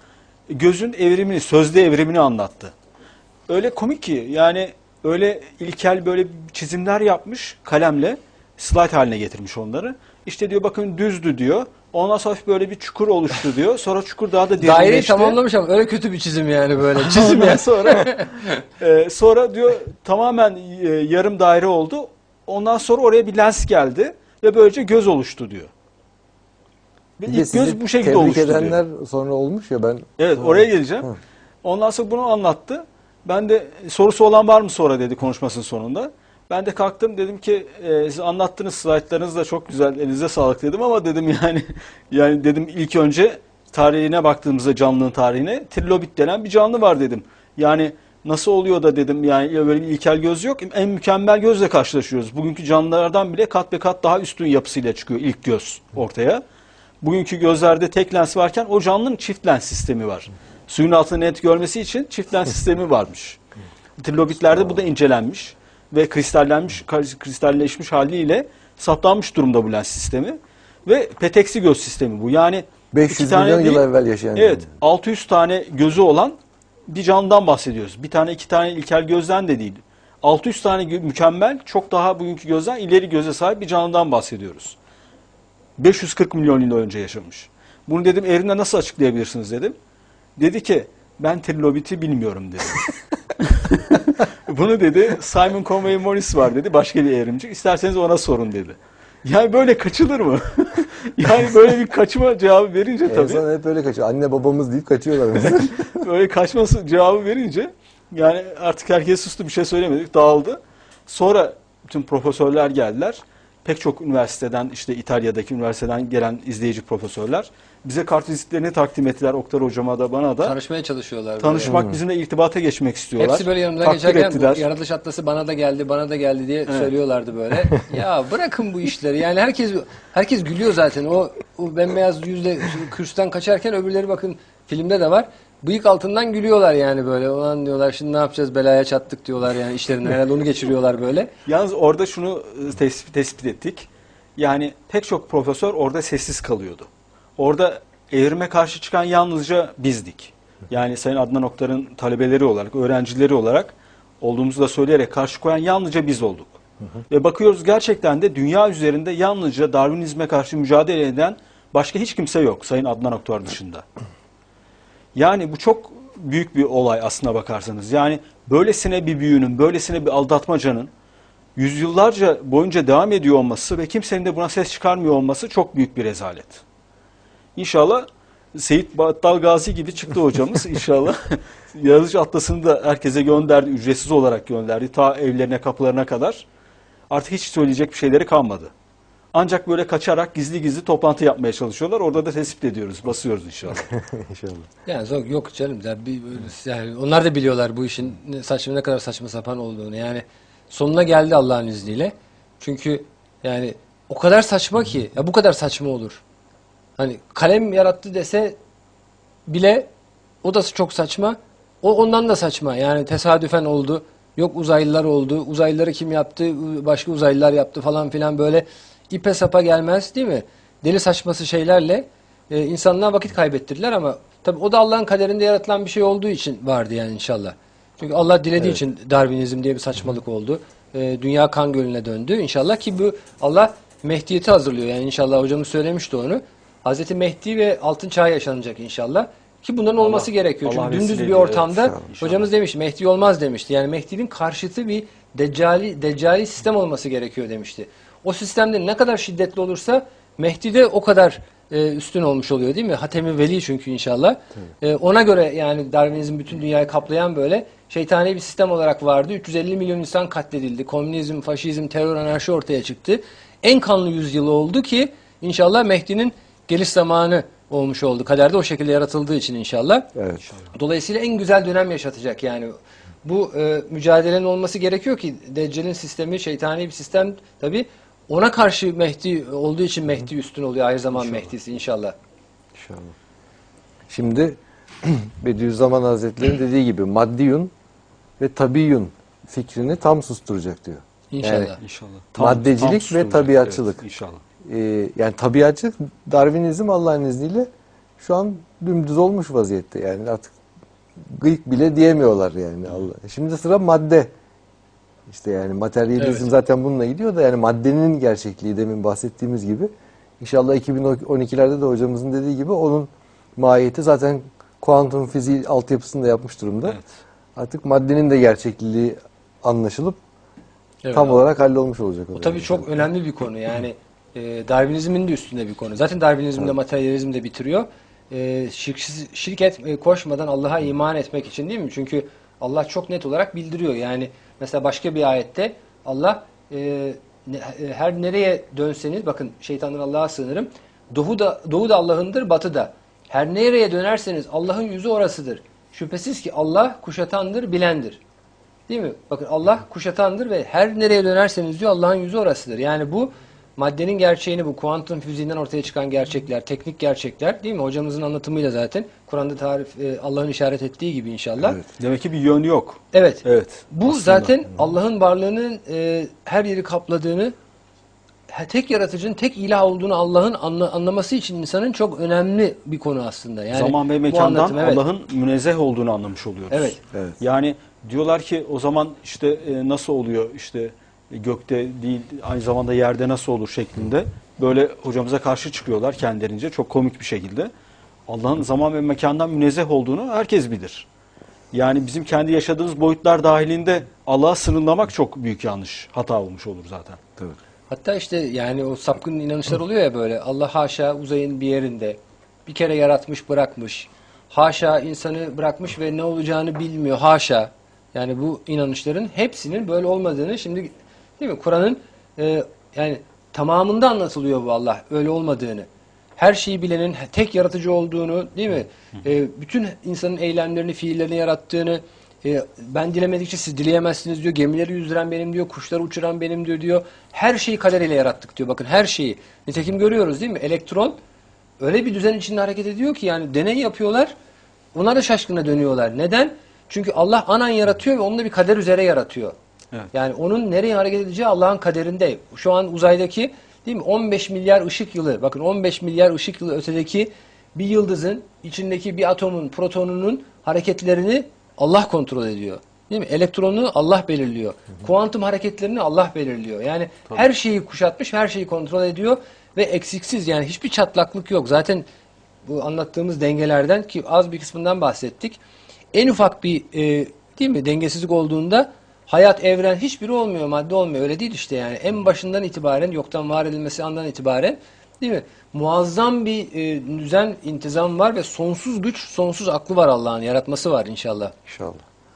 gözün evrimini, sözde evrimini anlattı. Öyle komik ki yani öyle ilkel böyle çizimler yapmış kalemle, slide haline getirmiş onları. İşte diyor bakın düzdü diyor. Ondan sonra hafif böyle bir çukur oluştu diyor. Sonra çukur daha da derinleşti. Daireyi tamamlamış ama öyle kötü bir çizim yani böyle. Çizim Ondan ya. sonra diyor tamamen yarım daire oldu. Ondan sonra oraya bir lens geldi ve böylece göz oluştu diyor. Ve Bir de ilk göz sizi bu şekilde tebrik oluştu diyor. edenler sonra olmuş ya ben. Evet oraya geleceğim. Hı. Ondan sonra bunu anlattı. Ben de sorusu olan var mı sonra dedi konuşmasının sonunda. Ben de kalktım dedim ki siz anlattığınız slaytlarınız da çok güzel elinize sağlık dedim ama dedim yani dedim ilk önce tarihine baktığımızda canlının tarihine trilobit denen bir canlı var dedim. Yani nasıl oluyor da dedim yani böyle bir ilkel göz yok. En mükemmel gözle karşılaşıyoruz. Bugünkü canlılardan bile kat be kat daha üstün yapısıyla çıkıyor ilk göz ortaya. Bugünkü gözlerde tek lens varken o canlının çift lens sistemi var. Suyun altını net görmesi için çift lens sistemi varmış. Trilobitlerde bu da incelenmiş ve kristalleşmiş haliyle saptanmış durumda bu lens sistemi. Ve peteksi göz sistemi bu. Yani 500 milyon yıl evvel yaşayan. Evet, 600 tane gözü olan bir canlıdan bahsediyoruz. Bir tane iki tane ilkel gözden de değil. 600 tane mükemmel, çok daha bugünkü gözden ileri göze sahip bir canlıdan bahsediyoruz. 540 milyon yıl önce yaşamış. Bunu dedim evrimle nasıl açıklayabilirsiniz dedim. Dedi ki ben trilobiti bilmiyorum dedi. Bunu dedi Simon Conway Morris var dedi başka bir evrimci. İsterseniz ona sorun dedi. Yani böyle kaçılır mı? Yani böyle bir kaçma cevabı verince tabii. İnsan hep öyle kaçıyor. Anne babamız deyip kaçıyorlar mesela. Böyle kaçması cevabı verince yani artık herkes sustu bir şey söylemedik dağıldı. Sonra bütün profesörler geldiler. Pek çok üniversiteden işte İtalya'daki üniversiteden gelen izleyici profesörler bize kartvizitlerini takdim ettiler Oktar hocama da bana da. Tanışmaya çalışıyorlar. Tanışmak bizimle irtibata geçmek istiyorlar. Hepsi böyle yanımdan Takdir geçerken ettiler. bu yaratılış atlası bana da geldi, bana da geldi diye söylüyorlardı böyle. Ya bırakın bu işleri. Yani herkes gülüyor zaten. O bembeyaz yüzle kürsüden kaçarken öbürleri bakın filmde de var. Bıyık altından gülüyorlar yani böyle. Ulan diyorlar şimdi ne yapacağız belaya çattık diyorlar yani işlerinden herhalde onu geçiriyorlar böyle. Yalnız orada şunu tespit ettik. Yani pek çok profesör orada sessiz kalıyordu. Orada evrime karşı çıkan yalnızca bizdik. Yani Sayın Adnan Oktar'ın talebeleri olarak, öğrencileri olarak olduğumuzu da söyleyerek karşı koyan yalnızca biz olduk. Ve bakıyoruz gerçekten de dünya üzerinde yalnızca Darwinizme karşı mücadele eden başka hiç kimse yok Sayın Adnan Oktar dışında. Yani bu çok büyük bir olay aslına bakarsanız. Yani böylesine bir büyünün, böylesine bir aldatmacanın yüzyıllarca boyunca devam ediyor olması ve kimsenin de buna ses çıkarmıyor olması çok büyük bir rezalet. İnşallah Seyit Battal Gazi gibi çıktı hocamız inşallah. Yaratılış atlasını da herkese gönderdi, ücretsiz olarak gönderdi. Ta evlerine, kapılarına kadar. Artık hiç söyleyecek bir şeyleri kalmadı. Ancak böyle kaçarak gizli gizli toplantı yapmaya çalışıyorlar. Orada da tespit ediyoruz, basıyoruz inşallah. İnşallah. Yani yok canım. Yani onlar da biliyorlar bu işin ne kadar saçma sapan olduğunu. Yani sonuna geldi Allah'ın izniyle. Çünkü yani o kadar saçma ki. Ya bu kadar saçma olur. Hani kalem yarattı dese bile o da çok saçma. O ondan da saçma. Yani tesadüfen oldu. Yok uzaylılar oldu. Uzaylıları kim yaptı? Başka uzaylılar yaptı falan filan böyle ipe sapa gelmez değil mi? Deli saçması şeylerle insanlığa vakit kaybettirdiler ama tabii o da Allah'ın kaderinde yaratılan bir şey olduğu için vardı yani inşallah. Çünkü Allah dilediği için Darwinizm diye bir saçmalık oldu. Dünya kan gölüne döndü inşallah ki bu Allah Mehdiyeti hazırlıyor. Yani inşallah hocamız söylemişti onu. Hazreti Mehdi ve altın çağı yaşanacak inşallah. Ki bunların olması gerekiyor. Allah Çünkü dümdüz vesile bir ediyor. ortamda İnşallah. hocamız demiş Mehdi olmaz demişti. Yani Mehdi'nin karşıtı bir deccali sistem olması gerekiyor demişti. O sistemde ne kadar şiddetli olursa Mehdi de o kadar üstün olmuş oluyor değil mi? Hatemi Veli çünkü inşallah. Ona göre yani Darwinizm bütün dünyayı kaplayan böyle şeytani bir sistem olarak vardı. 350 milyon insan katledildi. Komünizm, faşizm, terör, anarşi ortaya çıktı. En kanlı yüzyılı oldu ki inşallah Mehdi'nin geliş zamanı olmuş oldu. Kaderde o şekilde yaratıldığı için inşallah. Evet. Dolayısıyla en güzel dönem yaşatacak yani. Bu mücadelenin olması gerekiyor ki Deccal'in sistemi şeytani bir sistem tabii. Ona karşı Mehdi olduğu için Mehdi üstün oluyor. Aynı zaman Mehdi'si inşallah. İnşallah. Şimdi Bediüzzaman Hazretleri'nin dediği gibi maddiyun ve tabiyun fikrini tam susturacak diyor. İnşallah. Yani İnşallah. Maddecilik ve tabiatçılık. Evet, inşallah. Yani tabiatçılık, Darwinizm Allah'ın izniyle şu an dümdüz olmuş vaziyette. Yani artık gıyık bile diyemiyorlar yani Allah. Şimdi sıra madde. İşte yani materyalizm Evet. zaten bununla gidiyor da yani maddenin gerçekliği demin bahsettiğimiz gibi. İnşallah 2012'lerde de hocamızın dediği gibi onun mahiyeti zaten kuantum fiziği altyapısını da yapmış durumda. Evet. Artık maddenin de gerçekliği anlaşılıp Evet. tam olarak hallolmuş olacak. Bu tabii çok önemli bir konu. Yani Darwinizmin de üstünde bir konu. Zaten Darwinizm de materyalizm de bitiriyor. Şirk koşmadan Allah'a iman etmek için, değil mi? Çünkü Allah çok net olarak bildiriyor. Yani mesela başka bir ayette Allah her nereye dönseniz, bakın şeytandan Allah'a sığınırım. Doğu da Allah'ındır, batı da. Her nereye dönerseniz Allah'ın yüzü orasıdır. Şüphesiz ki Allah kuşatandır, bilendir. Değil mi? Bakın Allah kuşatandır ve her nereye dönerseniz diyor Allah'ın yüzü orasıdır. Yani bu maddenin gerçeğini, bu kuantum fiziğinden ortaya çıkan gerçekler, teknik gerçekler, değil mi? Hocamızın anlatımıyla zaten Kur'an'da Allah'ın işaret ettiği gibi inşallah. Evet. Demek ki bir yön yok. Evet. Evet. Bu aslında. zaten Allah'ın varlığının her yeri kapladığını, tek yaratıcının, tek ilah olduğunu Allah'ın anlaması için insanın çok önemli bir konu aslında. Yani zaman ve bu mekandan anlatım, evet. Allah'ın münezzeh olduğunu anlamış oluyoruz. Evet. Evet. Yani diyorlar ki o zaman işte nasıl oluyor, işte gökte değil aynı zamanda yerde nasıl olur şeklinde böyle hocamıza karşı çıkıyorlar kendilerince çok komik bir şekilde. Allah'ın zaman ve mekandan münezzeh olduğunu herkes bilir. Yani bizim kendi yaşadığımız boyutlar dahilinde Allah'a sınırlamak çok büyük yanlış, hata olmuş olur zaten. Tabii. Hatta işte yani o sapkın inanışlar oluyor ya böyle. Allah haşa uzayın bir yerinde bir kere yaratmış bırakmış. Haşa insanı bırakmış ve ne olacağını bilmiyor. Haşa. Yani bu inanışların hepsinin böyle olmadığını şimdi, değil mi? Kur'an'ın yani tamamında anlatılıyor bu Allah öyle olmadığını. Her şeyi bilenin tek yaratıcı olduğunu, değil mi? Bütün insanın eylemlerini, fiillerini yarattığını, ben dilemedikçe siz dileyemezsiniz diyor. Gemileri yüzdüren benim diyor. Kuşları uçuran benim diyor. Her şeyi kaderiyle yarattık diyor. Bakın her şeyi. Nitekim görüyoruz, değil mi? Elektron öyle bir düzen içinde hareket ediyor ki yani deney yapıyorlar. Onlar da şaşkına dönüyorlar. Neden? Çünkü Allah anan yaratıyor ve onu da bir kader üzere yaratıyor. Evet. Yani onun nereye hareket edeceği Allah'ın kaderinde. Şu an uzaydaki, değil mi? 15 milyar ışık yılı. Bakın 15 milyar ışık yılı ötedeki bir yıldızın içindeki bir atomun, protonunun hareketlerini Allah kontrol ediyor. Değil mi? Elektronu Allah belirliyor. Kuantum hareketlerini Allah belirliyor. Yani her şeyi kuşatmış, her şeyi kontrol ediyor ve eksiksiz, yani hiçbir çatlaklık yok. Zaten bu anlattığımız dengelerden, ki az bir kısmından bahsettik. En ufak bir değil mi dengesizlik olduğunda hayat, evren hiçbiri olmuyor, madde olmuyor. Öyle değil işte yani. En başından itibaren, yoktan var edilmesi andan itibaren, değil mi? Muazzam bir düzen, intizam var ve sonsuz güç, sonsuz aklı var Allah'ın. Yaratması var inşallah. İnşallah.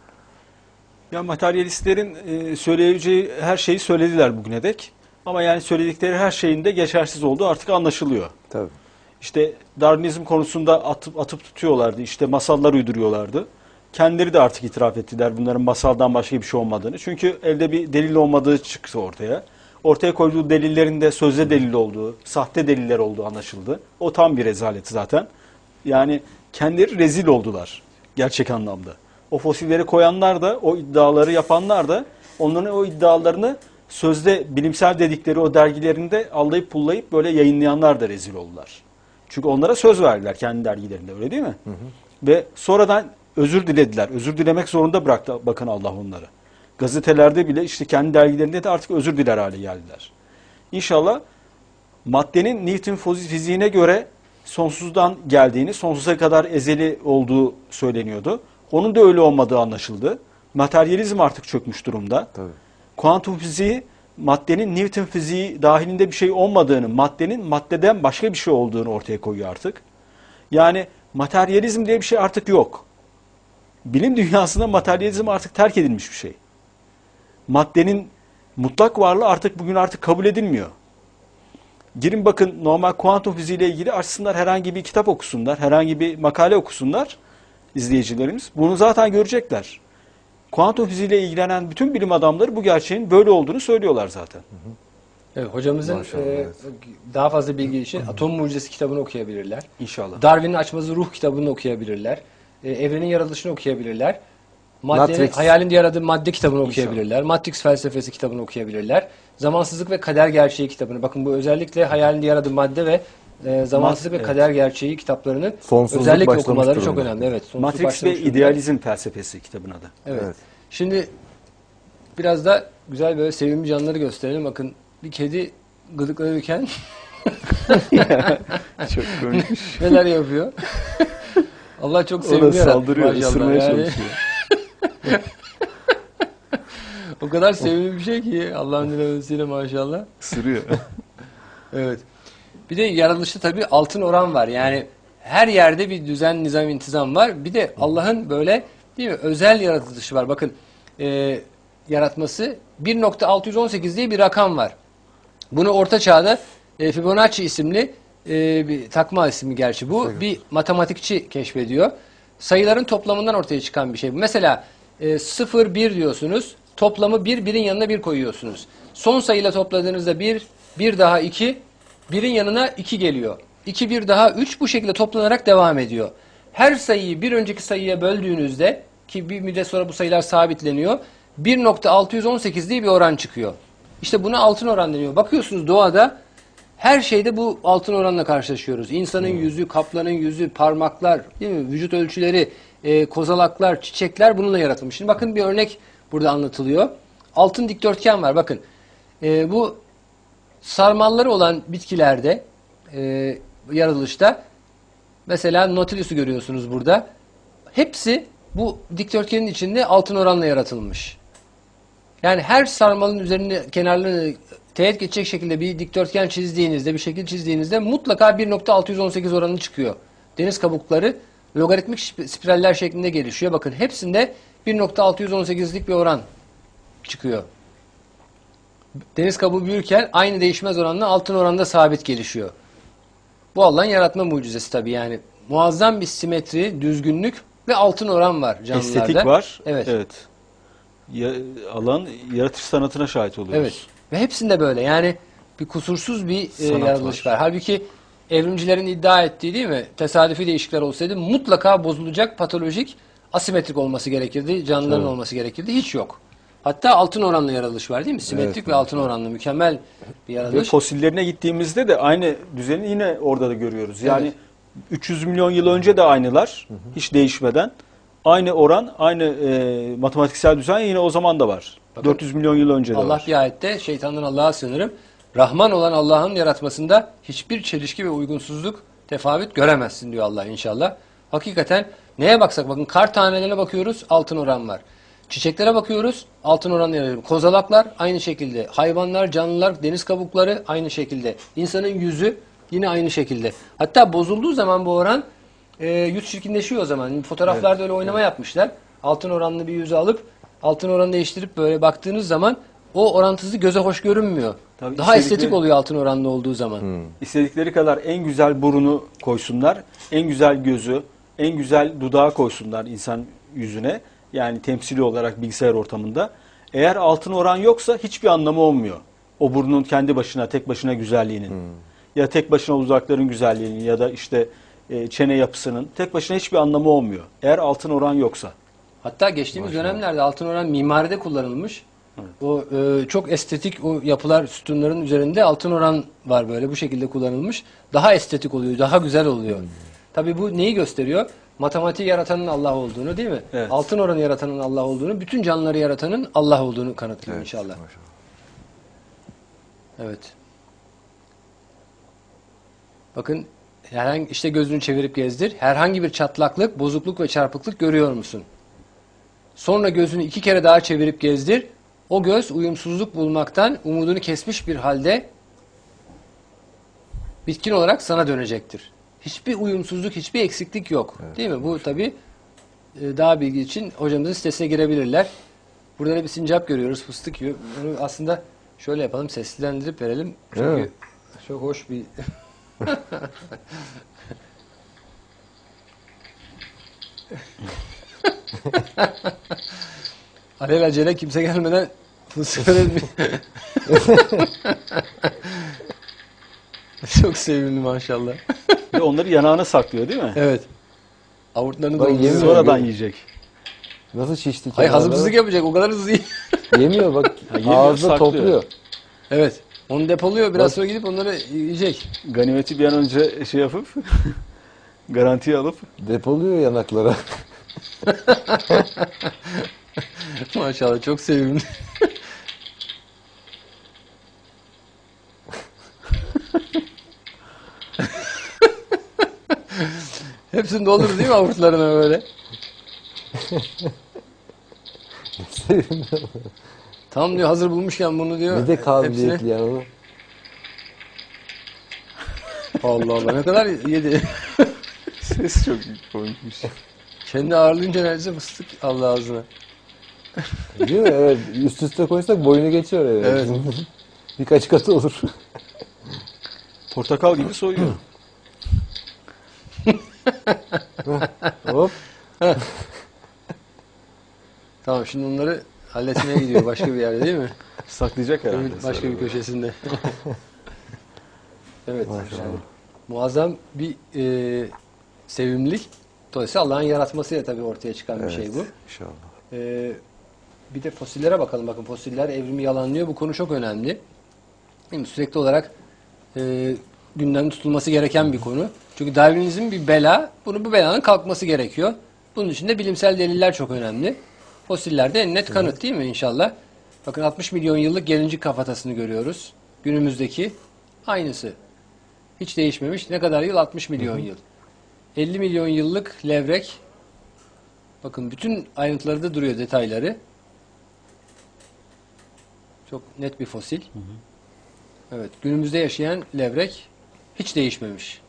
Ya materyalistlerin söyleyeceği her şeyi söylediler bugüne dek. Ama yani söyledikleri her şeyin de geçersiz olduğu artık anlaşılıyor. Tabii. İşte Darwinizm konusunda atıp tutuyorlardı. İşte masallar uyduruyorlardı. Kendileri de artık itiraf ettiler bunların masaldan başka bir şey olmadığını. Çünkü elde bir delil olmadığı çıktı ortaya. Ortaya koyduğu delillerin de sözde delil olduğu, sahte deliller olduğu anlaşıldı. O tam bir rezalet zaten. Yani kendileri rezil oldular gerçek anlamda. O fosilleri koyanlar da, o iddiaları yapanlar da onların o iddialarını sözde bilimsel dedikleri o dergilerinde allayıp pullayıp böyle yayınlayanlar da rezil oldular. Çünkü onlara söz verdiler kendi dergilerinde, öyle değil mi? Hı hı. Ve sonradan özür dilediler. Özür dilemek zorunda bıraktı bakın Allah onları. Gazetelerde bile, işte kendi dergilerinde de artık özür diler hale geldiler. İnşallah maddenin Newton fiziğine göre sonsuzdan geldiğini, sonsuza kadar ezeli olduğu söyleniyordu. Onun da öyle olmadığı anlaşıldı. Materyalizm artık çökmüş durumda. Tabii. Kuantum fiziği maddenin Newton fiziği dahilinde bir şey olmadığını, maddenin maddeden başka bir şey olduğunu ortaya koyuyor artık. Yani materyalizm diye bir şey artık yok. Bilim dünyasında materyalizm artık terk edilmiş bir şey. Maddenin mutlak varlığı artık bugün kabul edilmiyor. Girin bakın normal kuantum fiziği ile ilgili açsınlar, herhangi bir kitap okusunlar, herhangi bir makale okusunlar izleyicilerimiz. Bunu zaten görecekler. Kuantum fiziği ile ilgilenen bütün bilim adamları bu gerçeğin böyle olduğunu söylüyorlar zaten. Evet, hocamızın Evet. daha fazla bilgi için Atom Mucizesi kitabını okuyabilirler. İnşallah. Darwin'in Açmazı Ruh kitabını okuyabilirler. Evrenin yaratılışını okuyabilirler. Matrix. Hayalinde yaradığı madde kitabını okuyabilirler. Matrix felsefesi kitabını okuyabilirler. Zamansızlık ve kader gerçeği kitabını. Bakın bu özellikle hayalinde yaradığı madde ve Zamansızlık ve Evet. Kader Gerçeği kitaplarını Sonsuzluk özellikle başlamış okumaları çok durumda. önemli. Evet, sonsuzluk Matrix başlamış ve durumda. İdealizm felsefesi kitabın adı. Evet. Evet. Şimdi biraz da güzel böyle sevimli canlıları gösterelim. Bakın bir kedi gıdıklanırken Çok komik. neler yapıyor? Allah çok O da sevimli yaratmış saldırıyor, maşallah. ısırmaya Yani çalışıyor. o kadar sevimli bir şey ki Allah'ın dilemesiyle maşallah. Isırıyor. Evet. Bir de yaratılışta tabii altın oran var. Yani her yerde bir düzen, nizam, intizam var. Bir de Allah'ın böyle değil mi özel yaratılışı var. Bakın yaratması 1.618 diye bir rakam var. Bunu Orta Çağ'da Fibonacci isimli bir takma ismi gerçi bu. Bir matematikçi keşfediyor. Sayıların toplamından ortaya çıkan bir şey bu. Mesela 0, 1 diyorsunuz. Toplamı 1, 1'in yanına 1 koyuyorsunuz. Son sayıyla topladığınızda 1, 1 daha 2, 1'in yanına 2 geliyor. 2, 1 daha 3 bu şekilde toplanarak devam ediyor. Her sayıyı bir önceki sayıya böldüğünüzde ki bir müddet sonra bu sayılar sabitleniyor. 1.618 diye bir oran çıkıyor. İşte buna altın oran deniyor. Bakıyorsunuz doğada her şeyde bu altın oranla karşılaşıyoruz. İnsanın yüzü, kaplanın yüzü, parmaklar, değil mi? Vücut ölçüleri, kozalaklar, çiçekler bununla yaratılmış. Şimdi bakın bir örnek burada anlatılıyor. Altın dikdörtgen var. Bakın bu sarmalları olan bitkilerde yaratılışta mesela Nautilus'u görüyorsunuz burada. Hepsi bu dikdörtgenin içinde altın oranla yaratılmış. Yani her sarmalın üzerine kenarlarını teğet geçecek şekilde bir dikdörtgen çizdiğinizde, bir şekil çizdiğinizde mutlaka 1.618 oranı çıkıyor. Deniz kabukları logaritmik spiraller şeklinde gelişiyor. Bakın hepsinde 1.618'lik bir oran çıkıyor. Deniz kabuğu büyürken aynı değişmez oranla altın oranda sabit gelişiyor. Bu Allah'ın yaratma mucizesi tabii yani. Muazzam bir simetri, düzgünlük ve altın oran var canlılarda. Estetik var. Evet. Alan yaratış sanatına şahit oluyoruz. Evet. Ve hepsinde böyle. Yani bir kusursuz bir Sanat yaratılış var. var. Halbuki evrimcilerin iddia ettiği değil mi? Tesadüfi değişiklikler olsaydı mutlaka bozulacak patolojik asimetrik olması gerekirdi. Canlıların Evet. olması gerekirdi. Hiç yok. Hatta altın oranlı yaratılış var değil mi? Simetrik Evet, ve altın oranlı mükemmel bir Ve yaratılış. fosillerine gittiğimizde de aynı düzeni yine orada da görüyoruz. Yani Evet. 300 milyon yıl önce de aynılar. Hiç değişmeden. Aynı oran, aynı matematiksel düzen yine o zaman da var. Bakın, 400 milyon yıl önce de Allah var. bir ayette şeytandan Allah'a sığınırım. Rahman olan Allah'ın yaratmasında hiçbir çelişki ve uygunsuzluk, tefavüt göremezsin diyor Allah inşallah. Hakikaten neye baksak bakın kar tanelerine bakıyoruz altın oran var. Çiçeklere bakıyoruz altın oranı yaratıyor. Kozalaklar aynı şekilde. Hayvanlar, canlılar, deniz kabukları aynı şekilde. İnsanın yüzü yine aynı şekilde. Hatta bozulduğu zaman bu oran yüz çirkinleşiyor o zaman. Fotoğraflarda öyle oynama yapmışlar. Altın oranlı bir yüzü alıp altın oranı değiştirip böyle baktığınız zaman o orantısız göze hoş görünmüyor. Tabii Daha istedikleri- estetik oluyor altın oranlı olduğu zaman. İstedikleri kadar en güzel burunu koysunlar, en güzel gözü, en güzel dudağı koysunlar insan yüzüne. Yani temsili olarak bilgisayar ortamında. Eğer altın oran yoksa hiçbir anlamı olmuyor. O burnun kendi başına, tek başına güzelliğinin. Ya tek başına uzakların güzelliğinin ya da işte çene yapısının tek başına hiçbir anlamı olmuyor. Eğer altın oran yoksa. Hatta geçtiğimiz dönemlerde altın oran mimaride kullanılmış. O çok estetik o yapılar sütunların üzerinde altın oran var böyle bu şekilde kullanılmış. Daha estetik oluyor, daha güzel oluyor. Tabii bu neyi gösteriyor? Matematiği yaratanın Allah olduğunu değil mi? Evet. Altın oranı yaratanın Allah olduğunu, bütün canlıları yaratanın Allah olduğunu kanıtlıyor inşallah. Evet. Bakın herhangi işte gözünü çevirip gezdir. Herhangi bir çatlaklık, bozukluk ve çarpıklık görüyor musun? Sonra gözünü 2 kere daha çevirip gezdir. O göz uyumsuzluk bulmaktan umudunu kesmiş bir halde bitkin olarak sana dönecektir. Hiçbir uyumsuzluk, hiçbir eksiklik yok. Değil mi? Bu tabii daha bilgi için hocamızın sitesine girebilirler. Burada da bir sincap görüyoruz. Fıstık yiyor. Bunu aslında şöyle yapalım. Seslendirip verelim. Çünkü Evet. çok hoş bir... Alelacele kimse gelmeden fıstık verelim. Çok sevimli maşallah. Ve onları yanağına saklıyor değil mi? Evet. Avurtlarını Bak, da yemiyor. Sonradan yiyecek. Nasıl şişti? Hayır kenarları? hazımsızlık yapacak o kadar hızlı. Yemiyor bak yemiyor, ağızda saklıyor. topluyor. Evet. Onu depoluyor. Biraz sonra gidip onları yiyecek. Ganimeti bir an önce şey yapıp garantiye alıp Depoluyor yanaklara. Maşallah çok sevimli. Hepsini doldurur değil mi avurtlarına böyle? Tam diyor hazır bulmuşken bunu diyor. Ne de hepsine- kabiliyetli yani o. Allah Allah ne kadar yedi. ses çok komikmiş. Kendi ağırlığınca neredeyse fıstık aldı ağzına. Değil mi? Evet. Üst üste koysak boyunu geçiyor. Evet. Birkaç katı olur. Portakal gibi soyuyor. Hop. Tamam şimdi onları halletmeye gidiyor başka bir yerde değil mi? Saklayacak herhalde. Evet, başka bir köşesinde. Evet. Maşallah. Yani muazzam bir sevimlilik. Dolayısıyla Allah'ın yaratmasıyla tabii ortaya çıkan bir şey bu. İnşallah. Bir de fosillere bakalım. Bakın fosiller evrimi yalanlıyor. Bu konu çok önemli. Değil mi? Sürekli olarak gündemde tutulması gereken bir konu. Çünkü Darwinizm bir bela. Bu belanın kalkması gerekiyor. Bunun için de bilimsel deliller çok önemli. Fosillerde en net kanıt değil mi inşallah? Bakın 60 milyon yıllık gelincik kafatasını görüyoruz. Günümüzdeki aynısı. Hiç değişmemiş. Ne kadar yıl? 60 milyon yıl. 50 milyon yıllık levrek. Bakın bütün ayrıntıları da duruyor, detayları. Çok net bir fosil. Evet, günümüzde yaşayan levrek hiç değişmemiş.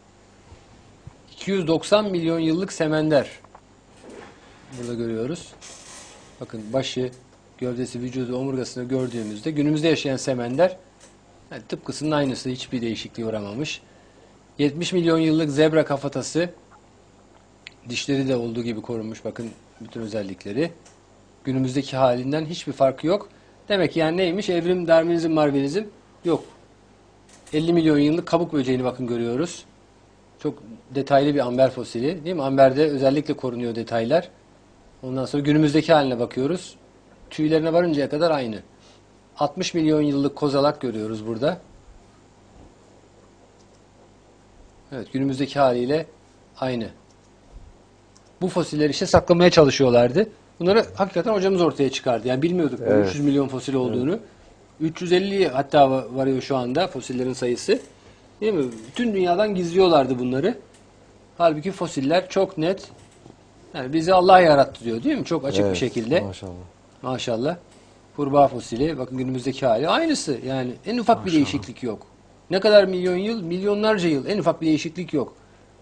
290 milyon yıllık semender. Burada görüyoruz. Bakın başı, gövdesi, vücudu, omurgasını gördüğümüzde günümüzde yaşayan semender yani tıpkısının aynısı, hiçbir değişikliğe uğramamış. 70 milyon yıllık zebra kafatası, dişleri de olduğu gibi korunmuş. Bakın bütün özellikleri. Günümüzdeki halinden hiçbir farkı yok. Demek ki yani neymiş? Evrim, Darwinizm, Marvinizm yok. 50 milyon yıllık kabuk böceğini bakın görüyoruz. Çok detaylı bir amber fosili, değil mi? Amberde özellikle korunuyor detaylar. Ondan sonra günümüzdeki haline bakıyoruz. Tüylerine varıncaya kadar aynı. 60 milyon yıllık kozalak görüyoruz burada. Evet, günümüzdeki haliyle aynı. Bu fosilleri işte saklamaya çalışıyorlardı. Bunları hakikaten hocamız ortaya çıkardı. Yani bilmiyorduk Evet. 300 milyon fosil olduğunu. 350 hatta varıyor şu anda fosillerin sayısı. Değil mi? Bütün dünyadan gizliyorlardı bunları. Halbuki fosiller çok net. Yani bizi Allah yarattı diyor değil mi? Çok açık bir şekilde. Maşallah. Maşallah. Kurbağa fosili. Bakın günümüzdeki hali. Aynısı. Yani en ufak bir değişiklik yok. Ne kadar milyon yıl? Milyonlarca yıl. En ufak bir değişiklik yok.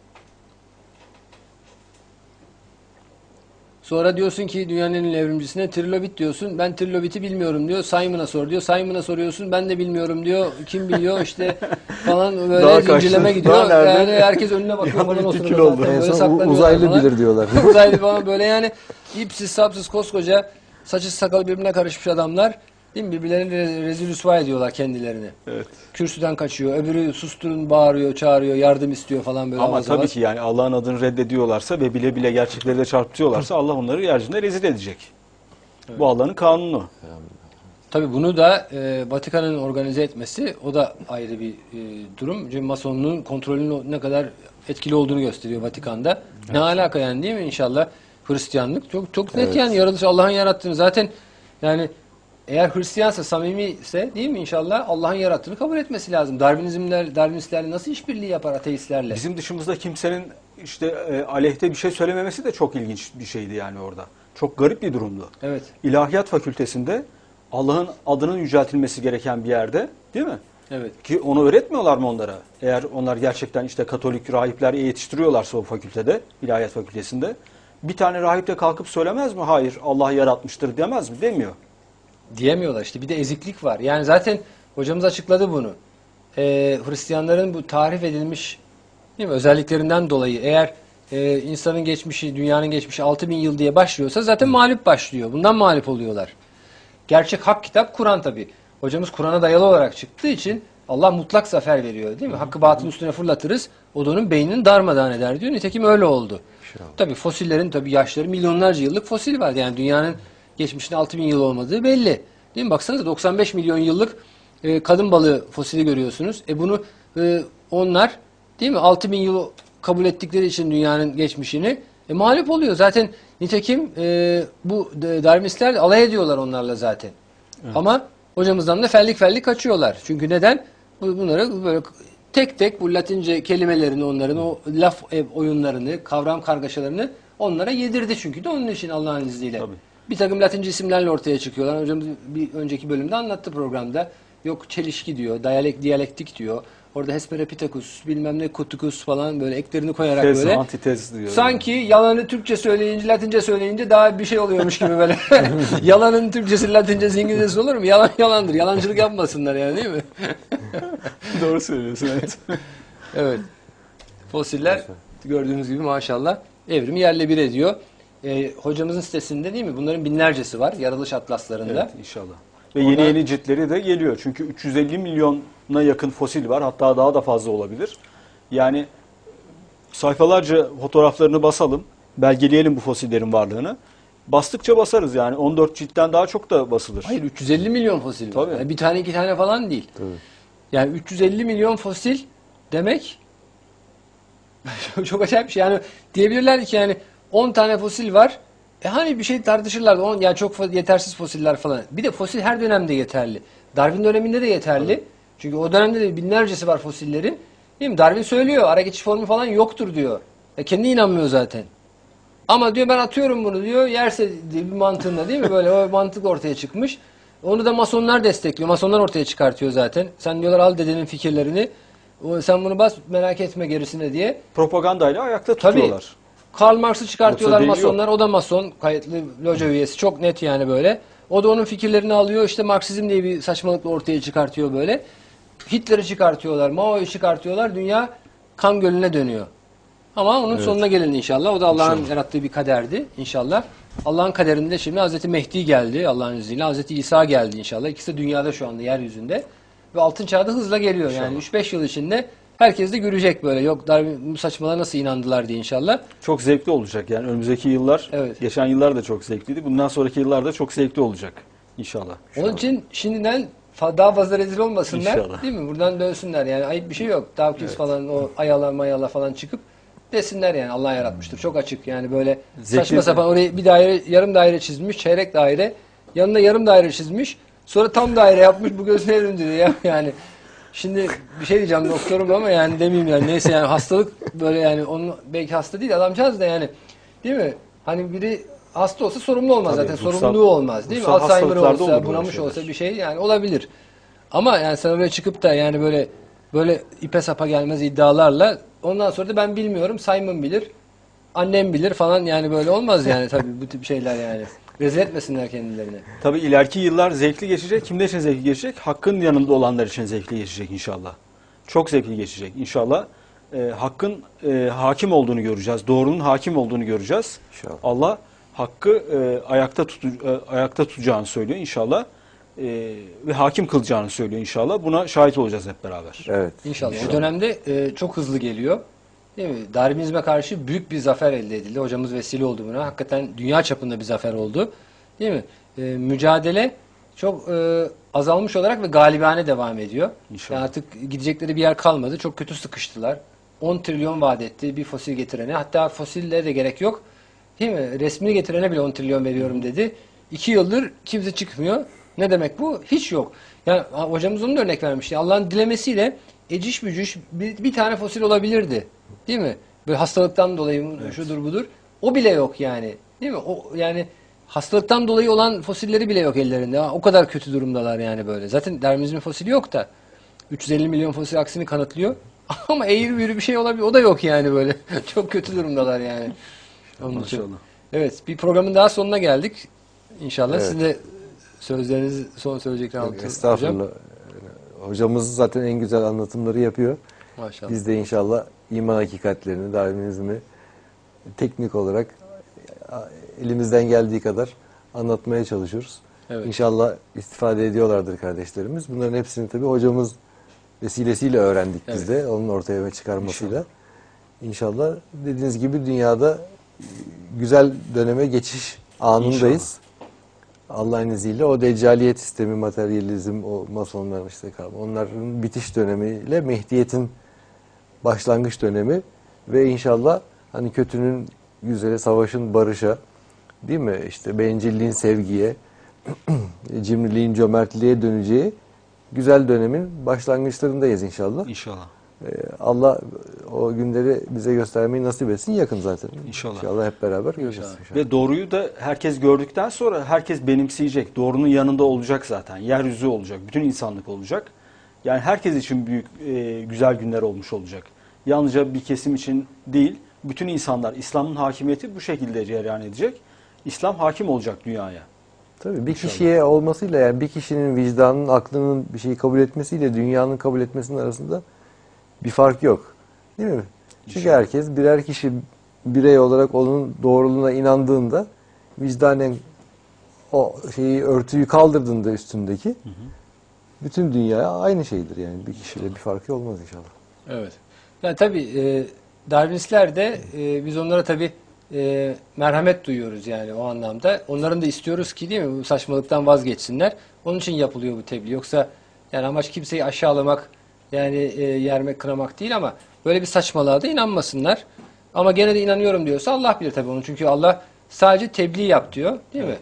Sonra diyorsun ki dünyanın en ünlü evrimcisine trilobit diyorsun. Ben trilobiti bilmiyorum diyor. Simon'a sor diyor. Simon'a soruyorsun. Ben de bilmiyorum diyor. Kim biliyor işte falan Daha böyle kaçtı. zincirleme gidiyor. Daha nerede? Yani herkes önüne bakıyor Yanına falan bir oturuyor fikir oldu. zaten. En Böyle son saklanıyorlar uzaylı falan. bilir diyorlar. Uzaylı falan böyle yani ipsiz sapsız koskoca saçı sakalı birbirine karışmış adamlar. Değil mi? Birbirlerini rezil rüsva ediyorlar kendilerini. Evet. Kürsüden kaçıyor. Öbürü susturun bağırıyor, çağırıyor, yardım istiyor falan böyle. Ama avaz tabii avaz. ki yani Allah'ın adını reddediyorlarsa ve bile bile gerçekleri de çarpıtıyorlarsa Allah onları yeryüzünde rezil edecek. Bu Allah'ın kanunu. Tabii bunu da Vatikan'ın organize etmesi o da ayrı bir durum. Çünkü Masonluğun kontrolünün ne kadar etkili olduğunu gösteriyor Vatikan'da. Ne alaka yani değil mi inşallah Hristiyanlık? Çok çok net yani yaratılış Allah'ın yarattığını zaten yani eğer Hristiyansa samimi ise değil mi inşallah Allah'ın yarattığını kabul etmesi lazım. Darwinistlerle nasıl işbirliği yapar ateistlerle? Bizim dışımızda kimsenin işte aleyhte bir şey söylememesi de çok ilginç bir şeydi yani orada. Çok garip bir durumdu. Evet. İlahiyat fakültesinde Allah'ın adının yüceltilmesi gereken bir yerde değil mi? Evet. Ki onu öğretmiyorlar mı onlara? Eğer onlar gerçekten işte Katolik rahipler yetiştiriyorlarsa o fakültede, ilahiyat fakültesinde bir tane rahip de kalkıp söylemez mi? Hayır, Allah yaratmıştır demez mi? Demiyor. Diyemiyorlar işte. Bir de eziklik var. Yani zaten hocamız açıkladı bunu. Hristiyanların bu tarif edilmiş değil mi, özelliklerinden dolayı eğer insanın geçmişi, dünyanın geçmişi 6000 yıl diye başlıyorsa zaten mağlup başlıyor. Bundan mağlup oluyorlar. Gerçek hak kitap Kur'an tabi. Hocamız Kur'an'a dayalı olarak çıktığı için Allah mutlak zafer veriyor değil mi? Hakkı batılın üstüne fırlatırız. O da onun beynini darmadağın eder diyor. Nitekim öyle oldu. Tabi fosillerin tabi yaşları milyonlarca yıllık fosil var. Yani dünyanın geçmişinde 6000 yıl olmadığı belli. Değil mi? Baksanıza 95 milyon yıllık kadın balığı fosili görüyorsunuz. Bunu onlar değil mi 6000 yıl kabul ettikleri için dünyanın geçmişini mağlup oluyor. Zaten nitekim bu Darwinistler de alay ediyorlar onlarla zaten. Evet. Ama hocamızdan da fellik kaçıyorlar. Çünkü neden? Bunları böyle tek tek bu Latince kelimelerini onların o laf oyunlarını, kavram kargaşalarını onlara yedirdi çünkü de onun için Allah'ın izniyle. Tabii. Bir takım Latince isimlerle ortaya çıkıyorlar. Hocamız bir önceki bölümde anlattı programda. Yok çelişki diyor, diyalektik diyor. Orada Hesperipithecus, bilmem ne Kutukus falan böyle eklerini koyarak tez, böyle. Antitez diyor. Sanki yalanı Türkçe söyleyince, Latince söyleyince daha bir şey oluyormuş gibi böyle. Yalanın Türkçesi, Latincesi, İngilizcesi olur mu? Yalan yalandır. Yalancılık yapmasınlar yani değil mi? Doğru söylüyorsun evet. Evet. Fosiller gördüğünüz gibi maşallah evrimi yerle bir ediyor. Hocamızın sitesinde değil mi? Bunların binlercesi var. Yaratılış atlaslarında. Evet inşallah. Ve yeni ciltleri de geliyor. Çünkü 350 milyona yakın fosil var. Hatta daha da fazla olabilir. Yani sayfalarca fotoğraflarını basalım. Belgeleyelim bu fosillerin varlığını. Bastıkça basarız yani. 14 ciltten daha çok da basılır. Hayır 350 milyon fosil var. Yani bir tane iki tane falan değil. Tabii. Yani 350 milyon fosil demek çok acayip bir şey. Yani diyebilirler ki yani 10 tane fosil var. Hani bir şey tartışırlardı. Yani çok yetersiz fosiller falan. Bir de fosil her dönemde yeterli. Darwin döneminde de yeterli. Evet. Çünkü o dönemde de binlercesi var fosillerin. Değil mi? Darwin söylüyor. Ara geçiş formu falan yoktur diyor. Kendi inanmıyor zaten. Ama diyor ben atıyorum bunu diyor. Yerse diye bir mantığında değil mi? Böyle o mantık ortaya çıkmış. Onu da masonlar destekliyor. Masonlar ortaya çıkartıyor zaten. Sen diyorlar al dedenin fikirlerini. Sen bunu bas merak etme gerisine diye. Propagandayla ayakta tutuyorlar. Tabii. Karl Marx'ı çıkartıyorlar masonlar. O da mason. Kayıtlı loca üyesi. Çok net yani böyle. O da onun fikirlerini alıyor. İşte Marksizm diye bir saçmalıkla ortaya çıkartıyor böyle. Hitler'i çıkartıyorlar. Mao'yu çıkartıyorlar. Dünya kan gölüne dönüyor. Ama onun sonuna gelin inşallah. O da Allah'ın yarattığı bir kaderdi inşallah. Allah'ın kaderinde şimdi Hazreti Mehdi geldi Allah'ın izniyle. Hazreti İsa geldi inşallah. İkisi de dünyada şu anda yeryüzünde. Ve altın çağda hızla geliyor. İnşallah. Yani 3-5 yıl içinde herkes de görecek böyle. Yok Darwin bu saçmalığa nasıl inandılar diye inşallah. Çok zevkli olacak yani önümüzdeki yıllar. Evet. Geçen yıllar da çok zevkliydi. Bundan sonraki yıllar da çok zevkli olacak inşallah. Onun için şimdiden daha fazla rezil olmasınlar. İnşallah. Değil mi? Buradan dönsünler. Yani ayıp bir şey yok. Davkis falan o ayala mayala falan çıkıp desinler yani Allah yaratmıştır. Çok açık yani böyle saçma sapan oraya bir daire yarım daire çizmiş, çeyrek daire. Yanına yarım daire çizmiş. Sonra tam daire yapmış bu gözüne evrim diyor ya yani. Şimdi bir şey diyeceğim doktorum ama yani demeyeyim yani neyse yani hastalık böyle yani onun belki hasta değil adamcağız da yani değil mi? Hani biri hasta olsa sorumlu olmaz zaten sorumluluğu olmaz değil mi? Alzheimer olsa bunamış olsa bir şey yani olabilir. Ama yani sen oraya çıkıp da yani böyle ipe sapa gelmez iddialarla ondan sonra da ben bilmiyorum Simon bilir annem bilir falan yani böyle olmaz yani tabii bu tip şeyler yani. Rezil etmesinler kendilerini. Tabii ileriki yıllar zevkli geçecek. Kimler için zevkli geçecek? Hakkın yanında olanlar için zevkli geçecek inşallah. Çok zevkli geçecek inşallah. Hakkın hakim olduğunu göreceğiz. Doğrunun hakim olduğunu göreceğiz. İnşallah. Allah hakkı ayakta tutacağını söylüyor inşallah. Ve hakim kılacağını söylüyor inşallah. Buna şahit olacağız hep beraber. Evet. İnşallah. O dönemde çok hızlı geliyor. Değil mi? Darwinizme karşı büyük bir zafer elde edildi. Hocamız vesile oldu buna. Hakikaten dünya çapında bir zafer oldu. Değil mi? Mücadele çok azalmış olarak ve galibane devam ediyor. Yani artık gidecekleri bir yer kalmadı. Çok kötü sıkıştılar. 10 trilyon vaat etti bir fosil getirene. Hatta fosillere de gerek yok. Değil mi? Resmini getirene bile 10 trilyon veriyorum dedi. 2 yıldır kimse çıkmıyor. Ne demek bu? Hiç yok. Yani hocamız onu da örnek vermişti. Allah'ın dilemesiyle eciş bücüş bir tane fosil olabilirdi. Değil mi? Böyle hastalıktan dolayı şudur budur. O bile yok yani. Değil mi? O yani hastalıktan dolayı olan fosilleri bile yok ellerinde. O kadar kötü durumdalar yani böyle. Zaten Darwinizmin fosili yok da 350 milyon fosil aksini kanıtlıyor. Ama eğri büğrü bir şey olabilir. O da yok yani böyle. Çok kötü durumdalar yani. Onun için. Evet, bir programın daha sonuna geldik. İnşallah evet. Siz de sözlerinizi son söyleyecekler anlatın. Estağfurullah. Hocamız zaten en güzel anlatımları yapıyor. Maşallah. Biz de inşallah iman hakikatlerini, Darwinizmi teknik olarak elimizden geldiği kadar anlatmaya çalışıyoruz. Evet. İnşallah istifade ediyorlardır kardeşlerimiz. Bunların hepsini tabii hocamız vesilesiyle öğrendik evet. Biz de. Onun ortaya çıkarmasıyla. İnşallah dediğiniz gibi dünyada güzel döneme geçiş anındayız. Allah'ın izniyle o deccaliyet sistemi, materyalizm, o masonların işte onların bitiş dönemiyle Mehdiyet'in başlangıç dönemi ve inşallah hani kötünün güzele, savaşın barışa, değil mi? İşte bencilliğin sevgiye, cimriliğin cömertliğe döneceği güzel dönemin başlangıçlarındayız inşallah. İnşallah. Allah o günleri bize göstermeyi nasip etsin. Yakın zaten. İnşallah. İnşallah hep beraber göreceğiz. İnşallah. Ve doğruyu da herkes gördükten sonra herkes benimseyecek. Doğrunun yanında olacak zaten. Yeryüzü olacak. Bütün insanlık olacak. Yani herkes için büyük, güzel günler olmuş olacak. Yalnızca bir kesim için değil, bütün insanlar, İslam'ın hakimiyeti bu şekilde cereyan edecek. İslam hakim olacak dünyaya. Tabii bir kişiye olmasıyla, yani bir kişinin vicdanının, aklının bir şeyi kabul etmesiyle dünyanın kabul etmesinin arasında bir fark yok. Değil mi? Çünkü İnşallah. herkes birer kişi, birey olarak onun doğruluğuna inandığında, vicdanen o şeyi, örtüyü kaldırdığında üstündeki, bütün dünya aynı şeydir yani. Bir kişiyle bir farkı olmaz inşallah. Evet. Yani tabii Darwinistler de biz onlara tabii merhamet duyuyoruz yani o anlamda. Onların da istiyoruz ki, değil mi, bu saçmalıktan vazgeçsinler. Onun için yapılıyor bu tebliğ. Yoksa yani amaç kimseyi aşağılamak, yani yermek, kınamak değil, ama böyle bir saçmalığa da inanmasınlar. Ama gene de inanıyorum diyorsa Allah bilir tabii onu. Çünkü Allah sadece tebliğ yap diyor, değil mi?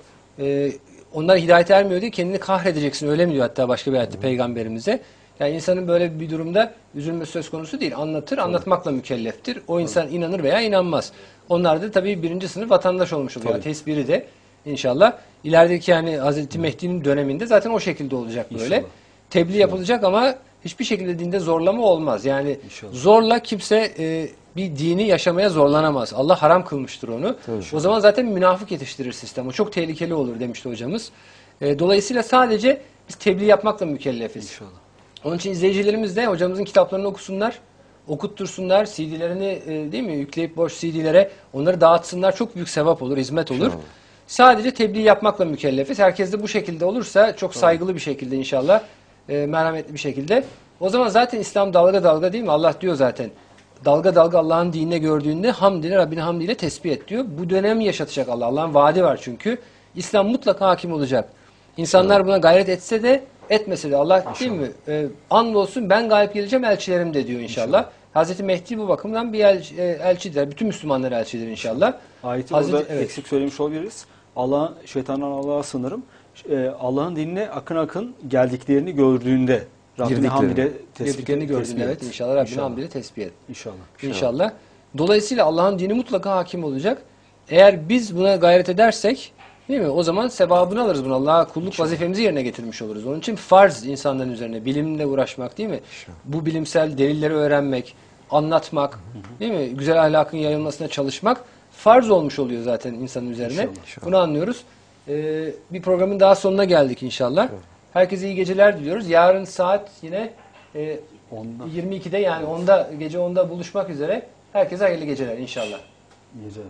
Onlar hidayet ermiyor diye kendini kahredeceksin, öyle mi diyor hatta başka bir ayette peygamberimize. Yani insanın böyle bir durumda üzülmesi söz konusu değil. Anlatır, anlatmakla mükelleftir. O insan inanır veya inanmaz. Onlar da tabii birinci sınıf vatandaş olmuş oluyor. Ateist biri de inşallah. İlerideki yani Hazreti Mehdi'nin döneminde zaten o şekilde olacak böyle. İnşallah. Tebliğ yapılacak ama hiçbir şekilde dinde zorlama olmaz. Yani İnşallah. zorla kimse bir dini yaşamaya zorlanamaz. Allah haram kılmıştır onu. O zaman zaten münafık yetiştirir sistem. O çok tehlikeli olur demişti hocamız. Dolayısıyla sadece biz tebliğ yapmakla mükellefiz. İnşallah. Onun için izleyicilerimiz de hocamızın kitaplarını okusunlar, okuttursunlar, CD'lerini değil mi, yükleyip boş CD'lere onları dağıtsınlar. Çok büyük sevap olur, hizmet olur. İnşallah. Sadece tebliğ yapmakla mükellefiz. Herkes de bu şekilde olursa, çok saygılı bir şekilde inşallah, merhametli bir şekilde. O zaman zaten İslam dalga dalga, değil mi? Allah diyor zaten. Dalga dalga Allah'ın dinine gördüğünde hamdini, Rabbini hamdiyle tesbih et diyor. Bu dönemi yaşatacak Allah. Allah'ın vaadi var çünkü. İslam mutlaka hakim olacak. İnsanlar buna gayret etse de etmese de Allah, değil mi? Andolsun ben galip geleceğim, elçilerim de diyor inşallah. Hazreti Mehdi bu bakımdan bir elçidir. Bütün Müslümanlar elçidir inşallah. Ayeti Hazreti- orada evet. eksik söylemiş olabiliriz. Şeytandan Allah'a sınırım. Allah'ın dinine akın akın geldiklerini gördüğünde Rabbini Girdiklerini. hamdiyle Girdiklerini gördüğünde, tesbih evet, et. inşallah Rabbini İnşallah. hamdiyle tesbih et. İnşallah. İnşallah. Dolayısıyla Allah'ın dini mutlaka hakim olacak. Eğer biz buna gayret edersek, değil mi, o zaman sevabını alırız buna. Allah'a kulluk vazifemizi yerine getirmiş oluruz. Onun için farz insanların üzerine bilimle uğraşmak, değil mi? Bu bilimsel delilleri öğrenmek, anlatmak, değil mi? Güzel ahlakın yayılmasına çalışmak farz olmuş oluyor zaten insanın üzerine. İnşallah. Bunu anlıyoruz. Bir programın daha sonuna geldik inşallah. Herkese iyi geceler diliyoruz. Yarın saat yine 22'de, yani 10'da, gece 10'da buluşmak üzere. Herkese hayırlı geceler inşallah. Geceler.